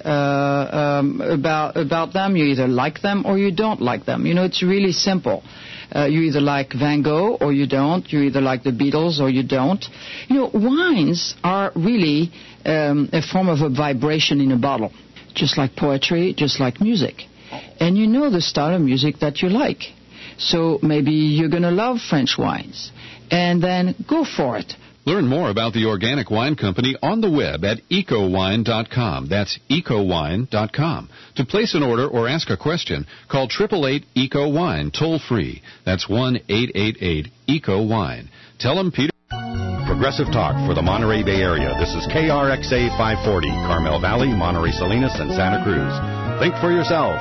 about them. You either like them or you don't like them. You know, it's really simple. You either like Van Gogh or you don't. You either like the Beatles or you don't. You know, wines are really a form of a vibration in a bottle, just like poetry, just like music. And you know the style of music that you like. So maybe you're going to love French wines. And then go for it. Learn more about the Organic Wine Company on the web at ecowine.com. That's ecowine.com. To place an order or ask a question, call 888-ECO-WINE, toll free. That's 1-888-ECO-WINE. Tell them Peter. Progressive Talk for the Monterey Bay Area. This is KRXA 540, Carmel Valley, Monterey Salinas, and Santa Cruz. Think for yourself.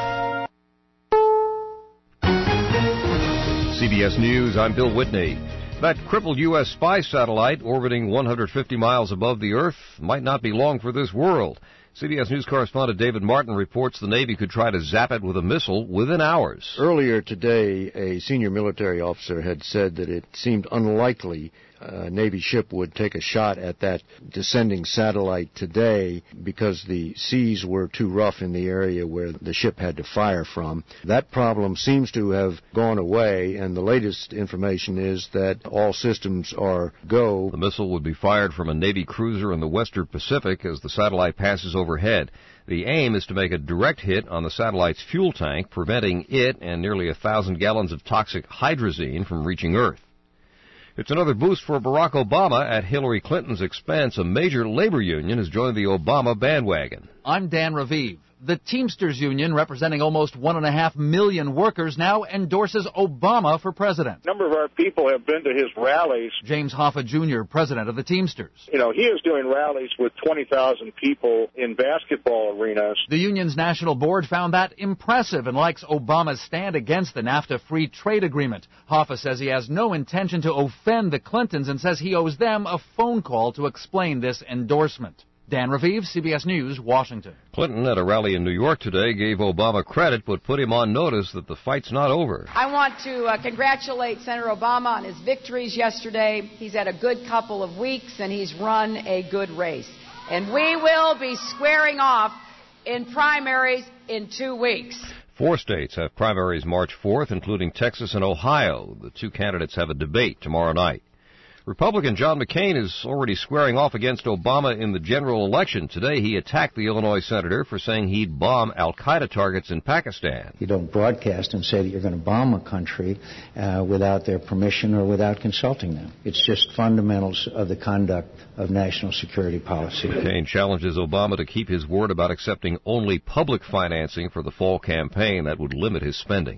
CBS News, I'm Bill Whitney. That crippled U.S. spy satellite orbiting 150 miles above the Earth might not be long for this world. CBS News correspondent David Martin reports the Navy could try to zap it with a missile within hours. Earlier today, a senior military officer had said that it seemed unlikely a Navy ship would take a shot at that descending satellite today because the seas were too rough in the area where the ship had to fire from. That problem seems to have gone away, and the latest information is that all systems are go. The missile would be fired from a Navy cruiser in the Western Pacific as the satellite passes overhead. The aim is to make a direct hit on the satellite's fuel tank, preventing it and nearly 1,000 gallons of toxic hydrazine from reaching Earth. It's another boost for Barack Obama at Hillary Clinton's expense. A major labor union has joined the Obama bandwagon. I'm Dan Raviv. The Teamsters Union, representing almost 1.5 million workers, now endorses Obama for president. A number of our people have been to his rallies. James Hoffa Jr., president of the Teamsters. You know, he is doing rallies with 20,000 people in basketball arenas. The union's national board found that impressive and likes Obama's stand against the NAFTA free trade agreement. Hoffa says he has no intention to offend the Clintons and says he owes them a phone call to explain this endorsement. Dan Raviv, CBS News, Washington. Clinton at a rally in New York today gave Obama credit but put him on notice that the fight's not over. I want to congratulate Senator Obama on his victories yesterday. He's had a good couple of weeks and he's run a good race. And we will be squaring off in primaries in 2 weeks. 4 states have primaries March 4th, including Texas and Ohio. The 2 candidates have a debate tomorrow night. Republican John McCain is already squaring off against Obama in the general election. Today he attacked the Illinois senator for saying he'd bomb al-Qaeda targets in Pakistan. You don't broadcast and say that you're going to bomb a country without their permission or without consulting them. It's just fundamentals of the conduct of national security policy. McCain challenges Obama to keep his word about accepting only public financing for the fall campaign that would limit his spending.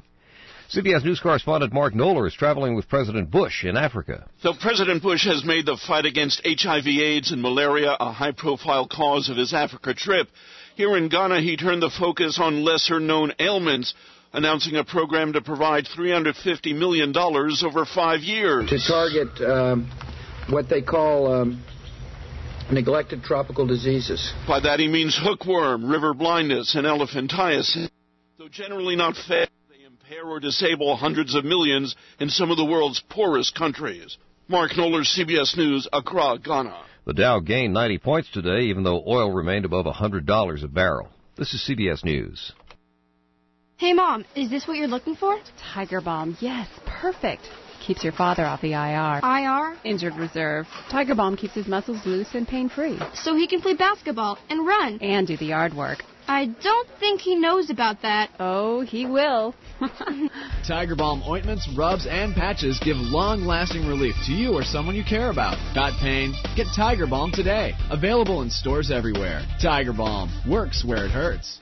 CBS News correspondent Mark Knoller is traveling with President Bush in Africa. So President Bush has made the fight against HIV, AIDS, and malaria a high-profile cause of his Africa trip. Here in Ghana, he turned the focus on lesser-known ailments, announcing a program to provide $350 million over 5 years. To target what they call neglected tropical diseases. By that he means hookworm, river blindness, and elephantiasis. Though generally not fatal, impair or disable hundreds of millions in some of the world's poorest countries. Mark Knoller, CBS News, Accra, Ghana. The Dow gained 90 points today, even though oil remained above $100 a barrel. This is CBS News. Hey, Mom, is this what you're looking for? Tiger Balm, yes, perfect. Keeps your father off the IR. IR? Injured reserve. Tiger Balm keeps his muscles loose and pain-free. So he can play basketball and run. And do the yard work. I don't think he knows about that. Oh, he will. Tiger Balm ointments, rubs, and patches give long-lasting relief to you or someone you care about. Got pain? Get Tiger Balm today. Available in stores everywhere. Tiger Balm works where it hurts.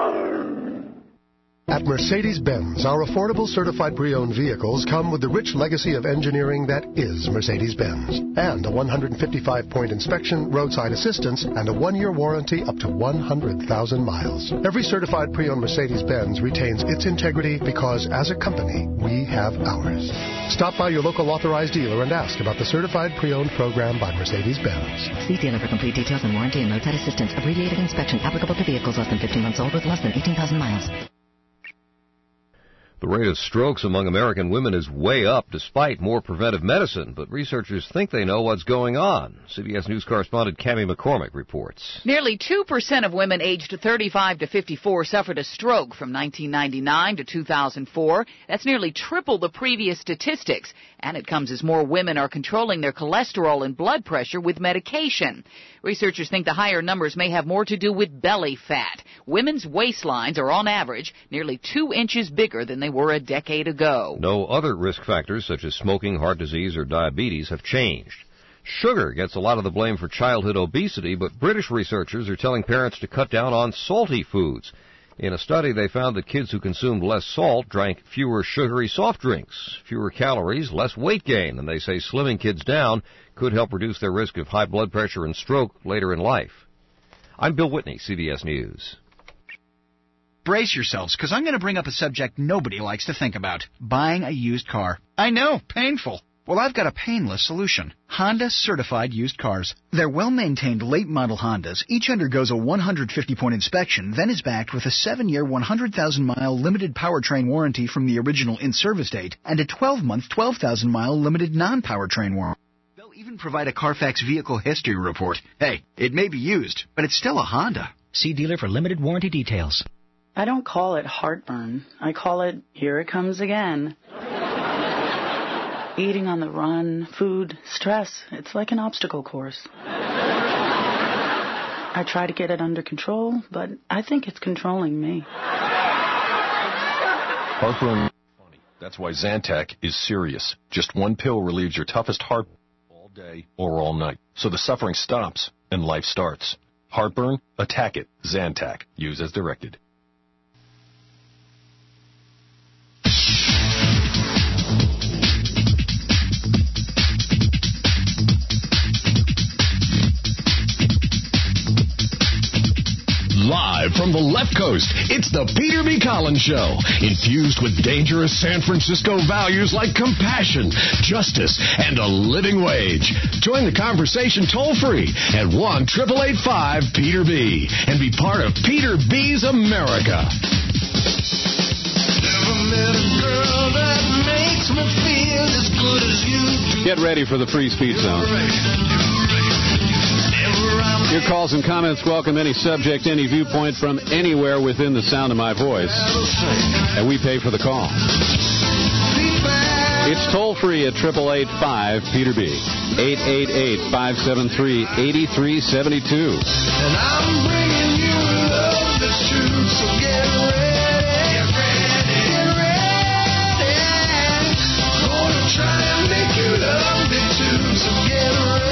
At Mercedes-Benz, our affordable certified pre-owned vehicles come with the rich legacy of engineering that is Mercedes-Benz. And a 155-point inspection, roadside assistance, and a 1-year warranty up to 100,000 miles. Every certified pre-owned Mercedes-Benz retains its integrity because, as a company, we have ours. Stop by your local authorized dealer and ask about the certified pre-owned program by Mercedes-Benz. See dealer for complete details on warranty and roadside assistance. Abbreviated inspection applicable to vehicles less than 15 months old with less than 18,000 miles. The rate of strokes among American women is way up despite more preventive medicine, but researchers think they know what's going on. CBS News correspondent Cammie McCormick reports. Nearly 2% of women aged 35 to 54 suffered a stroke from 1999 to 2004. That's nearly triple the previous statistics, and it comes as more women are controlling their cholesterol and blood pressure with medication. Researchers think the higher numbers may have more to do with belly fat. Women's waistlines are on average nearly 2 inches bigger than they were a decade ago. No other risk factors such as smoking, heart disease, or diabetes have changed. Sugar gets a lot of the blame for childhood obesity, but British researchers are telling parents to cut down on salty foods. In a study, they found that kids who consumed less salt drank fewer sugary soft drinks, fewer calories, less weight gain, and they say slimming kids down could help reduce their risk of high blood pressure and stroke later in life. I'm Bill Whitney, CBS News. Brace yourselves, because I'm going to bring up a subject nobody likes to think about. Buying a used car. I know, painful. Well, I've got a painless solution. Honda Certified Used Cars. They're well-maintained late-model Hondas. Each undergoes a 150-point inspection, then is backed with a 7-year, 100,000-mile limited powertrain warranty from the original in-service date and a 12-month, 12,000-mile limited non-powertrain warranty. They'll even provide a Carfax vehicle history report. Hey, it may be used, but it's still a Honda. See dealer for limited warranty details. I don't call it heartburn. I call it, here it comes again. Eating on the run, food, stress. It's like an obstacle course. I try to get it under control, but I think it's controlling me. Heartburn. That's why Zantac is serious. Just one pill relieves your toughest heartburn all day or all night. So the suffering stops and life starts. Heartburn? Attack it. Zantac. Use as directed. Live from the left coast, it's the Peter B. Collins Show, infused with dangerous San Francisco values like compassion, justice, and a living wage. Join the conversation toll-free at 1-888-5-PETER-B and be part of Peter B's America. Get ready for the free speech zone. Your calls and comments welcome any subject, any viewpoint from anywhere within the sound of my voice. And we pay for the call. It's toll-free at 888-5-PETER-B. 888-573-8372. And I'm bringing you love that's true, so get ready. Get ready. Gonna try and make you love me too, so get ready.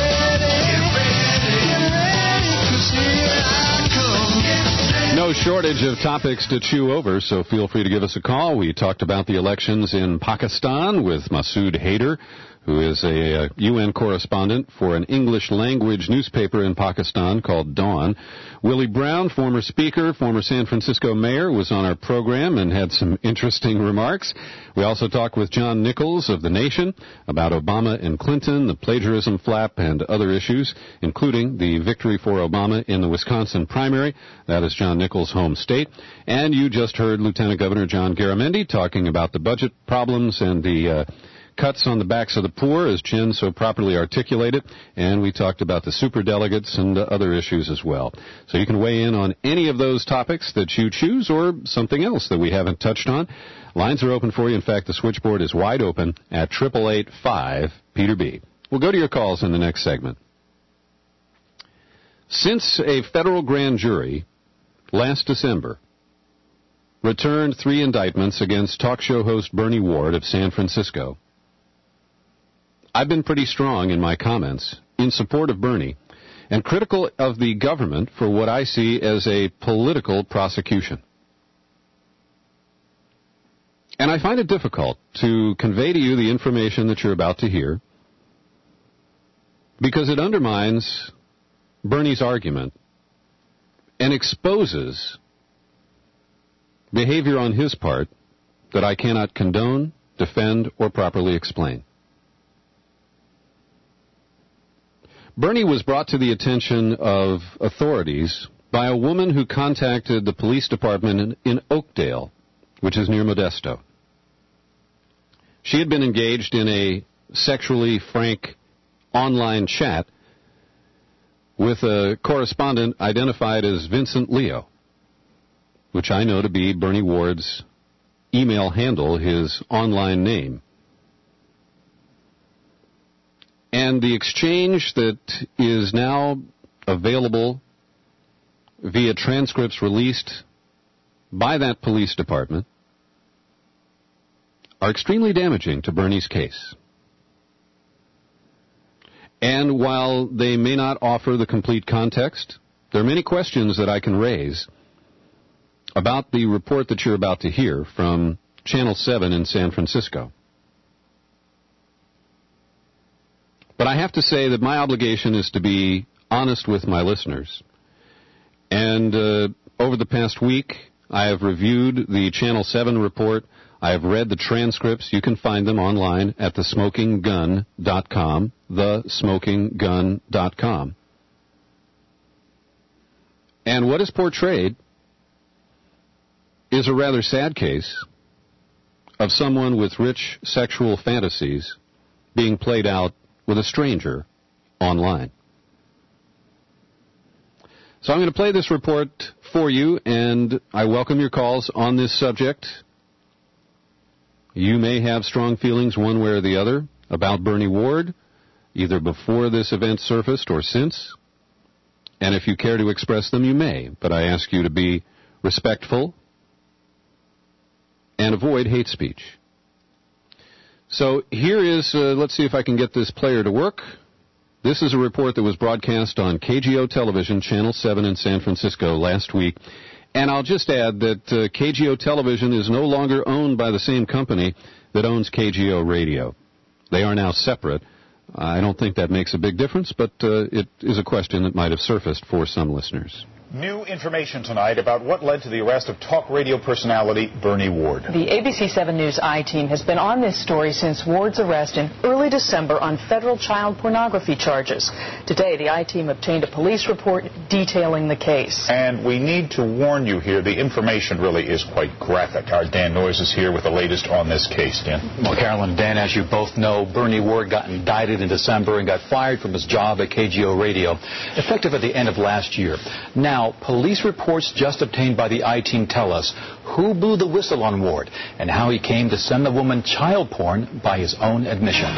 No shortage of topics to chew over, so feel free to give us a call. We talked about the elections in Pakistan with Masood Haider, who is a UN correspondent for an English-language newspaper in Pakistan called Dawn. Willie Brown, former speaker, former San Francisco mayor, was on our program and had some interesting remarks. We also talked with John Nichols of The Nation about Obama and Clinton, the plagiarism flap, and other issues, including the victory for Obama in the Wisconsin primary. That is John Nichols' home state. And you just heard Lieutenant Governor John Garamendi talking about the budget problems and the cuts on the backs of the poor, as Jen so properly articulated, and we talked about the superdelegates and other issues as well. So you can weigh in on any of those topics that you choose or something else that we haven't touched on. Lines are open for you. In fact, the switchboard is wide open at 888-5-PETER-B. We'll go to your calls in the next segment. Since a federal grand jury last December, returned 3 indictments against talk show host Bernie Ward of San Francisco. I've been pretty strong in my comments in support of Bernie and critical of the government for what I see as a political prosecution. And I find it difficult to convey to you the information that you're about to hear because it undermines Bernie's argument and exposes behavior on his part that I cannot condone, defend, or properly explain. Bernie was brought to the attention of authorities by a woman who contacted the police department in Oakdale, which is near Modesto. She had been engaged in a sexually frank online chat with a correspondent identified as Vincent Leo, which I know to be Bernie Ward's email handle, his online name. And the exchange that is now available via transcripts released by that police department are extremely damaging to Bernie's case. And while they may not offer the complete context, there are many questions that I can raise about the report that you're about to hear from Channel 7 in San Francisco. But I have to say that my obligation is to be honest with my listeners. And over the past week, I have reviewed the Channel 7 report. I have read the transcripts. You can find them online at thesmokinggun.com, thesmokinggun.com. And what is portrayed is a rather sad case of someone with rich sexual fantasies being played out with a stranger online. So I'm going to play this report for you, and I welcome your calls on this subject. You may have strong feelings one way or the other about Bernie Ward, either before this event surfaced or since. And if you care to express them, you may. But I ask you to be respectful and avoid hate speech. So here is, let's see if I can get this player to work. This is a report that was broadcast on KGO Television, Channel 7 in San Francisco last week. And I'll just add that KGO Television is no longer owned by the same company that owns KGO Radio. They are now separate. I don't think that makes a big difference, but it is a question that might have surfaced for some listeners. New information tonight about what led to the arrest of talk radio personality Bernie Ward. The ABC 7 News I-team has been on this story since Ward's arrest in early December on federal child pornography charges. Today, the I-team obtained a police report detailing the case. And we need to warn you here, the information really is quite graphic. Our Dan Noyes is here with the latest on this case. Dan? Well, Carolyn and Dan, as you both know, Bernie Ward got indicted in December and got fired from his job at KGO Radio, effective at the end of last year. Now, police reports just obtained by the I-team tell us who blew the whistle on Ward and how he came to send the woman child porn by his own admission.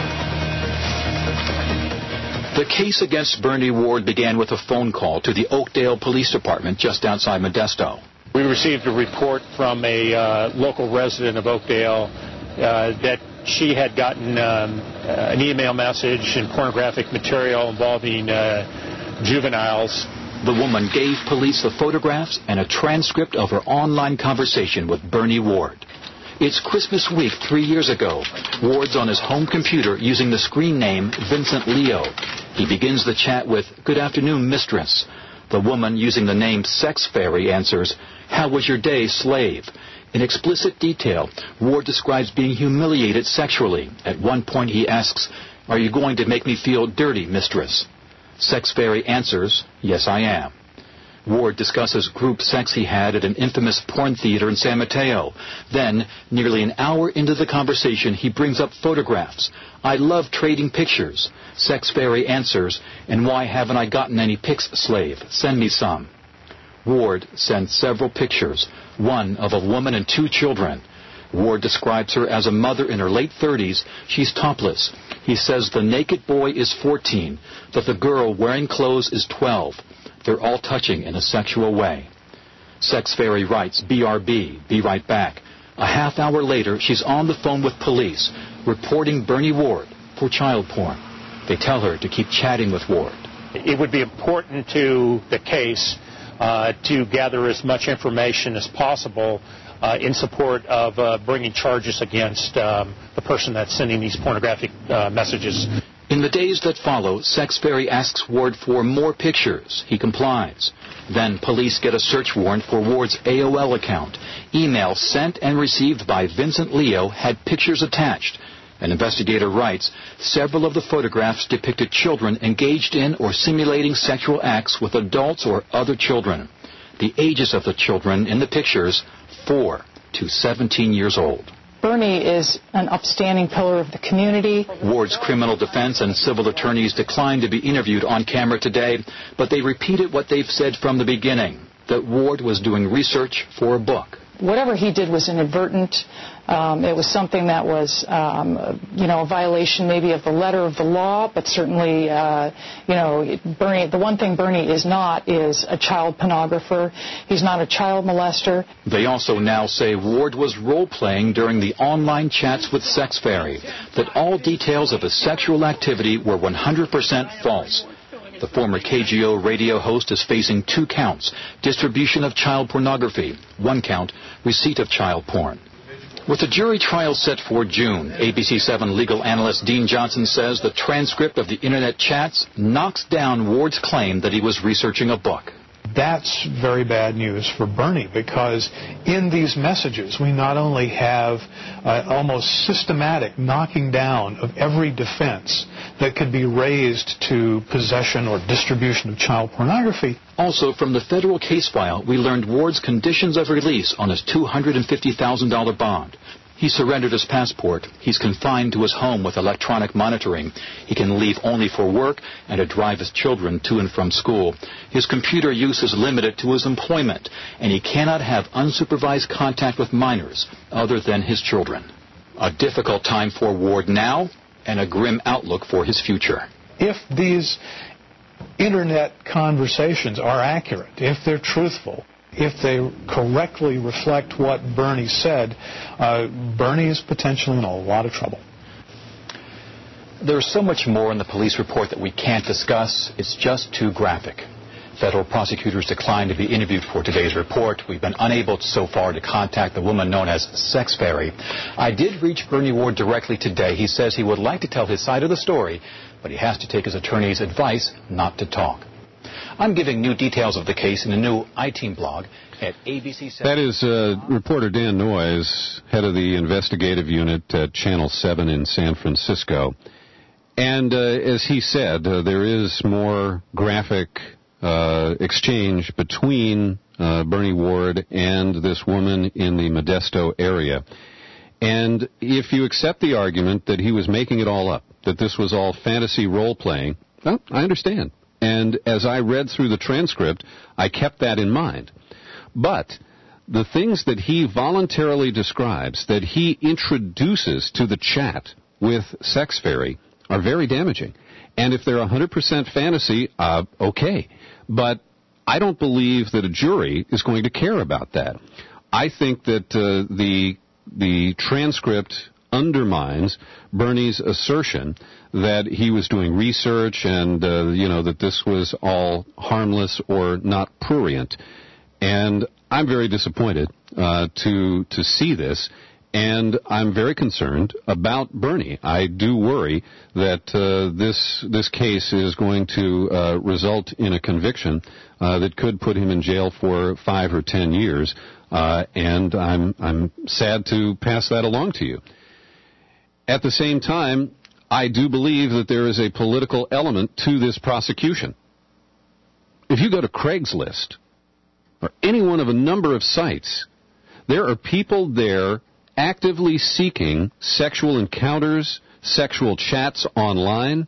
The case against Bernie Ward began with a phone call to the Oakdale Police Department just outside Modesto. We received a report from a local resident of Oakdale that she had gotten an email message and pornographic material involving juveniles. The woman gave police the photographs and a transcript of her online conversation with Bernie Ward. It's Christmas week 3 years ago. Ward's on his home computer using the screen name Vincent Leo. He begins the chat with, "Good afternoon, mistress." The woman, using the name Sex Fairy, answers, "How was your day, slave?" In explicit detail, Ward describes being humiliated sexually. At one point he asks, "Are you going to make me feel dirty, mistress?" Sex Fairy answers, "Yes, I am." Ward discusses group sex he had at an infamous porn theater in San Mateo. Then, nearly an hour into the conversation, he brings up photographs. "I love trading pictures." Sex Fairy answers, "And why haven't I gotten any pics, slave? Send me some." Ward sends several pictures, one of a woman and 2 children. Ward describes her as a mother in her late 30s. She's topless. He says the naked boy is 14, that the girl wearing clothes is 12. They're all touching in a sexual way. Sex Fairy writes, BRB, be right back. A half hour later, she's on the phone with police, reporting Bernie Ward for child porn. They tell her to keep chatting with Ward. It would be important to the case to gather as much information as possible in support of bringing charges against the person that's sending these pornographic messages. In the days that follow, Sex Fairy asks Ward for more pictures. He complies. Then police get a search warrant for Ward's AOL account. Emails sent and received by Vincent Leo had pictures attached. An investigator writes, several of the photographs depicted children engaged in or simulating sexual acts with adults or other children. The ages of the children in the pictures, 4 to 17 years old. Bernie is an upstanding pillar of the community. Ward's criminal defense and civil attorneys declined to be interviewed on camera today, but they repeated what they've said from the beginning, that Ward was doing research for a book. Whatever he did was inadvertent. It was something that was, a violation maybe of the letter of the law, but certainly, Bernie, the one thing Bernie is not is a child pornographer. He's not a child molester. They also now say Ward was role-playing during the online chats with Sex Fairy, that all details of his sexual activity were 100% false. The former KGO radio host is facing 2 counts, distribution of child pornography, 1 count, receipt of child porn. With the jury trial set for June, ABC 7 legal analyst Dean Johnson says the transcript of the Internet chats knocks down Ward's claim that he was researching a book. That's very bad news for Bernie, because in these messages we not only have almost systematic knocking down of every defense that could be raised to possession or distribution of child pornography. Also, from the federal case file, we learned Ward's conditions of release on his $250,000 bond. He surrendered his passport. He's confined to his home with electronic monitoring. He can leave only for work and to drive his children to and from school. His computer use is limited to his employment, and he cannot have unsupervised contact with minors other than his children. A difficult time for Ward now, and a grim outlook for his future. If these Internet conversations are accurate, if they're truthful, if they correctly reflect what Bernie said, Bernie is potentially in a lot of trouble. There's so much more in the police report that we can't discuss. It's just too graphic. Federal prosecutors declined to be interviewed for today's report. We've been unable so far to contact the woman known as Sex Fairy. I did reach Bernie Ward directly today. He says he would like to tell his side of the story, but he has to take his attorney's advice not to talk. I'm giving new details of the case in a new I-Team blog at ABC 7. That is reporter Dan Noyes, head of the investigative unit at Channel 7 in San Francisco. And as he said, there is more graphic exchange between Bernie Ward and this woman in the Modesto area. And if you accept the argument that he was making it all up, that this was all fantasy role-playing, well, I understand. And as I read through the transcript, I kept that in mind. But the things that he voluntarily describes, that he introduces to the chat with Sex Fairy, are very damaging. And if they're 100% fantasy, okay. But I don't believe that a jury is going to care about that. I think that the transcript undermines Bernie's assertion that he was doing research and, that this was all harmless or not prurient. And I'm very disappointed to see this, and I'm very concerned about Bernie. I do worry that this case is going to result in a conviction that could put him in jail for 5 or 10 years, and I'm sad to pass that along to you. At the same time, I do believe that there is a political element to this prosecution. If you go to Craigslist or any one of a number of sites, there are people there actively seeking sexual encounters, sexual chats online,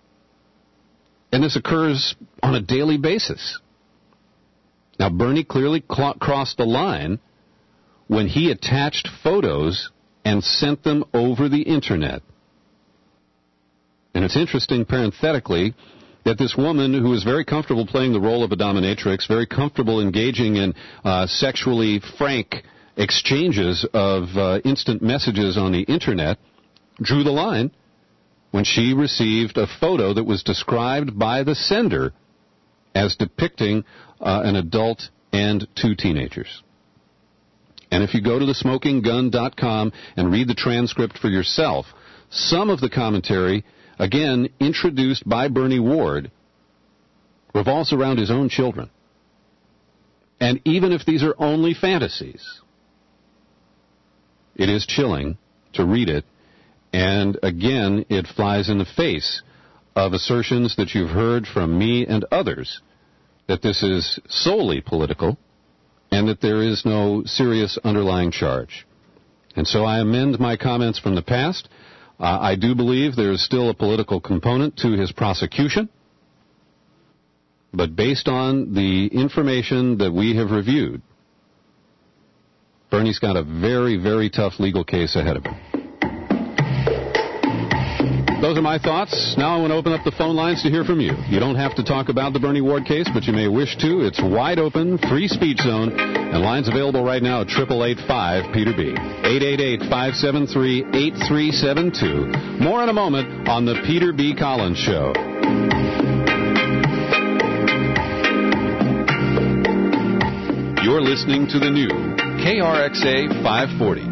and this occurs on a daily basis. Now, Bernie clearly crossed the line when he attached photos and sent them over the Internet. And it's interesting, parenthetically, that this woman who is very comfortable playing the role of a dominatrix, very comfortable engaging in sexually frank exchanges of instant messages on the Internet, drew the line when she received a photo that was described by the sender as depicting an adult and two teenagers. And if you go to thesmokinggun.com and read the transcript for yourself, some of the commentary, again, introduced by Bernie Ward, revolves around his own children. And even if these are only fantasies, it is chilling to read it. And again, it flies in the face of assertions that you've heard from me and others that this is solely political and that there is no serious underlying charge. And so I amend my comments from the past. I do believe there is still a political component to his prosecution, but based on the information that we have reviewed, Bernie's got a very, very tough legal case ahead of him. Those are my thoughts. Now I want to open up the phone lines to hear from you. You don't have to talk about the Bernie Ward case, but you may wish to. It's wide open, free speech zone, and lines available right now at 888-5-PETER-B. 888-573-8372. More in a moment on the Peter B. Collins Show. You're listening to the new KRXA 540.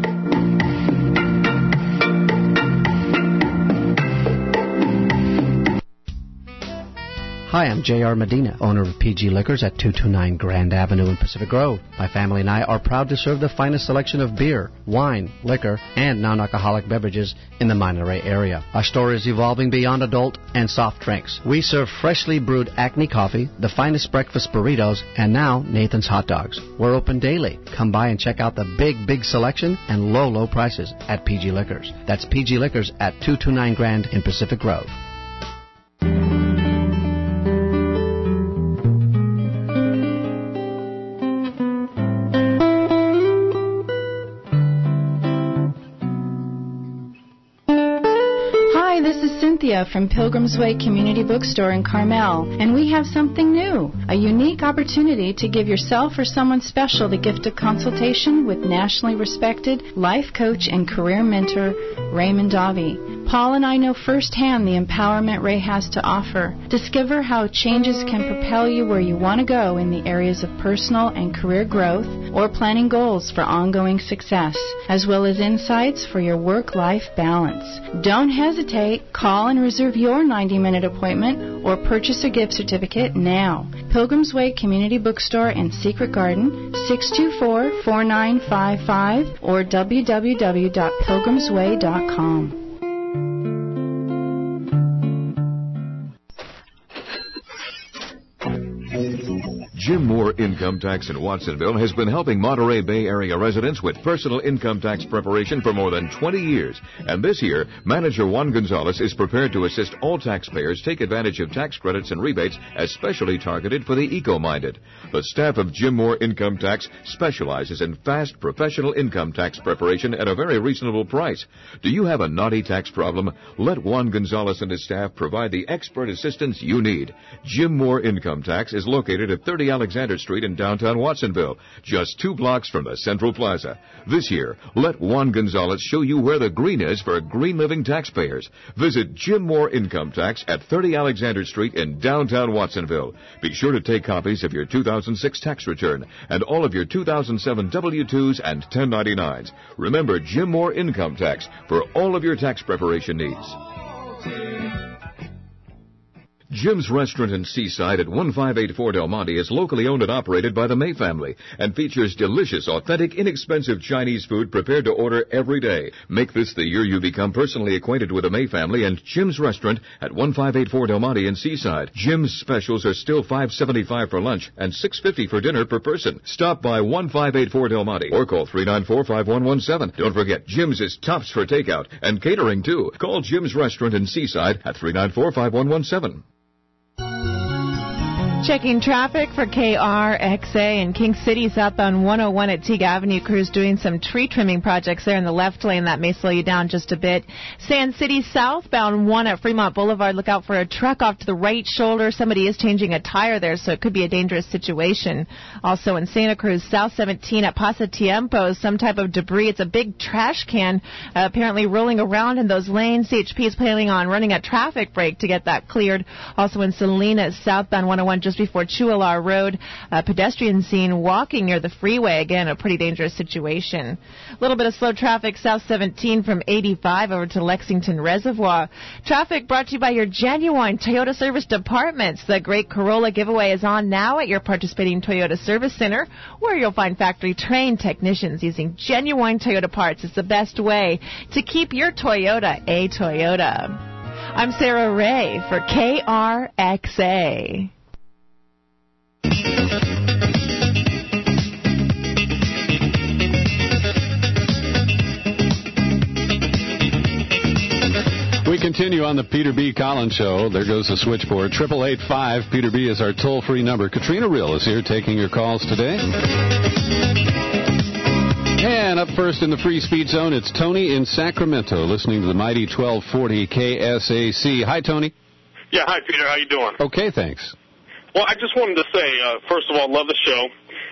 Hi, I'm J.R. Medina, owner of PG Liquors at 229 Grand Avenue in Pacific Grove. My family and I are proud to serve the finest selection of beer, wine, liquor, and non-alcoholic beverages in the Monterey area. Our store is evolving beyond adult and soft drinks. We serve freshly brewed Acme coffee, the finest breakfast burritos, and now Nathan's hot dogs. We're open daily. Come by and check out the big selection and low prices at PG Liquors. That's PG Liquors at 229 Grand in Pacific Grove. From Pilgrim's Way Community Bookstore in Carmel, and we have something new, a unique opportunity to give yourself or someone special the gift of consultation with nationally respected life coach and career mentor Raymond Davi. Paul and I know firsthand the empowerment Ray has to offer. Discover how changes can propel you where you want to go in the areas of personal and career growth or planning goals for ongoing success, as well as insights for your work-life balance. Don't hesitate. Call and reserve your 90-minute appointment or purchase a gift certificate now. Pilgrim's Way Community Bookstore in Secret Garden, 624-4955 or www.pilgrimsway.com. Jim Moore Income Tax in Watsonville has been helping Monterey Bay Area residents with personal income tax preparation for more than 20 years. And this year, Manager Juan Gonzalez is prepared to assist all taxpayers take advantage of tax credits and rebates especially targeted for the eco-minded. The staff of Jim Moore Income Tax specializes in fast professional income tax preparation at a very reasonable price. Do you have a naughty tax problem? Let Juan Gonzalez and his staff provide the expert assistance you need. Jim Moore Income Tax is located at 30 Alexander Street in downtown Watsonville, just 2 blocks from the Central Plaza. This year, let Juan Gonzalez show you where the green is for green living taxpayers. Visit Jim Moore Income Tax at 30 Alexander Street in downtown Watsonville. Be sure to take copies of your 2006 tax return and all of your 2007 W-2s and 1099s. Remember Jim Moore Income Tax for all of your tax preparation needs. Jim's Restaurant in Seaside at 1584 Del Monte is locally owned and operated by the May family and features delicious, authentic, inexpensive Chinese food prepared to order every day. Make this the year you become personally acquainted with the May family and Jim's Restaurant at 1584 Del Monte in Seaside. Jim's specials are still $5.75 for lunch and $6.50 for dinner per person. Stop by 1584 Del Monte or call 394-5117. Don't forget, Jim's is tops for takeout and catering too. Call Jim's Restaurant in Seaside at 394-5117. Checking traffic for KRXA in King City, southbound 101 at Teague Avenue. Crews doing some tree trimming projects there in the left lane. That may slow you down just a bit. Sand City, southbound 1 at Fremont Boulevard. Look out for a truck off to the right shoulder. Somebody is changing a tire there, so it could be a dangerous situation. Also in Santa Cruz, South 17 at Pasatiempo, some type of debris. It's a big trash can apparently rolling around in those lanes. CHP is planning on running a traffic break to get that cleared. Also in Salinas, southbound 101 just before Chualar Road, a pedestrian seen walking near the freeway. Again, a pretty dangerous situation. A little bit of slow traffic South 17 from 85 over to Lexington Reservoir. Traffic brought to you by your genuine Toyota Service Departments. The Great Corolla giveaway is on now at your participating Toyota Service Center, where you'll find factory-trained technicians using genuine Toyota parts. It's the best way to keep your Toyota a Toyota. I'm Sarah Ray for KRXA. We continue on the Peter B. Collins Show. There goes the switchboard. 888-5 Peter B. is our toll-free number. Katrina Rill is here taking your calls today. And up first in the free speech zone, it's Tony in Sacramento, listening to the mighty 1240 KSAC. Hi, Tony. Yeah, hi, Peter. How you doing? Okay, thanks. Well, I just wanted to say, first of all, love the show.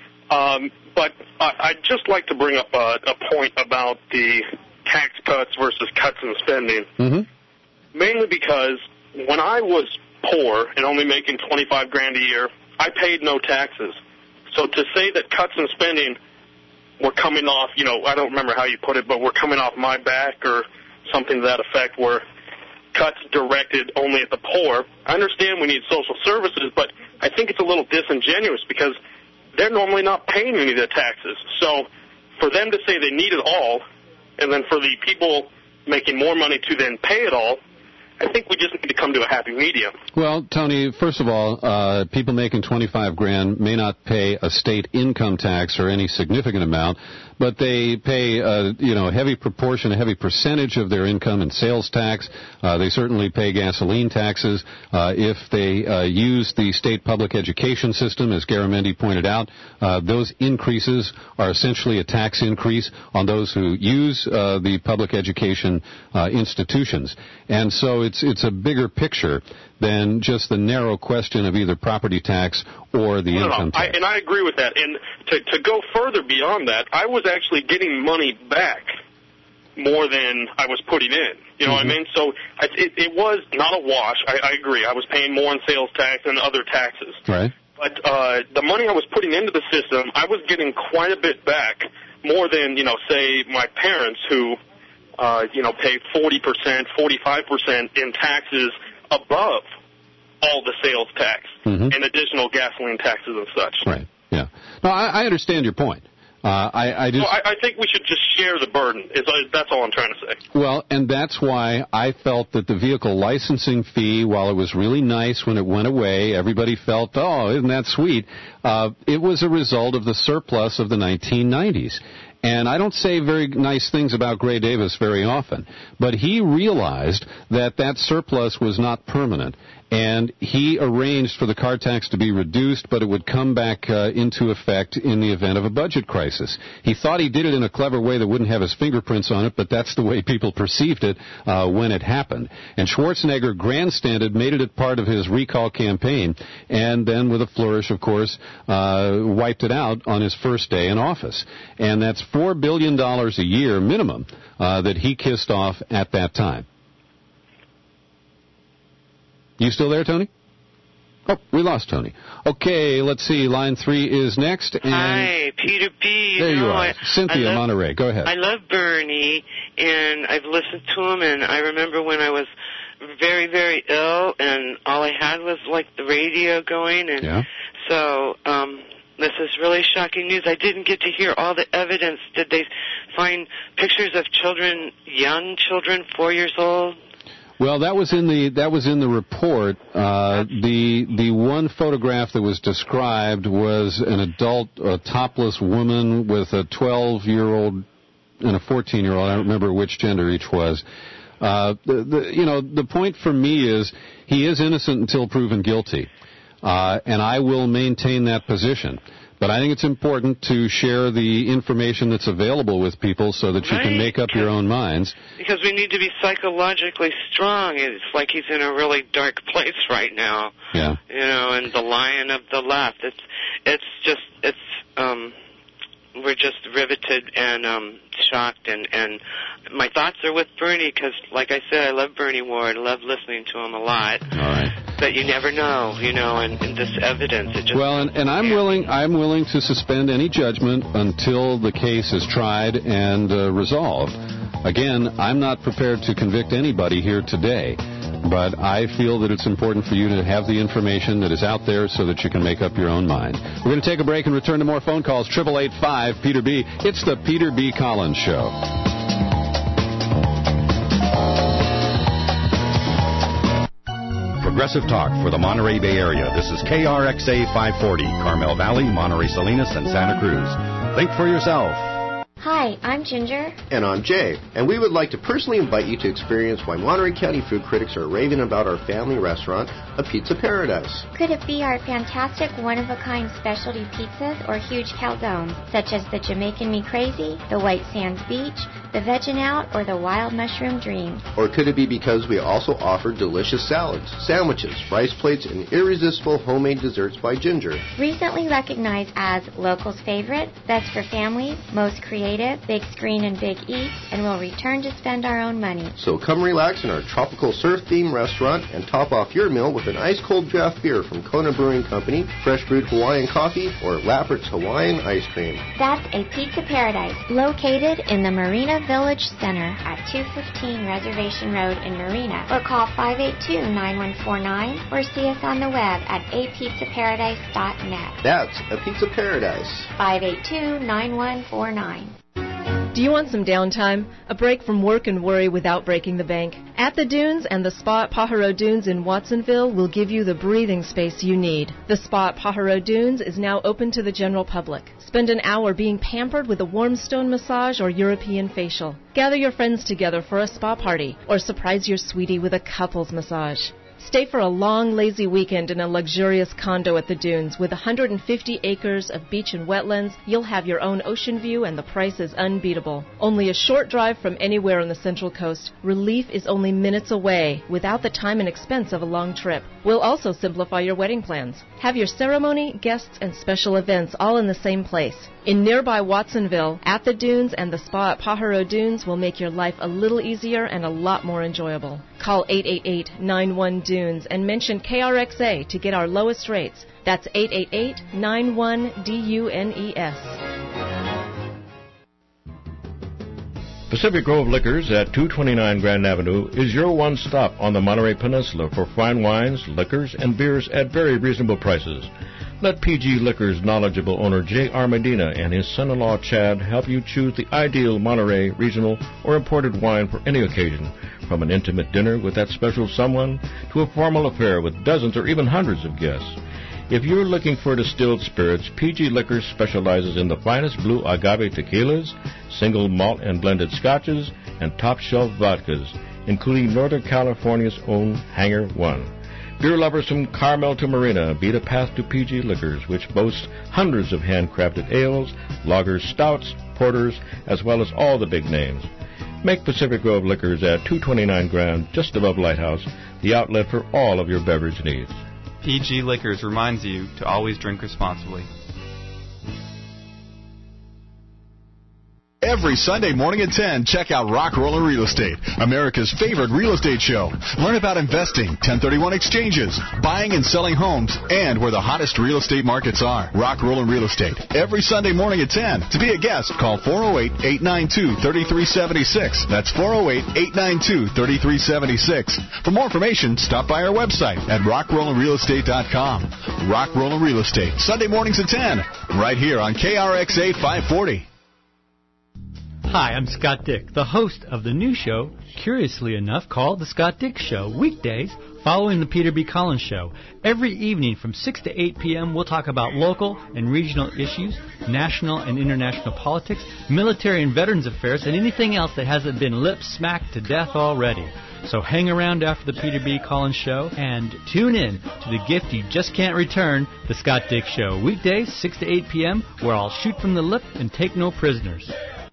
But I'd just like to bring up a point about the tax cuts versus cuts in spending. Mm-hmm. Mainly because when I was poor and only making $25,000 a year, I paid no taxes. So to say that cuts in spending were coming off, I don't remember how you put it, but were coming off my back or something to that effect, where cuts directed only at the poor. I understand we need social services, but I think it's a little disingenuous because they're normally not paying any of the taxes. So for them to say they need it all, and then for the people making more money to then pay it all, I think we just need to come to a happy medium. Well, Tony, first of all, people making $25,000 may not pay a state income tax or any significant amount, but they pay a heavy proportion, a heavy percentage of their income in sales tax. They certainly pay gasoline taxes. If they use the state public education system, as Garamendi pointed out, those increases are essentially a tax increase on those who use the public education institutions. And so it's a bigger picture than just the narrow question of either property tax or the income tax. And I agree with that. And to go further beyond that, I was actually getting money back more than I was putting in. You know what I mean? So it was not a wash. I agree. I was paying more in sales tax and other taxes. Right. But the money I was putting into the system, I was getting quite a bit back, more than, say, my parents who pay 40%, 45% in taxes above all the sales tax and additional gasoline taxes and such. Right, yeah. No, I understand your point. I think we should just share the burden. That's all I'm trying to say. Well, and that's why I felt that the vehicle licensing fee, while it was really nice when it went away, everybody felt, oh, isn't that sweet? It was a result of the surplus of the 1990s. And I don't say very nice things about Gray Davis very often, but he realized that surplus was not permanent. And he arranged for the car tax to be reduced, but it would come back into effect in the event of a budget crisis. He thought he did it in a clever way that wouldn't have his fingerprints on it, but that's the way people perceived it when it happened. And Schwarzenegger grandstanded, made it a part of his recall campaign, and then with a flourish, of course, wiped it out on his first day in office. And that's $4 billion a year minimum that he kissed off at that time. You still there, Tony? Oh, we lost Tony. Okay, let's see. Line 3 is next. And hi, Peter B. There you are. Cynthia Monterey. Go ahead. I love Bernie, and I've listened to him, and I remember when I was very, very ill, and all I had was, the radio going, and so this is really shocking news. I didn't get to hear all the evidence. Did they find pictures of children, young children, 4 years old? Well, that was in the report. The one photograph that was described was an adult, a topless woman with a 12-year-old and a 14-year-old. I don't remember which gender each was. The point for me is he is innocent until proven guilty. and I will maintain that position. But I think it's important to share the information that's available with people so that you can make up your own minds. Because we need to be psychologically strong. It's like he's in a really dark place right now. Yeah. You know, and the lion of the left. We're just riveted and shocked, and my thoughts are with Bernie because, like I said, I love Bernie Ward. I love listening to him a lot. All right. But you never know, you know, and this evidence. It just and I'm willing to suspend any judgment until the case is tried and resolved. Again, I'm not prepared to convict anybody here today, but I feel that it's important for you to have the information that is out there so that you can make up your own mind. We're going to take a break and return to more phone calls. 888-5-PETER-B. It's the Peter B. Collins Show. Progressive talk for the Monterey Bay Area. This is KRXA 540, Carmel Valley, Monterey Salinas, and Santa Cruz. Think for yourself. Hi, I'm Ginger. And I'm Jay. And we would like to personally invite you to experience why Monterey County food critics are raving about our family restaurant, A Pizza Paradise. Could it be our fantastic one-of-a-kind specialty pizzas or huge calzones, such as the Jamaican Me Crazy, the White Sands Beach, the Veggin' Out, or the Wild Mushroom Dreams? Or could it be because we also offer delicious salads, sandwiches, rice plates, and irresistible homemade desserts by Ginger? Recently recognized as locals' favorite, best for families, most creative, big screen and big eats, and we'll return to spend our own money. So come relax in our tropical surf-themed restaurant and top off your meal with an ice-cold draft beer from Kona Brewing Company, fresh brewed Hawaiian coffee, or Lappert's Hawaiian ice cream. That's A Pizza Paradise, located in the Marina Village Center at 215 Reservation Road in Marina, or call 582-9149, or see us on the web at apizzaparadise.net. That's A Pizza Paradise. 582-9149. Do you want some downtime? A break from work and worry without breaking the bank? At the Dunes and the Spa at Pajaro Dunes in Watsonville will give you the breathing space you need. The Spa at Pajaro Dunes is now open to the general public. Spend an hour being pampered with a warm stone massage or European facial. Gather your friends together for a spa party or surprise your sweetie with a couples massage. Stay for a long, lazy weekend in a luxurious condo at the Dunes. With 150 acres of beach and wetlands, you'll have your own ocean view and the price is unbeatable. Only a short drive from anywhere on the Central Coast, relief is only minutes away without the time and expense of a long trip. We'll also simplify your wedding plans. Have your ceremony, guests, and special events all in the same place. In nearby Watsonville, At the Dunes and the Spa at Pajaro Dunes will make your life a little easier and a lot more enjoyable. Call 888-91-DUNES and mention KRXA to get our lowest rates. That's 888-91-DUNES. Pacific Grove Liquors at 229 Grand Avenue is your one stop on the Monterey Peninsula for fine wines, liquors, and beers at very reasonable prices. Let PG Liquors' knowledgeable owner J.R. Medina and his son-in-law Chad help you choose the ideal Monterey regional or imported wine for any occasion, from an intimate dinner with that special someone to a formal affair with dozens or even hundreds of guests. If you're looking for distilled spirits, PG Liquors specializes in the finest blue agave tequilas, single malt and blended scotches, and top-shelf vodkas, including Northern California's own Hangar One. Beer lovers from Carmel to Marina beat a path to PG Liquors, which boasts hundreds of handcrafted ales, lagers, stouts, porters, as well as all the big names. Make Pacific Grove Liquors at 229 Grand, just above Lighthouse, the outlet for all of your beverage needs. PG Liquors reminds you to always drink responsibly. Every Sunday morning at 10, check out Rock Roller Real Estate, America's favorite real estate show. Learn about investing, 1031 exchanges, buying and selling homes, and where the hottest real estate markets are. Rock Roller Real Estate, every Sunday morning at 10. To be a guest, call 408-892-3376. That's 408-892-3376. For more information, stop by our website at rockrollerrealestate.com. Rock Roller Real Estate, Sunday mornings at 10, right here on KRXA 540. Hi, I'm Scott Dick, the host of the new show, curiously enough, called The Scott Dick Show, weekdays, following the Peter B. Collins Show. Every evening from 6 to 8 p.m., we'll talk about local and regional issues, national and international politics, military and veterans affairs, and anything else that hasn't been lip-smacked to death already. So hang around after the Peter B. Collins Show and tune in to the gift you just can't return, the Scott Dick Show. Weekdays, 6 to 8 p.m., where I'll shoot from the lip and take no prisoners.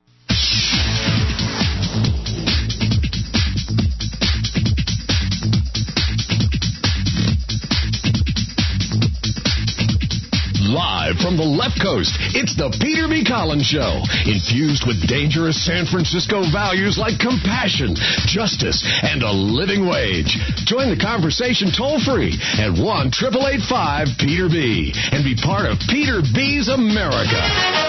Live from the left coast, it's the Peter B. Collins Show, infused with dangerous San Francisco values like compassion, justice, and a living wage. Join the conversation toll-free at 1-888-5-PETER-B and be part of Peter B's America.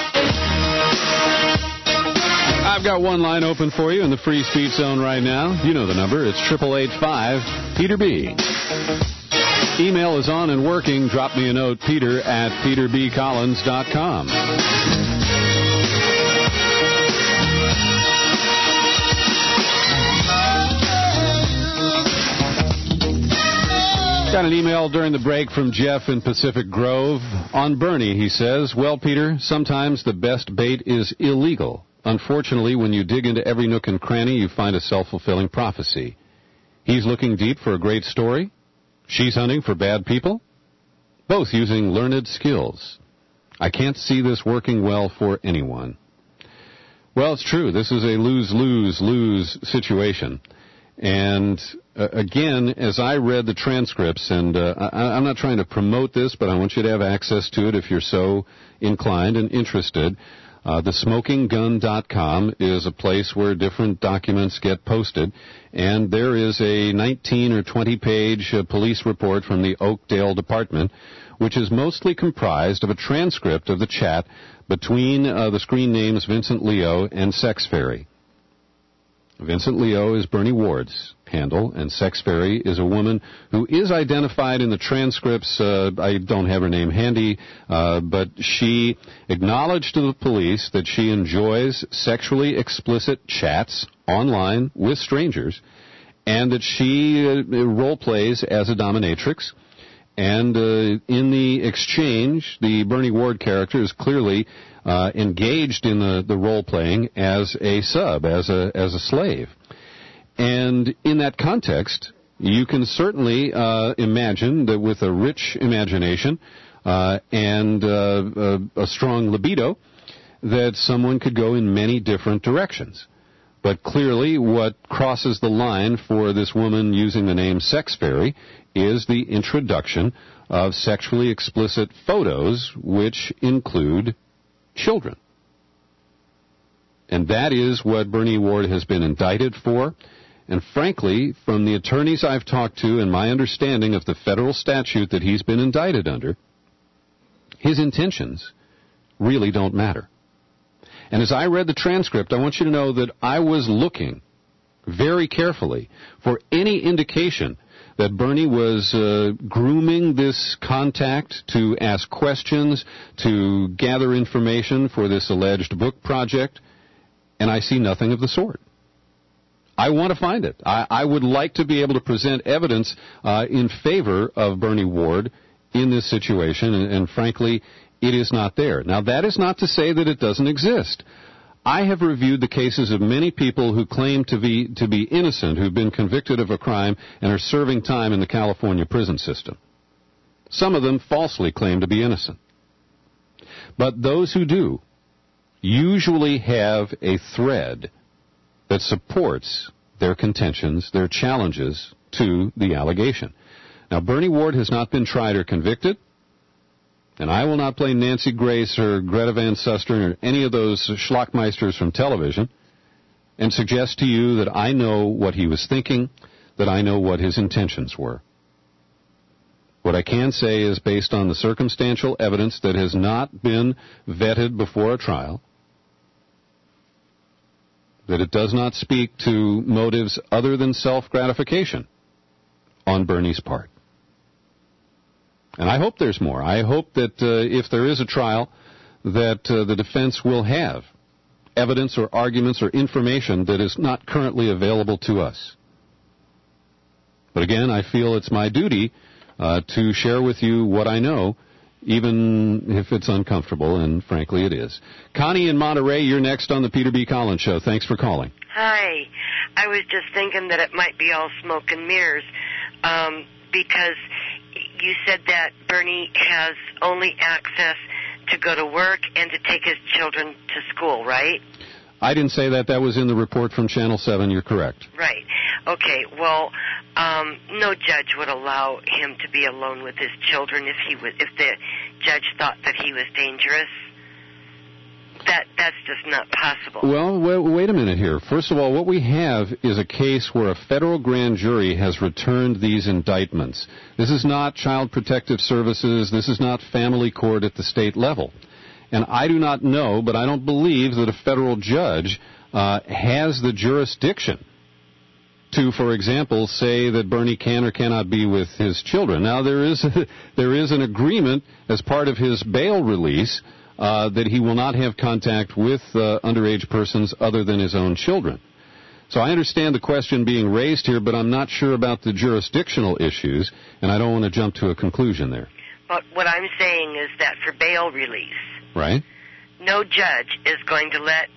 I've got one line open for you in the free speech zone right now. You know the number. It's 888-5-PETER-B. Email is on and working. Drop me a note, peter@peterbcollins.com. Got an email during the break from Jeff in Pacific Grove. On Bernie, he says, well, Peter, sometimes the best bait is illegal. Unfortunately, when you dig into every nook and cranny, you find a self-fulfilling prophecy. He's looking deep for a great story. She's hunting for bad people, both using learned skills. I can't see this working well for anyone. Well, it's true. This is a lose-lose-lose situation. And again, as I read the transcripts, and I'm not trying to promote this, but I want you to have access to it if you're so inclined and interested. TheSmokingGun.com is a place where different documents get posted, and there is a 19 or 20-page police report from the Oakdale Department, which is mostly comprised of a transcript of the chat between the screen names Vincent Leo and Sex Fairy. Vincent Leo is Bernie Ward's handle, and Sex Fairy is a woman who is identified in the transcripts. I don't have her name handy, but she acknowledged to the police that she enjoys sexually explicit chats online with strangers, and that she role plays as a dominatrix. And in the exchange, the Bernie Ward character is clearly engaged in the role-playing as a sub, as a slave. And in that context, you can certainly imagine that with a rich imagination and a strong libido, that someone could go in many different directions. But clearly what crosses the line for this woman using the name Sex Fairy is the introduction of sexually explicit photos which include children. And that is what Bernie Ward has been indicted for. And frankly, from the attorneys I've talked to and my understanding of the federal statute that he's been indicted under, his intentions really don't matter. And as I read the transcript, I want you to know that I was looking very carefully for any indication that Bernie was grooming this contact to ask questions, to gather information for this alleged book project, and I see nothing of the sort. I want to find it. I would like to be able to present evidence in favor of Bernie Ward in this situation, and frankly, it is not there. Now, that is not to say that it doesn't exist. I have reviewed the cases of many people who claim to be innocent, who've been convicted of a crime and are serving time in the California prison system. Some of them falsely claim to be innocent. But those who do usually have a thread that supports their contentions, their challenges to the allegation. Now, Bernie Ward has not been tried or convicted. And I will not blame Nancy Grace or Greta Van Susteren or any of those schlockmeisters from television and suggest to you that I know what he was thinking, that I know what his intentions were. What I can say is, based on the circumstantial evidence that has not been vetted before a trial, that it does not speak to motives other than self-gratification on Bernie's part. And I hope there's more. I hope that if there is a trial, that the defense will have evidence or arguments or information that is not currently available to us. But again, I feel it's my duty to share with you what I know, even if it's uncomfortable, and frankly it is. Connie in Monterey, you're next on the Peter B. Collins Show. Thanks for calling. Hi. I was just thinking that it might be all smoke and mirrors because you said that Bernie has only access to go to work and to take his children to school, right? I didn't say that. That was in the report from Channel 7. You're correct. Right. Okay. Well, no judge would allow him to be alone with his children if the judge thought that he was dangerous. That's just not possible. Well, wait a minute here. First of all, what we have is a case where a federal grand jury has returned these indictments. This is not Child Protective Services. This is not family court at the state level. And I do not know, but I don't believe that a federal judge has the jurisdiction to, for example, say that Bernie can or cannot be with his children. Now, there is an agreement as part of his bail release that he will not have contact with underage persons other than his own children. So I understand the question being raised here, but I'm not sure about the jurisdictional issues, and I don't want to jump to a conclusion there. But what I'm saying is that for bail release, right? No judge is going to let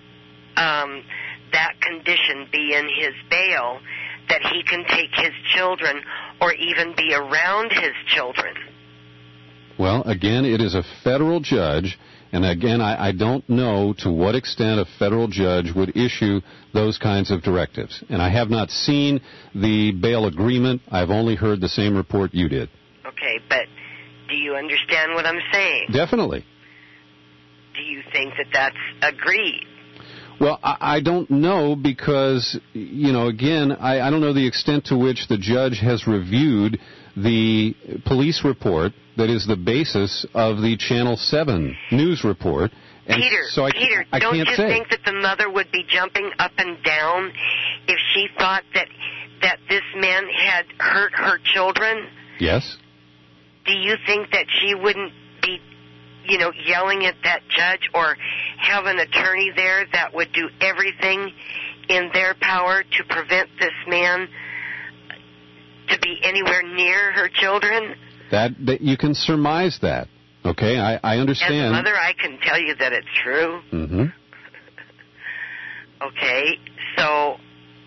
that condition be in his bail that he can take his children or even be around his children. Well, again, it is a federal judge, and again, I don't know to what extent a federal judge would issue those kinds of directives. And I have not seen the bail agreement. I've only heard the same report you did. Okay, but do you understand what I'm saying? Definitely. Do you think that that's agreed? Well, I don't know because, again, I don't know the extent to which the judge has reviewed the police report that is the basis of the Channel 7 news report. And Peter, so I don't can't you say. think that the mother would be jumping up and down if she thought that this man had hurt her children? Yes. Do you think that she wouldn't be, yelling at that judge or have an attorney there that would do everything in their power to prevent this man to be anywhere near her children? That you can surmise that. Okay, I understand. As a mother, I can tell you that it's true. Mm-hmm. Okay, so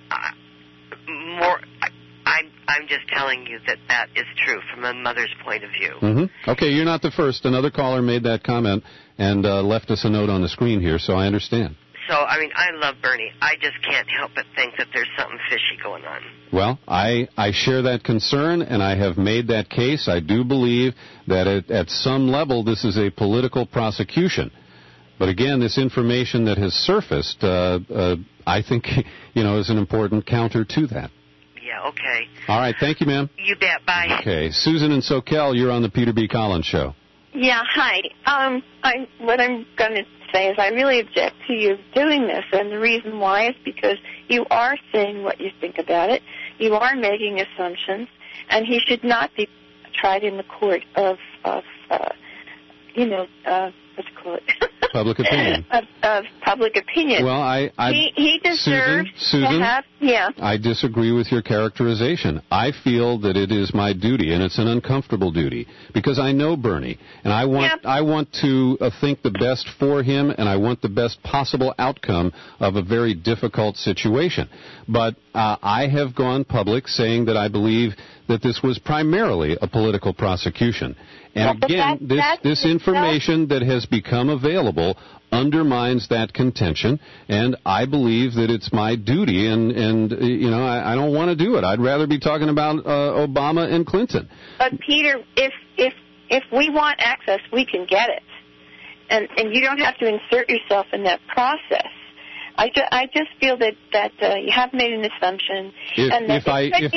I'm just telling you that is true from a mother's point of view. Mm-hmm. Okay, you're not the first. Another caller made that comment and left us a note on the screen here, so I understand. So, I love Bernie. I just can't help but think that there's something fishy going on. Well, I share that concern, and I have made that case. I do believe that at some level this is a political prosecution. But again, this information that has surfaced, I think, is an important counter to that. Yeah, okay. All right, thank you, ma'am. You bet, bye. Okay, Susan in Soquel, you're on the Peter B. Collins Show. Yeah, hi. What I'm going to say is I really object to you doing this, and the reason why is because you are saying what you think about it. You are making assumptions, and he should not be tried in the court of what's it called? Public opinion. of public opinion. Well, he deserves Susan, to have. Yeah. I disagree with your characterization. I feel that it is my duty, and it's an uncomfortable duty, because I know Bernie, and I want to think the best for him, and I want the best possible outcome of a very difficult situation. But I have gone public saying that I believe that this was primarily a political prosecution. And again, this information that has become available undermines that contention, and I believe that it's my duty, and I don't want to do it. I'd rather be talking about Obama and Clinton. But Peter, if we want access, we can get it, and you don't have to insert yourself in that process. I just feel that you have made an assumption. If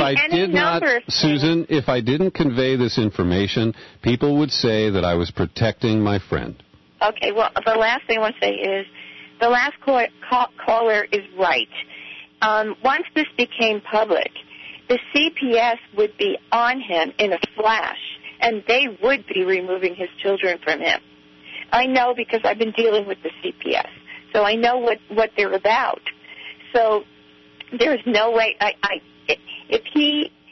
I didn't convey this information, people would say that I was protecting my friend. Okay, well, the last thing I want to say is the last caller is right. Once this became public, the CPS would be on him in a flash, and they would be removing his children from him. I know because I've been dealing with the CPS. So I know what they're about. So there's no way. If he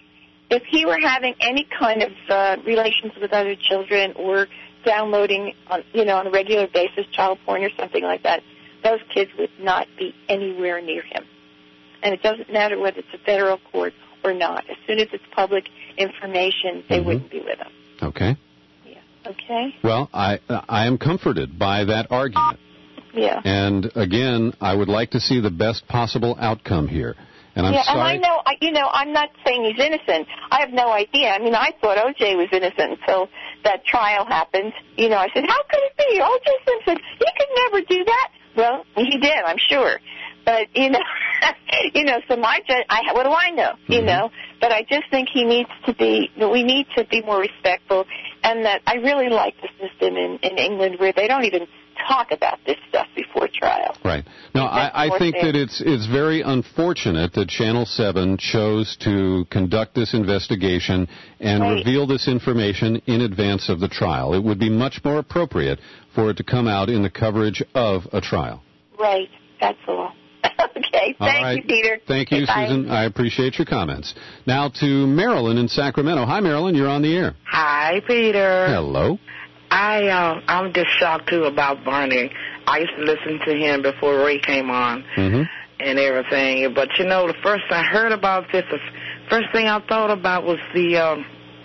if he were having any kind of relations with other children or downloading on a regular basis child porn or something like that, those kids would not be anywhere near him. And it doesn't matter whether it's a federal court or not. As soon as it's public information, they wouldn't be with him. Okay. Yeah. Okay. Well, I am comforted by that argument. Yeah. And again, I would like to see the best possible outcome here. And I'm sorry. And I know, I'm not saying he's innocent. I have no idea. I mean, I thought O.J. was innocent until that trial happened. I said, how could it be? O.J. Simpson, he could never do that. Well, he did, I'm sure. But, so my what do I know, But I just think we need to be more respectful, and that I really like the system in England where they don't even talk about this stuff before trial. Right. No, I think that it's very unfortunate that Channel 7 chose to conduct this investigation and reveal this information in advance of the trial. It would be much more appropriate for it to come out in the coverage of a trial. Right. That's all. Okay. Thank you, Peter. Thank you, Susan. I appreciate your comments. Now to Marilyn in Sacramento. Hi, Marilyn. You're on the air. Hi, Peter. Hello. I'm just shocked, too, about Bernie. I used to listen to him before Ray came on and everything. But, the first I heard about this, the first thing I thought about was the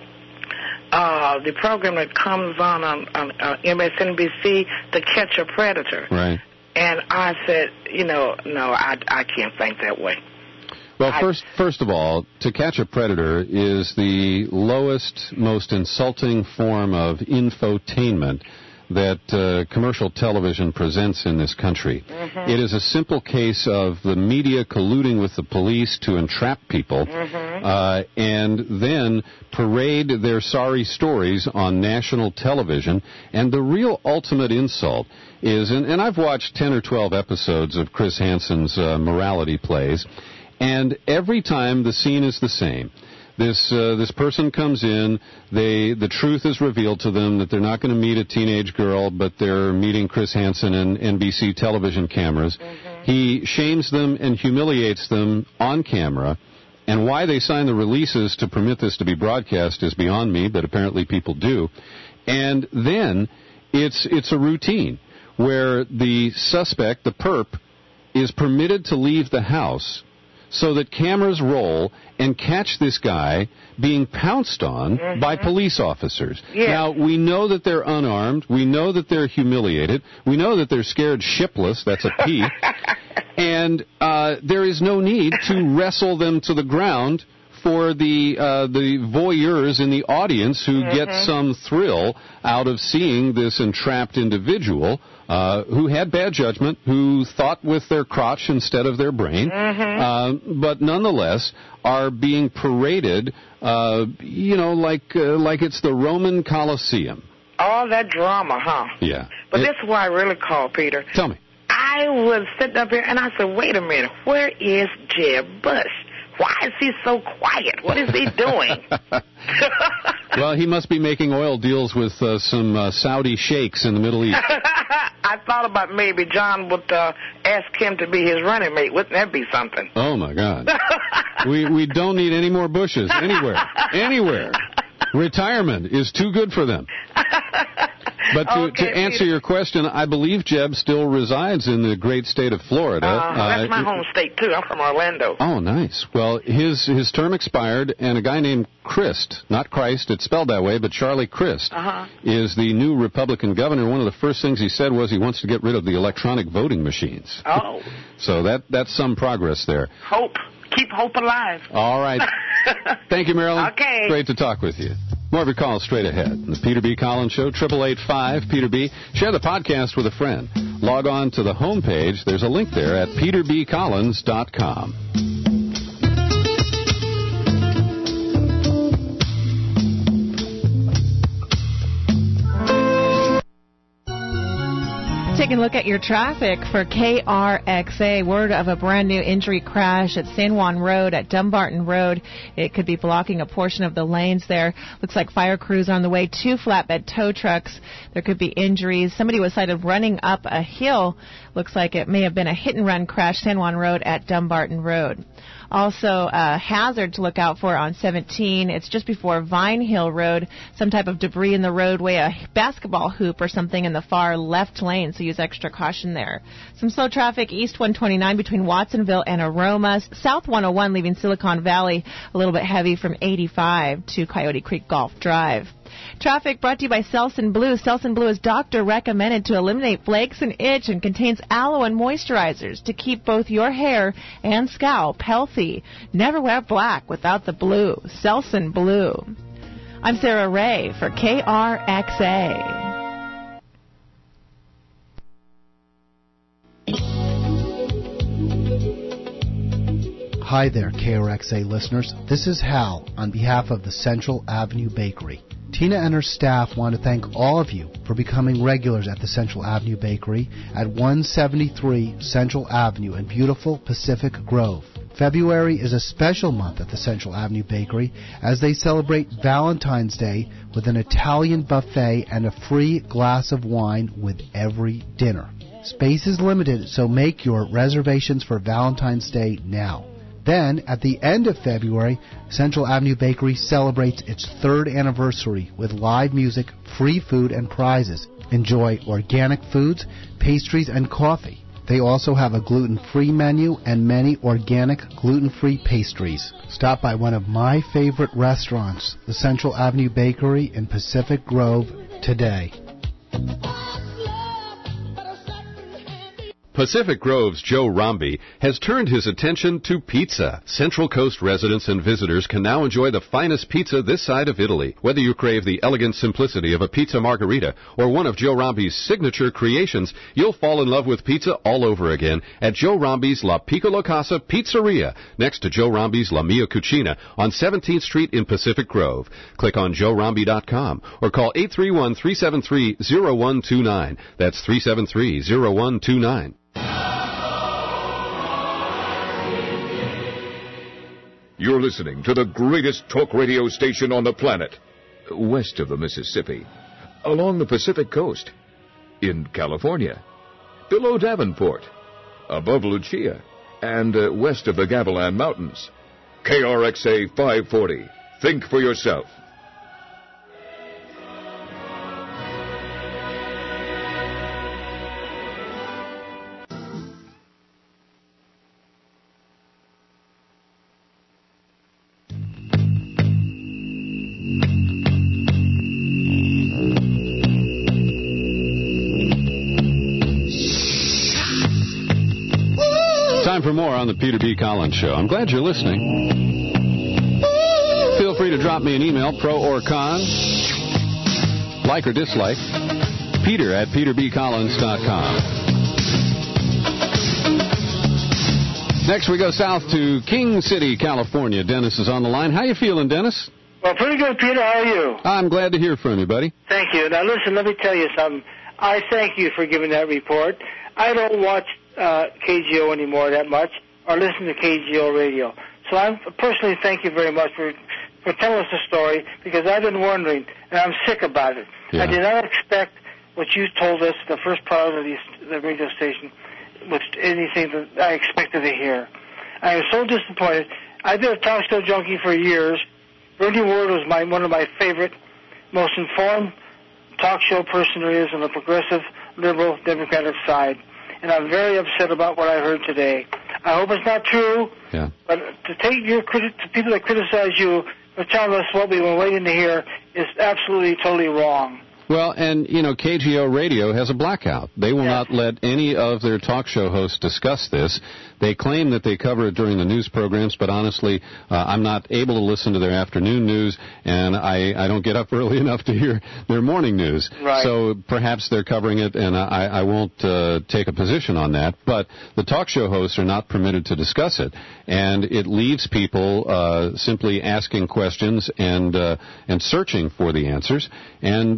program that comes on MSNBC, To Catch a Predator. Right. And I said, no, I can't think that way. Well, first of all, To Catch a Predator is the lowest, most insulting form of infotainment that commercial television presents in this country. It is a simple case of the media colluding with the police to entrap people and then parade their sorry stories on national television. And the real ultimate insult is, and I've watched 10 or 12 episodes of Chris Hansen's morality plays, and every time the scene is the same. This person comes in, the truth is revealed to them that they're not going to meet a teenage girl, but they're meeting Chris Hansen and NBC television cameras. He shames them and humiliates them on camera, and why they sign the releases to permit this to be broadcast is beyond me, but apparently people do. And then it's a routine where the suspect, the perp, is permitted to leave the house so that cameras roll and catch this guy being pounced on by police officers. Yeah. Now, we know that they're unarmed. We know that they're humiliated. We know that they're scared shipless. That's a P. And there is no need to wrestle them to the ground for the voyeurs in the audience who get some thrill out of seeing this entrapped individual who had bad judgment, who thought with their crotch instead of their brain, but nonetheless are being paraded, like it's the Roman Colosseum. All that drama, huh? Yeah. But this is why I really called, Peter. Tell me. I was sitting up here and I said, wait a minute, where is Jeb Bush? Why is he so quiet? What is he doing? Well, he must be making oil deals with some Saudi sheikhs in the Middle East. I thought about maybe John would ask him to be his running mate. Wouldn't that be something? Oh, my God. We don't need any more Bushes anywhere. Anywhere. Retirement is too good for them. But to answer your question, I believe Jeb still resides in the great state of Florida. That's my home state, too. I'm from Orlando. Oh, nice. Well, his term expired, and a guy named Crist, not Christ, it's spelled that way, but Charlie Crist, is the new Republican governor. One of the first things he said was he wants to get rid of the electronic voting machines. Oh. So that's some progress there. Hope. Keep hope alive. All right. Thank you, Marilyn. Okay. Great to talk with you. More of your calls straight ahead. The Peter B. Collins Show, 888-5-PETER-B. Share the podcast with a friend. Log on to the homepage. There's a link there at peterbcollins.com. Taking a look at your traffic for KRXA. Word of a brand new injury crash at San Juan Road at Dumbarton Road. It could be blocking a portion of the lanes there. Looks like fire crews on the way. 2 flatbed tow trucks. There could be injuries. Somebody was sighted running up a hill. Looks like it may have been a hit-and-run crash, San Juan Road at Dumbarton Road. Also, a hazard to look out for on 17. It's just before Vine Hill Road. Some type of debris in the roadway, a basketball hoop or something in the far left lane, so use extra caution there. Some slow traffic east 129 between Watsonville and Aroma. South 101 leaving Silicon Valley, a little bit heavy from 85 to Coyote Creek Golf Drive. Traffic brought to you by Selsun Blue. Selsun Blue is doctor recommended to eliminate flakes and itch and contains aloe and moisturizers to keep both your hair and scalp healthy. Never wear black without the blue. Selsun Blue. I'm Sarah Ray for KRXA. Hi there, KRXA listeners. This is Hal on behalf of the Central Avenue Bakery. Tina and her staff want to thank all of you for becoming regulars at the Central Avenue Bakery at 173 Central Avenue in beautiful Pacific Grove. February is a special month at the Central Avenue Bakery as they celebrate Valentine's Day with an Italian buffet and a free glass of wine with every dinner. Space is limited, so make your reservations for Valentine's Day now. Then, at the end of February, Central Avenue Bakery celebrates its 3rd anniversary with live music, free food, and prizes. Enjoy organic foods, pastries, and coffee. They also have a gluten-free menu and many organic gluten-free pastries. Stop by one of my favorite restaurants, the Central Avenue Bakery in Pacific Grove, today. Pacific Grove's Joe Romby has turned his attention to pizza. Central Coast residents and visitors can now enjoy the finest pizza this side of Italy. Whether you crave the elegant simplicity of a pizza margherita or one of Joe Romby's signature creations, you'll fall in love with pizza all over again at Joe Romby's La Piccola Casa Pizzeria, next to Joe Romby's La Mia Cucina on 17th Street in Pacific Grove. Click on joeromby.com or call 831-373-0129. That's 373-0129. You're listening to the greatest talk radio station on the planet, west of the Mississippi, along the Pacific Coast, in California, below Davenport, above Lucia, and west of the Gavilan Mountains. KRXA 540. Think for yourself. For more on the Peter B. Collins Show. I'm glad you're listening. Feel free to drop me an email, pro or con, like or dislike, peter@peterbcollins.com. Next we go south to King City, California. Dennis is on the line. How you feeling, Dennis? Well, pretty good, Peter. How are you? I'm glad to hear from you, buddy. Thank you. Now, listen, let me tell you something. I thank you for giving that report. I don't watch KGO anymore that much, or listen to KGO radio. So I personally thank you very much for telling us the story, because I've been wondering, and I'm sick about it. Yeah. I did not expect what you told us, the first part of the radio station, was anything that I expected to hear. I am so disappointed. I've been a talk show junkie for years. Bernie Ward was one of my favorite, most informed talk show person there is on the progressive, liberal, democratic side. And I'm very upset about what I heard today. I hope it's not true, but to take to people that criticize you for telling us what we were waiting to hear is absolutely, totally wrong. Well, and, KGO Radio has a blackout. They will not let any of their talk show hosts discuss this. They claim that they cover it during the news programs, but honestly, I'm not able to listen to their afternoon news, and I don't get up early enough to hear their morning news. Right. So perhaps they're covering it, and I won't take a position on that. But the talk show hosts are not permitted to discuss it, and it leaves people simply asking questions and searching for the answers. And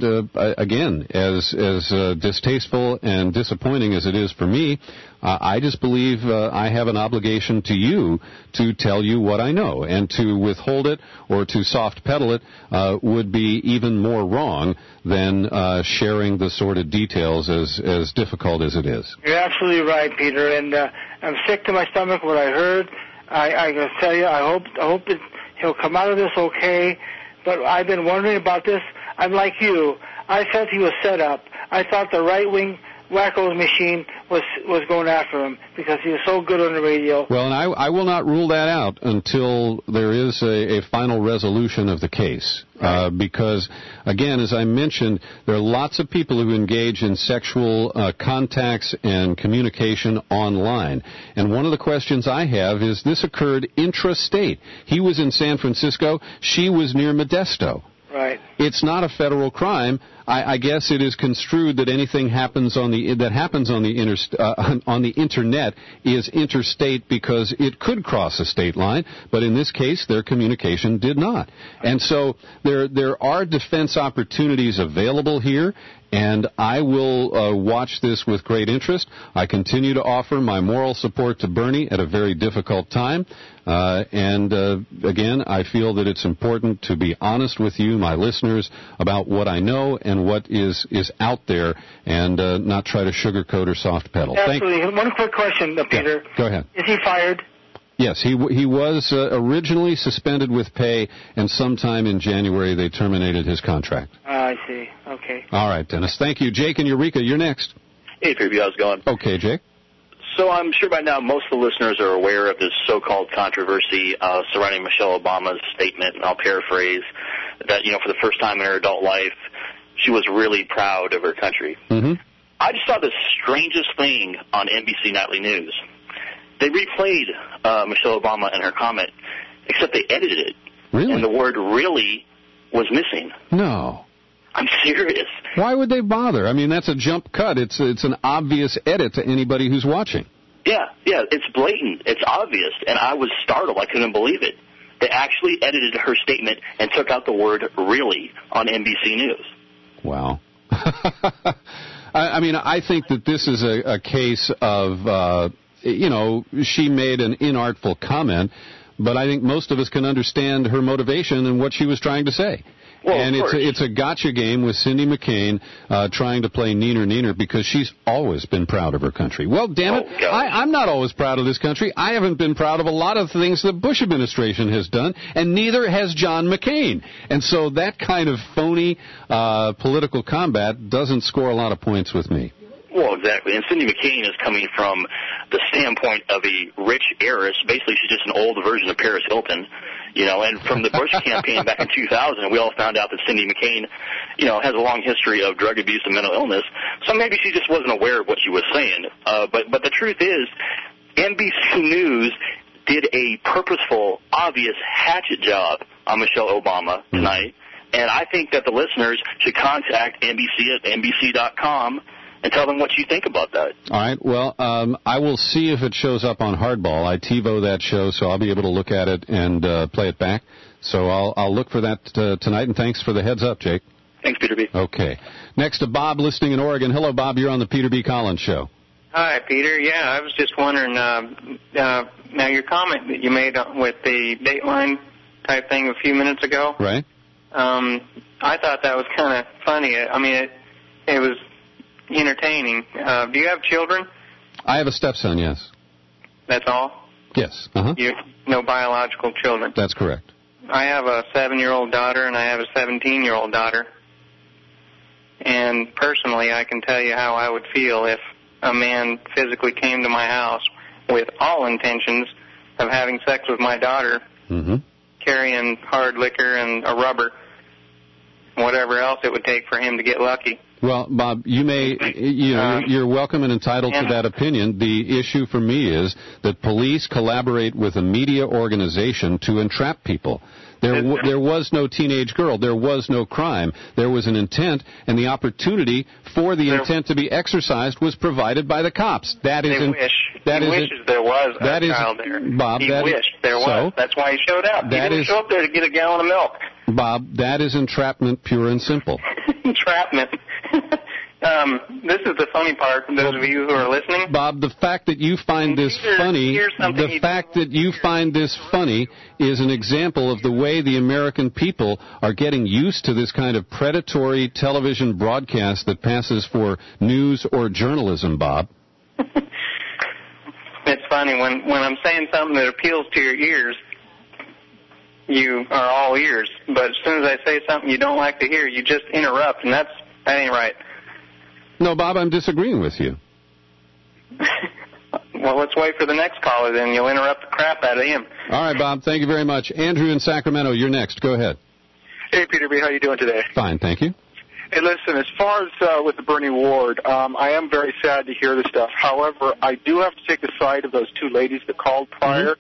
again, as distasteful and disappointing as it is for me, I just believe I have an obligation to you to tell you what I know, and to withhold it or to soft pedal it would be even more wrong than sharing the sordid details, as difficult as it is. You're absolutely right, Peter, and I'm sick to my stomach what I heard. I gotta tell you, I hope that he'll come out of this okay. But I've been wondering about this. I'm like you. I felt he was set up. I thought the right-wing wacko machine was going after him because he was so good on the radio. Well, and I will not rule that out until there is a final resolution of the case. Right. Because, again, as I mentioned, there are lots of people who engage in sexual contacts and communication online. And one of the questions I have is, this occurred intrastate. He was in San Francisco. She was near Modesto. Right. It's not a federal crime. I guess it is construed that anything happens on the internet is interstate because it could cross a state line, but in this case, their communication did not. And so there are defense opportunities available here, and I will watch this with great interest. I continue to offer my moral support to Bernie at a very difficult time. And again, I feel that it's important to be honest with you, my listeners, about what I know and what is out there, and not try to sugarcoat or soft pedal. Absolutely. One quick question, Peter. Yeah, go ahead. Is he fired? Yes, he was originally suspended with pay, and sometime in January they terminated his contract. I see. Okay. All right, Dennis. Thank you. Jake and Eureka, you're next. Hey, Peter, how's it going? Okay, Jake. So I'm sure by now most of the listeners are aware of this so-called controversy surrounding Michelle Obama's statement, and I'll paraphrase, that, for the first time in her adult life, she was really proud of her country. Mm-hmm. I just saw the strangest thing on NBC Nightly News. They replayed Michelle Obama and her comment, except they edited it. Really? And the word really was missing. No. I'm serious. Why would they bother? I mean, that's a jump cut. It's an obvious edit to anybody who's watching. Yeah, it's blatant. It's obvious. And I was startled. I couldn't believe it. They actually edited her statement and took out the word really on NBC News. Wow. I mean, I think that this is a case of, she made an inartful comment, but I think most of us can understand her motivation and what she was trying to say. Well, and it's a gotcha game with Cindy McCain trying to play neener because she's always been proud of her country. Well, damn it, I'm not always proud of this country. I haven't been proud of a lot of things the Bush administration has done, and neither has John McCain. And so that kind of phony political combat doesn't score a lot of points with me. Well, exactly. And Cindy McCain is coming from the standpoint of a rich heiress. Basically, she's just an old version of Paris Hilton. And from the Bush campaign back in 2000, we all found out that Cindy McCain, has a long history of drug abuse and mental illness. So maybe she just wasn't aware of what she was saying. But the truth is, NBC News did a purposeful, obvious hatchet job on Michelle Obama tonight. And I think that the listeners should contact NBC at NBC.com and tell them what you think about that. All right. Well, I will see if it shows up on Hardball. I TiVo that show, so I'll be able to look at it and play it back. So I'll look for that tonight, and thanks for the heads up, Jake. Thanks, Peter B. Okay. Next to Bob, listening in Oregon. Hello, Bob. You're on the Peter B. Collins Show. Hi, Peter. Yeah, I was just wondering, now your comment that you made with the Dateline type thing a few minutes ago. Right. I thought that was kind of funny. I mean, it was entertaining. Do you have children? I have a stepson, yes. That's all? Yes. No biological children? That's correct. I have a 7-year-old daughter and I have a 17-year-old daughter. And personally, I can tell you how I would feel if a man physically came to my house with all intentions of having sex with my daughter, carrying hard liquor and a rubber, whatever else it would take for him to get lucky. Well, Bob, you're welcome and entitled to that opinion. The issue for me is that police collaborate with a media organization to entrap people. There was no teenage girl. There was no crime. There was an intent, and the opportunity for the intent to be exercised was provided by the cops. That is He wishes there was a child there. Bob, he wished there was. That's why he showed up. He didn't show up there to get a gallon of milk. Bob, that is entrapment, pure and simple. Entrapment. This is the funny part for those of you who are listening. Bob, the fact that you find this funny, is an example of the way the American people are getting used to this kind of predatory television broadcast that passes for news or journalism, Bob. It's funny, when I'm saying something that appeals to your ears, you are all ears. But as soon as I say something you don't like to hear, you just interrupt, and that ain't right. No, Bob, I'm disagreeing with you. Well, let's wait for the next caller, then. You'll interrupt the crap out of him. All right, Bob, thank you very much. Andrew in Sacramento, you're next. Go ahead. Hey, Peter B., how you doing today? Fine, thank you. Hey, listen, as far as with the Bernie Ward, I am very sad to hear this stuff. However, I do have to take the side of those two ladies that called prior,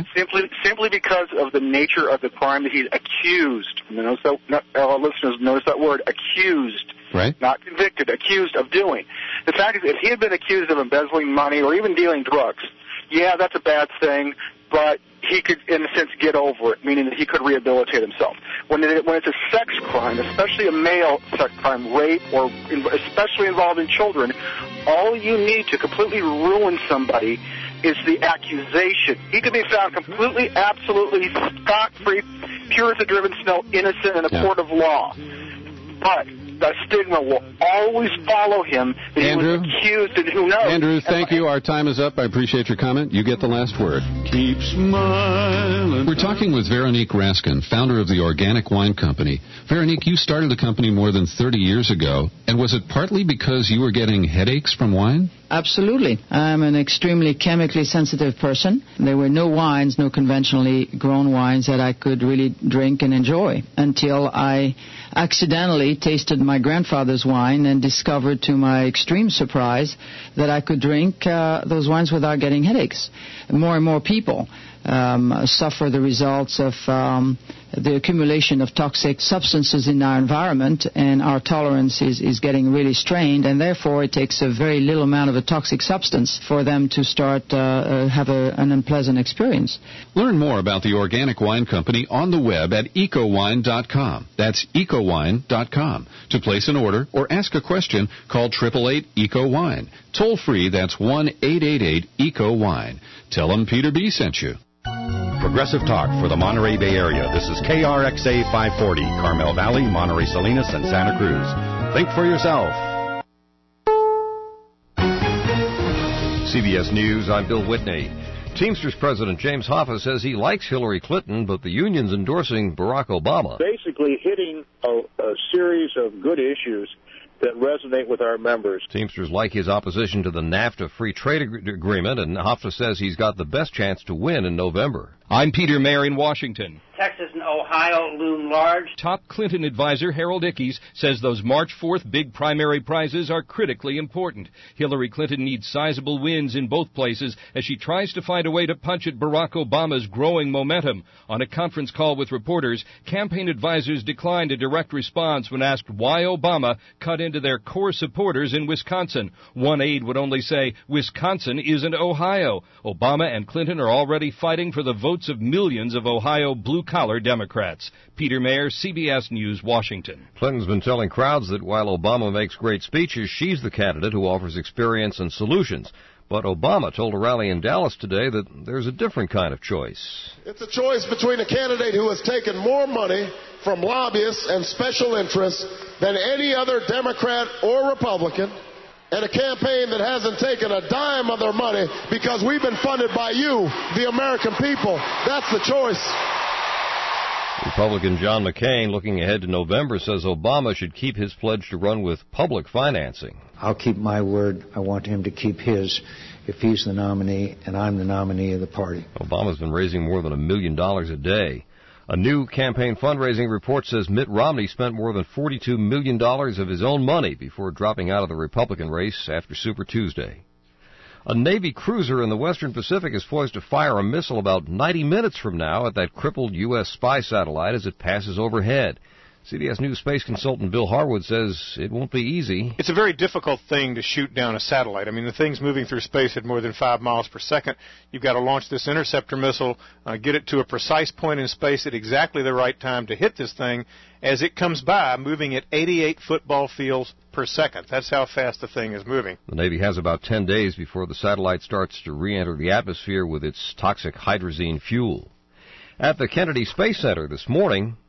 simply because of the nature of the crime that he's accused. Listeners, notice that word, accused. Right. Not convicted, accused of doing. The fact is, if he had been accused of embezzling money or even dealing drugs, yeah, that's a bad thing, but he could, in a sense, get over it, meaning that he could rehabilitate himself. When it's a sex crime, especially a male sex crime, rape, or especially involving children, all you need to completely ruin somebody is the accusation. He could be found completely, absolutely scot-free, pure as a driven snow, innocent in a court of law. But the stigma will always follow him that Andrew, he was accused, and who knows? Andrew, thank you. Our time is up. I appreciate your comment. You get the last word. Keep smiling. We're talking with Veronique Raskin, founder of the Organic Wine Company. Veronique, you started the company more than 30 years ago, and was it partly because you were getting headaches from wine? Absolutely. I'm an extremely chemically sensitive person. There were no wines, no conventionally grown wines that I could really drink and enjoy until I accidentally tasted my grandfather's wine and discovered, to my extreme surprise, that I could drink those wines without getting headaches. More and more people suffer the results of the accumulation of toxic substances in our environment, and our tolerance is getting really strained, and therefore it takes a very little amount of a toxic substance for them to start have an unpleasant experience. Learn more about the Organic Wine Company on the web at ecowine.com. That's ecowine.com. To place an order or ask a question, call 888-ECO-WINE. Toll free, that's 1-888-ECO-WINE. Tell them Peter B. sent you. Progressive Talk for the Monterey Bay Area. This is KRXA 540, Carmel Valley, Monterey Salinas, and Santa Cruz. Think for yourself. CBS News, I'm Bill Whitney. Teamsters President James Hoffa says he likes Hillary Clinton, but the union's endorsing Barack Obama. Basically hitting a series of good issues that resonate with our members. Teamsters like his opposition to the NAFTA free trade agreement, and Hoffa says he's got the best chance to win in November. I'm Peter Mayer in Washington. Texas and Ohio loom large. Top Clinton advisor Harold Ickes says those March 4th big primary prizes are critically important. Hillary Clinton needs sizable wins in both places as she tries to find a way to punch at Barack Obama's growing momentum. On a conference call with reporters, campaign advisors declined a direct response when asked why Obama cut into their core supporters in Wisconsin. One aide would only say, Wisconsin isn't Ohio. Obama and Clinton are already fighting for the votes of millions of Ohio blue-collar Democrats. Peter Mayer, CBS News, Washington. Clinton's been telling crowds that while Obama makes great speeches, she's the candidate who offers experience and solutions. But Obama told a rally in Dallas today that there's a different kind of choice. It's a choice between a candidate who has taken more money from lobbyists and special interests than any other Democrat or Republican, and a campaign that hasn't taken a dime of their money because we've been funded by you, the American people. That's the choice. Republican John McCain, looking ahead to November, says Obama should keep his pledge to run with public financing. I'll keep my word. I want him to keep his if he's the nominee and I'm the nominee of the party. Obama's been raising more than $1 million a day. A new campaign fundraising report says Mitt Romney spent more than $42 million of his own money before dropping out of the Republican race after Super Tuesday. A Navy cruiser in the Western Pacific is poised to fire a missile about 90 minutes from now at that crippled U.S. spy satellite as it passes overhead. CBS News space consultant Bill Harwood says it won't be easy. It's a very difficult thing to shoot down a satellite. I mean, the thing's moving through space at more than 5 miles per second. You've got to launch this interceptor missile, get it to a precise point in space at exactly the right time to hit this thing as it comes by, moving at 88 football fields per second. That's how fast the thing is moving. The Navy has about 10 days before the satellite starts to re-enter the atmosphere with its toxic hydrazine fuel. At the Kennedy Space Center this morning,